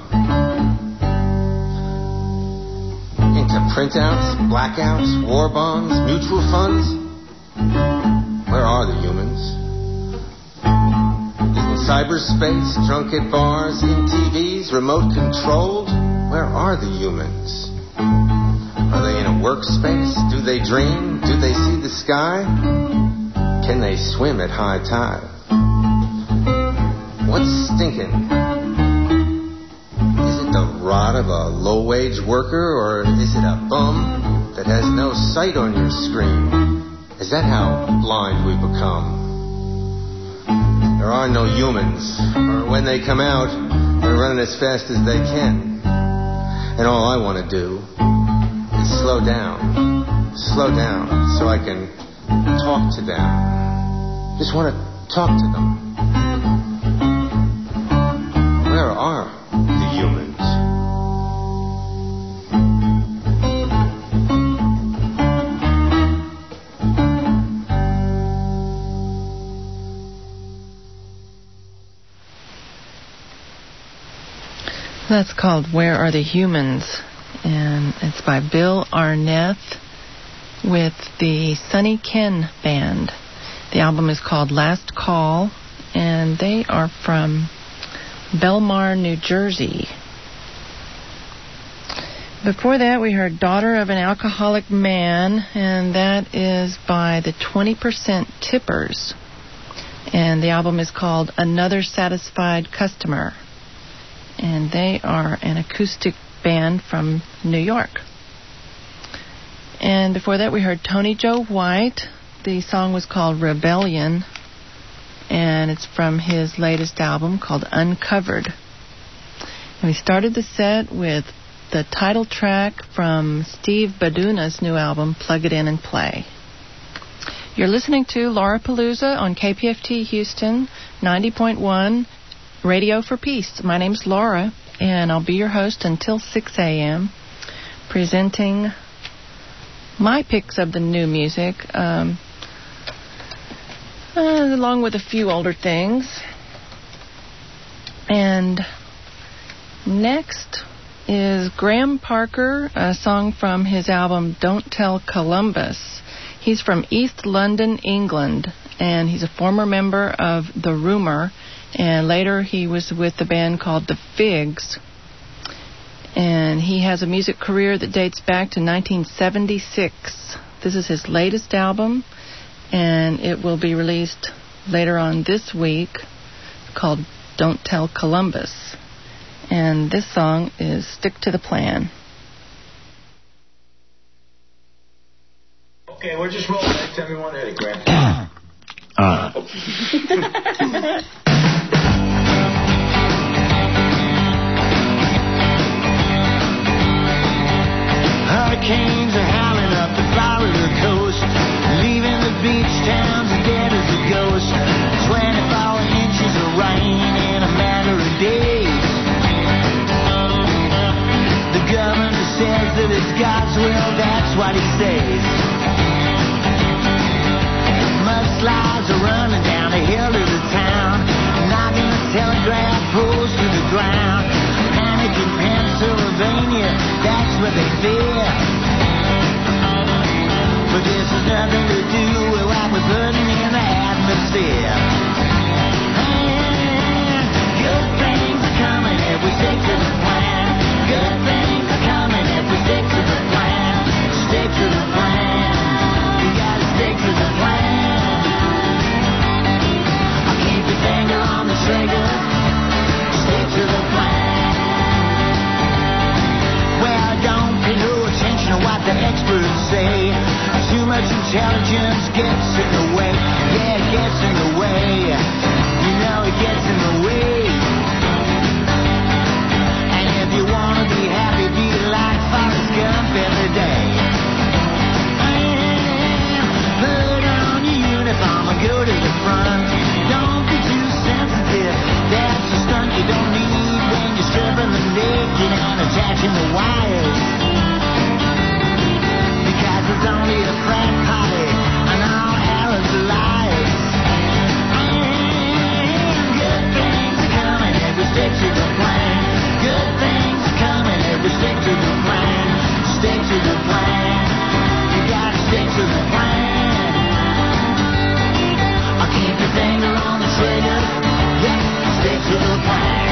Into printouts, blackouts, war bonds, mutual funds? Where are the humans? In cyberspace, drunk at bars, in TVs, remote controlled? Where are the humans? Are they in a workspace? Do they dream? Do they see the sky? Can they swim at high tide? What's stinking? Is it the rot of a low-wage worker, or is it a bum that has no sight on your screen? Is that how blind we become? There are no humans, or when they come out, they're running as fast as they can. And all I want to do is slow down, so I can talk to them. Just want to talk to them. Where are the humans? That's called Where Are the Humans? And it's by Bill Arnett with the Sonny Ken Band. The album is called Last Call, and they are from Belmar, New Jersey. Before that, we heard Daughter of an Alcoholic Man, and that is by the 20% Tippers. And the album is called Another Satisfied Customer. And they are an acoustic band from New York. And before that, we heard Tony Joe White. The song was called Rebellion, and it's from his latest album called Uncovered. And we started the set with the title track from Steve Baduna's new album, Plug It In and Play. You're listening to Laura Palooza on KPFT Houston, 90.1 Radio for Peace. My name's Laura, and I'll be your host until 6 a.m., presenting my picks of the new music, along with a few older things. And next is Graham Parker, a song from his album Don't Tell Columbus. He's from East London, England, and he's a former member of The Rumour, and later he was with the band called The Figs. And he has a music career that dates back to 1976. This is his latest album, and it will be released later on this week, called Don't Tell Columbus. And this song is Stick to the Plan. Okay, we're just rolling. Tell me one hit, Graham. Hurricanes are howling up the Florida coast, leaving the beach towns as dead as a ghost. 24 inches of rain in a matter of days. The governor says that it's God's will, that's what he says. Mudslides are running down the hill to the town, knocking the telegraph poles to the ground. Panic in Pennsylvania, that's what they fear. But this has nothing to do with what we're putting in the atmosphere. And good things are coming if we stick to the plan. Good things are coming if we stick to the plan. Stick to the plan. day. You know it gets in the way. And if you wanna be happy, be like Forrest Gump every day. Put on your uniform and go to the front. Don't be too sensitive. That's a stunt you don't need when you're stripping the naked and attaching the wires. Because it's only a frat party and all Arabs are liars. And good things are coming if we stick to the plan. Good things are coming if we stick to the plan. Stick to the plan. You gotta stick to the plan. I'll keep your finger on the trigger. Yep, stick to the plan.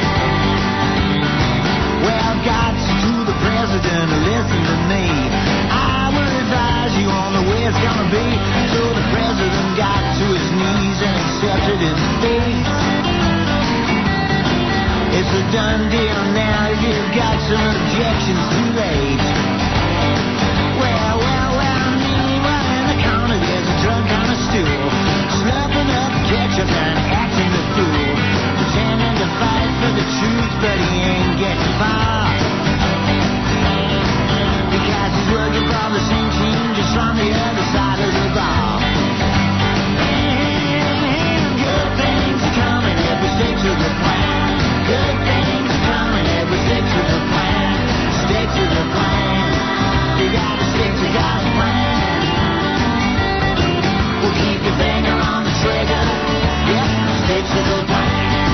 Well, got to the president, listen to me. I will advise you on the way it's gonna be. So the president got to his knees and accepted his fate. It's a done deal now. If you've got some objections, too late. Well, meanwhile in the corner there's a drunk on a stool, slurping up ketchup and acting the fool, pretending to fight for the truth, but he ain't getting far. Because he's working for the same team just on the other side of the bar. And good things are coming if we stick to the plan. Good things are coming if we stick to the plan. Stick to the plan. You gotta stick to God's plan. We'll keep your finger on the trigger. Yep, stick to the plan.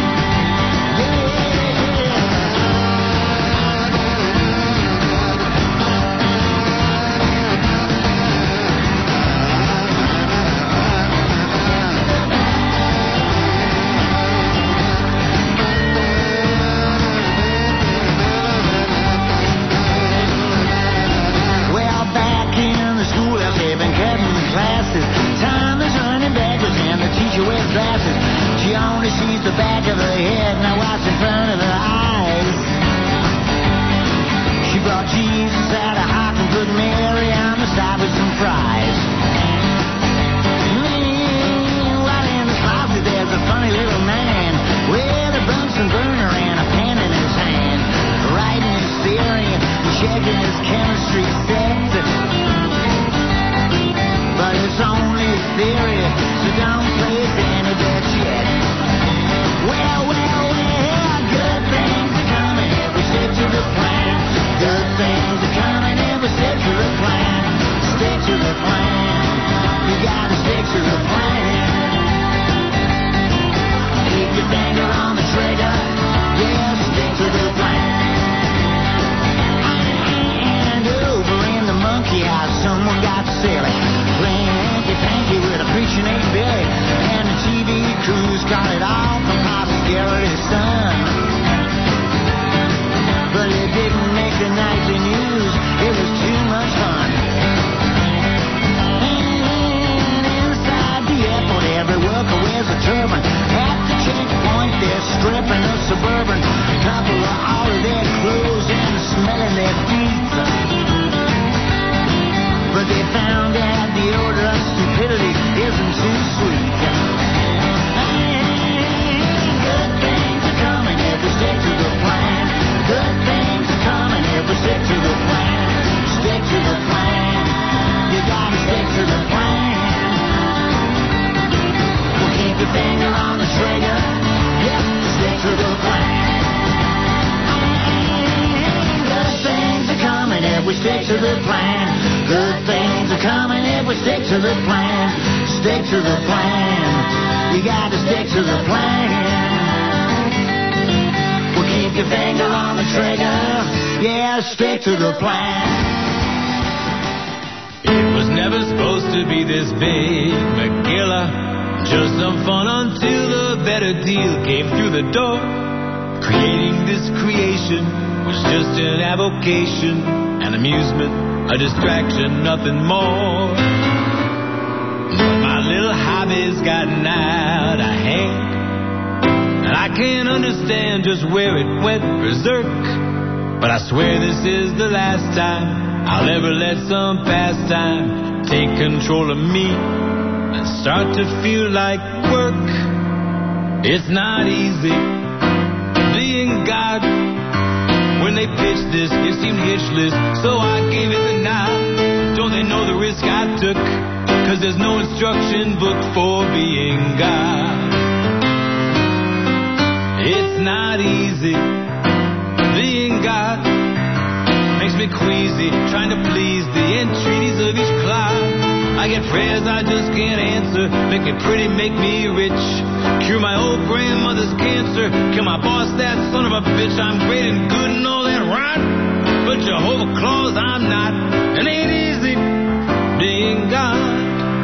They've been cutting the classes. Time is running backwards and the teacher wears glasses. She only sees the back of her head, now what's in front of her eyes? She brought Jesus out of Hawk and put Mary on the side with some fries. While in the closet there's a funny little man with a Bunsen burner and a pen in his hand, writing his theory and checking his chemistry set. But it's only theory, so don't place any bets yet. Well, good things are coming if we stick to the plan. Good things are coming if we stick to the plan. Stick to the plan. You gotta stick to the plan. Keep your finger on the trigger. Yeah, stick to the plan. And over in the monkey house, someone got silly, playing hanky-panky with a preaching Aunt Billy, and the TV crews got it all from Papa Garrett's son. But it didn't make the nightly news, it was too much fun. And inside the airport, every worker wears a turban. At the checkpoint, they're stripping a Suburban, couple of all of their clothes and smelling their feet. But they found out the odor of stupidity isn't too sweet. And good things are coming if we stick to the plan. Good things are coming if we stick to the plan. Stick to the plan. You gotta stick to the plan. We'll keep your finger on the trigger. Yep, stick to the plan. And good things are coming if we stick to the plan. Good things are coming if we stick to the plan. Stick to the plan. You gotta stick to the plan. We'll keep your finger on the trigger. Yeah, stick to the plan. It was never supposed to be this big, McGilla. Just some fun until a better deal came through the door. Creating this creation was just an avocation, an amusement, a distraction, nothing more. But my little hobby's gotten out of hand, and I can't understand just where it went berserk. But I swear this is the last time I'll ever let some pastime take control of me. and start to feel like work. It's not easy being God. When they pitched this, it seemed hitchless, so I gave it the nod. Don't they know the risk I took? 'Cause there's no instruction book for being God. It's not easy being God. Makes me queasy, trying to please the entreaties of each cloud. I get prayers I just can't answer. Make me pretty, make me rich. Cure my old grandmother's cancer. Kill my boss, that son of a bitch. I'm great and good and all that rot. But Jehovah Claus, I'm not. It ain't easy being God.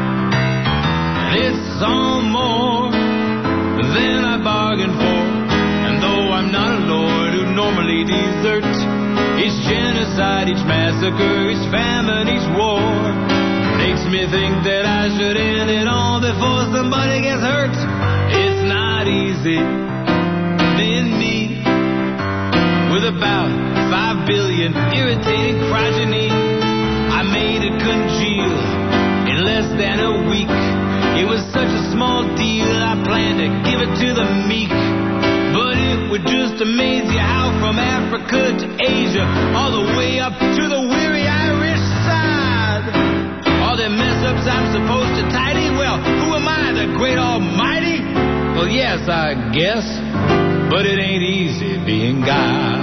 And it's all more than I bargained for. And though I'm not a lord who normally deserts each genocide, each massacre, each famine, each war, makes me think that I should end it all before somebody gets hurt. It's not easy being me, with about 5 billion irritating progeny. I made it congeal in less than a week. It was such a small deal, I planned to give it to the meek. But it would just amaze you how from Africa to Asia, all the way up to the weary Irish side, all the mess-ups I'm supposed to tidy. Well, who am I, the great almighty? Well, yes, I guess, but it ain't easy being God.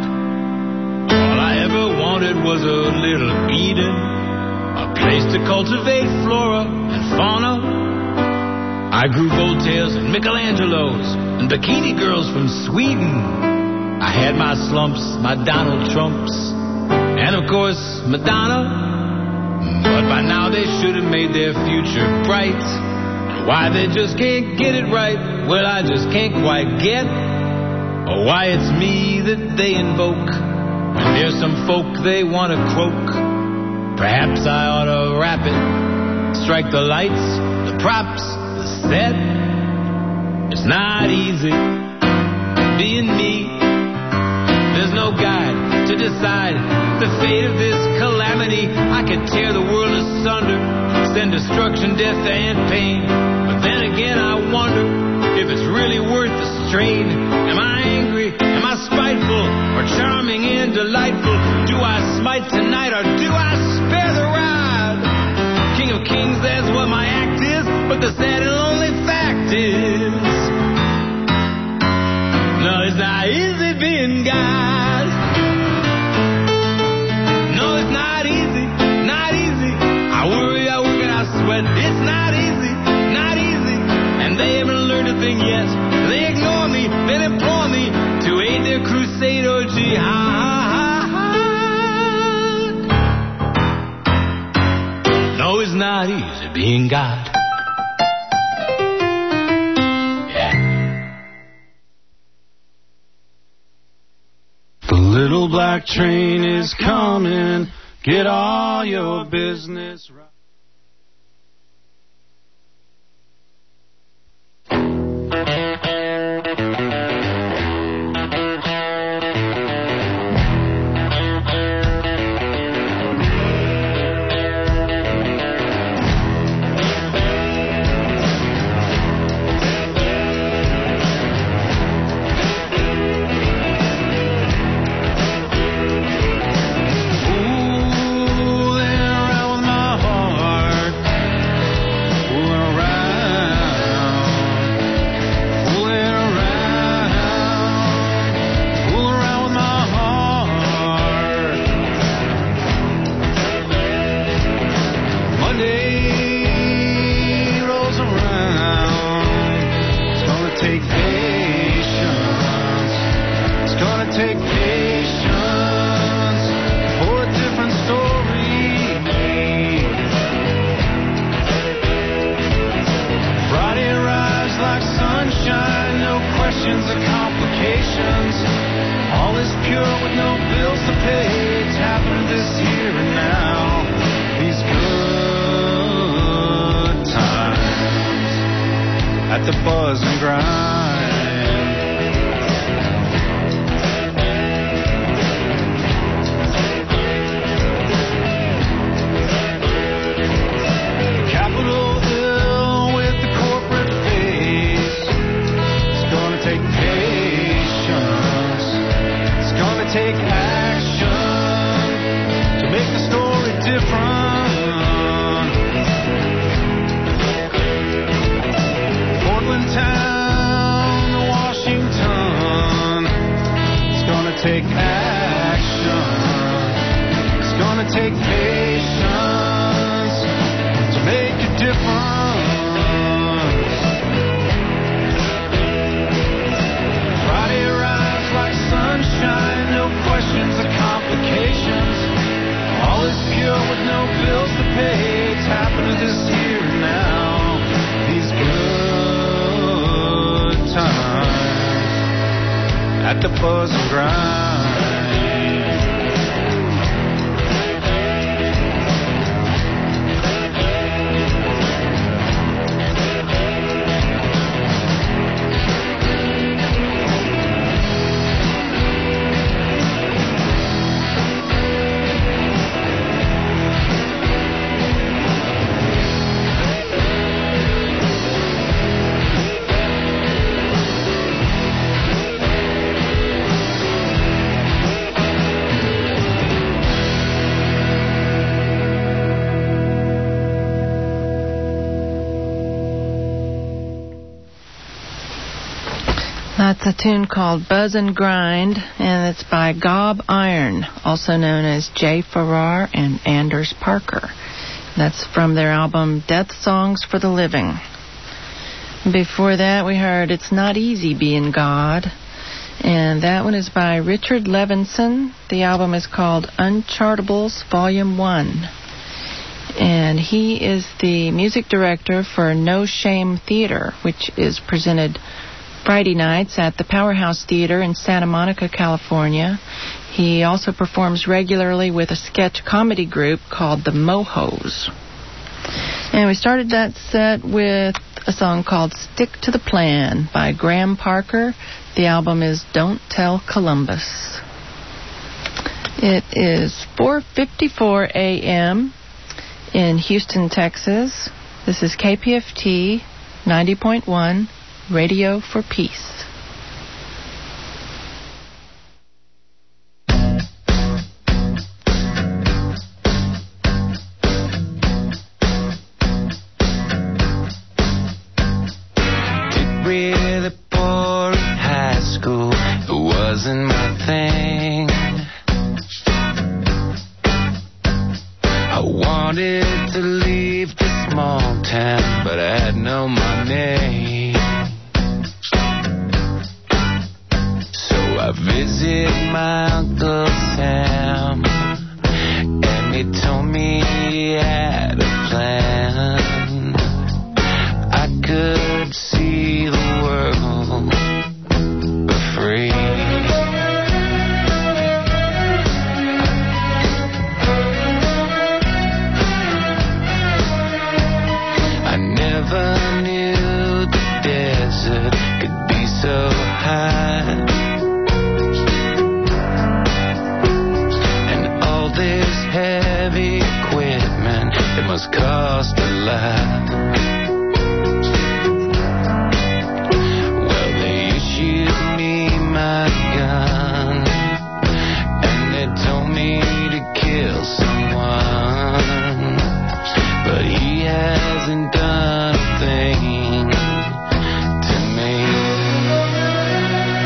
All I ever wanted was a little Eden, a place to cultivate flora and fauna. I grew Voltaires and Michelangelos and bikini girls from Sweden. I had my slumps, my Donald Trumps, and of course Madonna. But by now they should have made their future bright. And why they just can't get it right, well, I just can't quite get. Or why it's me that they invoke when there's some folk they want to croak. Perhaps I ought to wrap it, strike the lights, the props, the set. It's not easy being me. There's no guide to decide the fate of this calamity. I could tear the world asunder, send destruction, death, and pain. But then again, I wonder if it's really worth the strain. Am I angry? Am I spiteful? Or charming and delightful? Do I smite tonight or do I spare the rod? King of kings, that's what my act is. But the sad and lonely fact is, no, it's not easy being God. No, it's not easy, not easy. I worry, I work, and I sweat. It's not easy, not easy. And they haven't learned a thing yet. They ignore me, then implore me to aid their crusade or jihad. No, it's not easy being God. The little black train is coming. Get all your business right. The buzz and grind. Capitol Hill take patience to make a difference. Friday arrives like sunshine, no questions or complications. All is pure with no bills to pay. It's happening this here and now. These good times at the buzz and grind. That's a tune called Buzz and Grind, and it's by Gob Iron, also known as Jay Farrar and Anders Parker. That's from their album Death Songs for the Living. Before that, we heard It's Not Easy Being God, and that one is by Richard Levinson. The album is called Unchartables Volume 1. And he is the music director for No Shame Theater, which is presented Friday nights at the Powerhouse Theater in Santa Monica, California. He also performs regularly with a sketch comedy group called the Mohos. And we started that set with a song called Stick to the Plan by Graham Parker. The album is Don't Tell Columbus. It is 4:54 a.m. in Houston, Texas. This is KPFT 90.1. Radio for Peace. Did really poor in high school. It wasn't my thing. I wanted to leave the small town, but I had no money. I visit my Uncle Sam, and he told me he had a plan. I could see the world for free. I never knew the desert could be so high. This heavy equipment, it must cost a lot. Well, they issued me my gun, and they told me to kill someone, but he hasn't done a thing to me.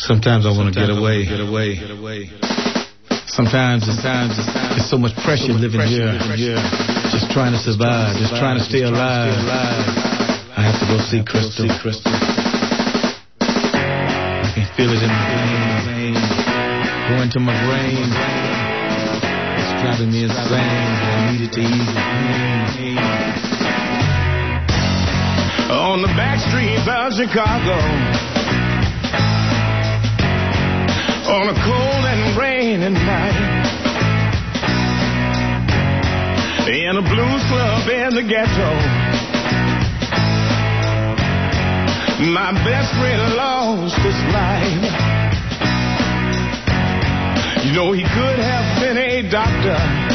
Sometimes I want to get away. Sometimes it's so much pressure living here. Just trying to survive, just trying to stay alive. I have to go see Crystal. I can feel it in my veins, going to my brain. It's driving me insane. I need it to ease the pain. On the back streets of Chicago, on a cold and rainy night, in a blues club in the ghetto, my best friend lost his life. You know, he could have been a doctor,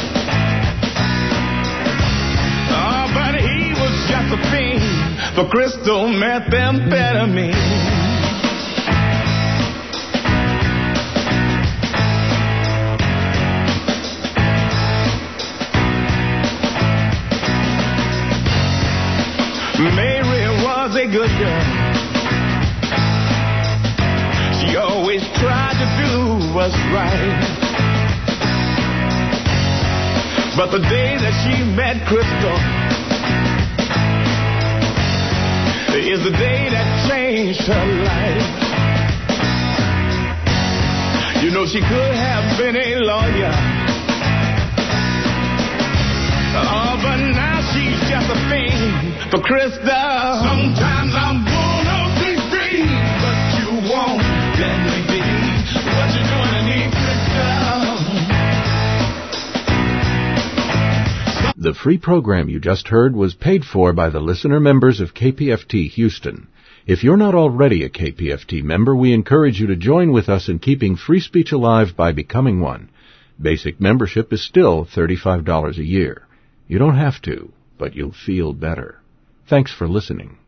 but he was just a fiend for crystal methamphetamine. Mary was a good girl. She always tried to do what's right. But the day that she met Crystal is the day that changed her life. You know, she could have been a lawyer, but now she's just a fiend for Crystal. Sometimes I'm gonna be free, but you won't let me be. What you gonna need, Crystal? The free program you just heard was paid for by the listener members of KPFT Houston. If you're not already a KPFT member, we encourage you to join with us in keeping free speech alive by becoming one. Basic membership is still $35 a year. You don't have to, but you'll feel better. Thanks for listening.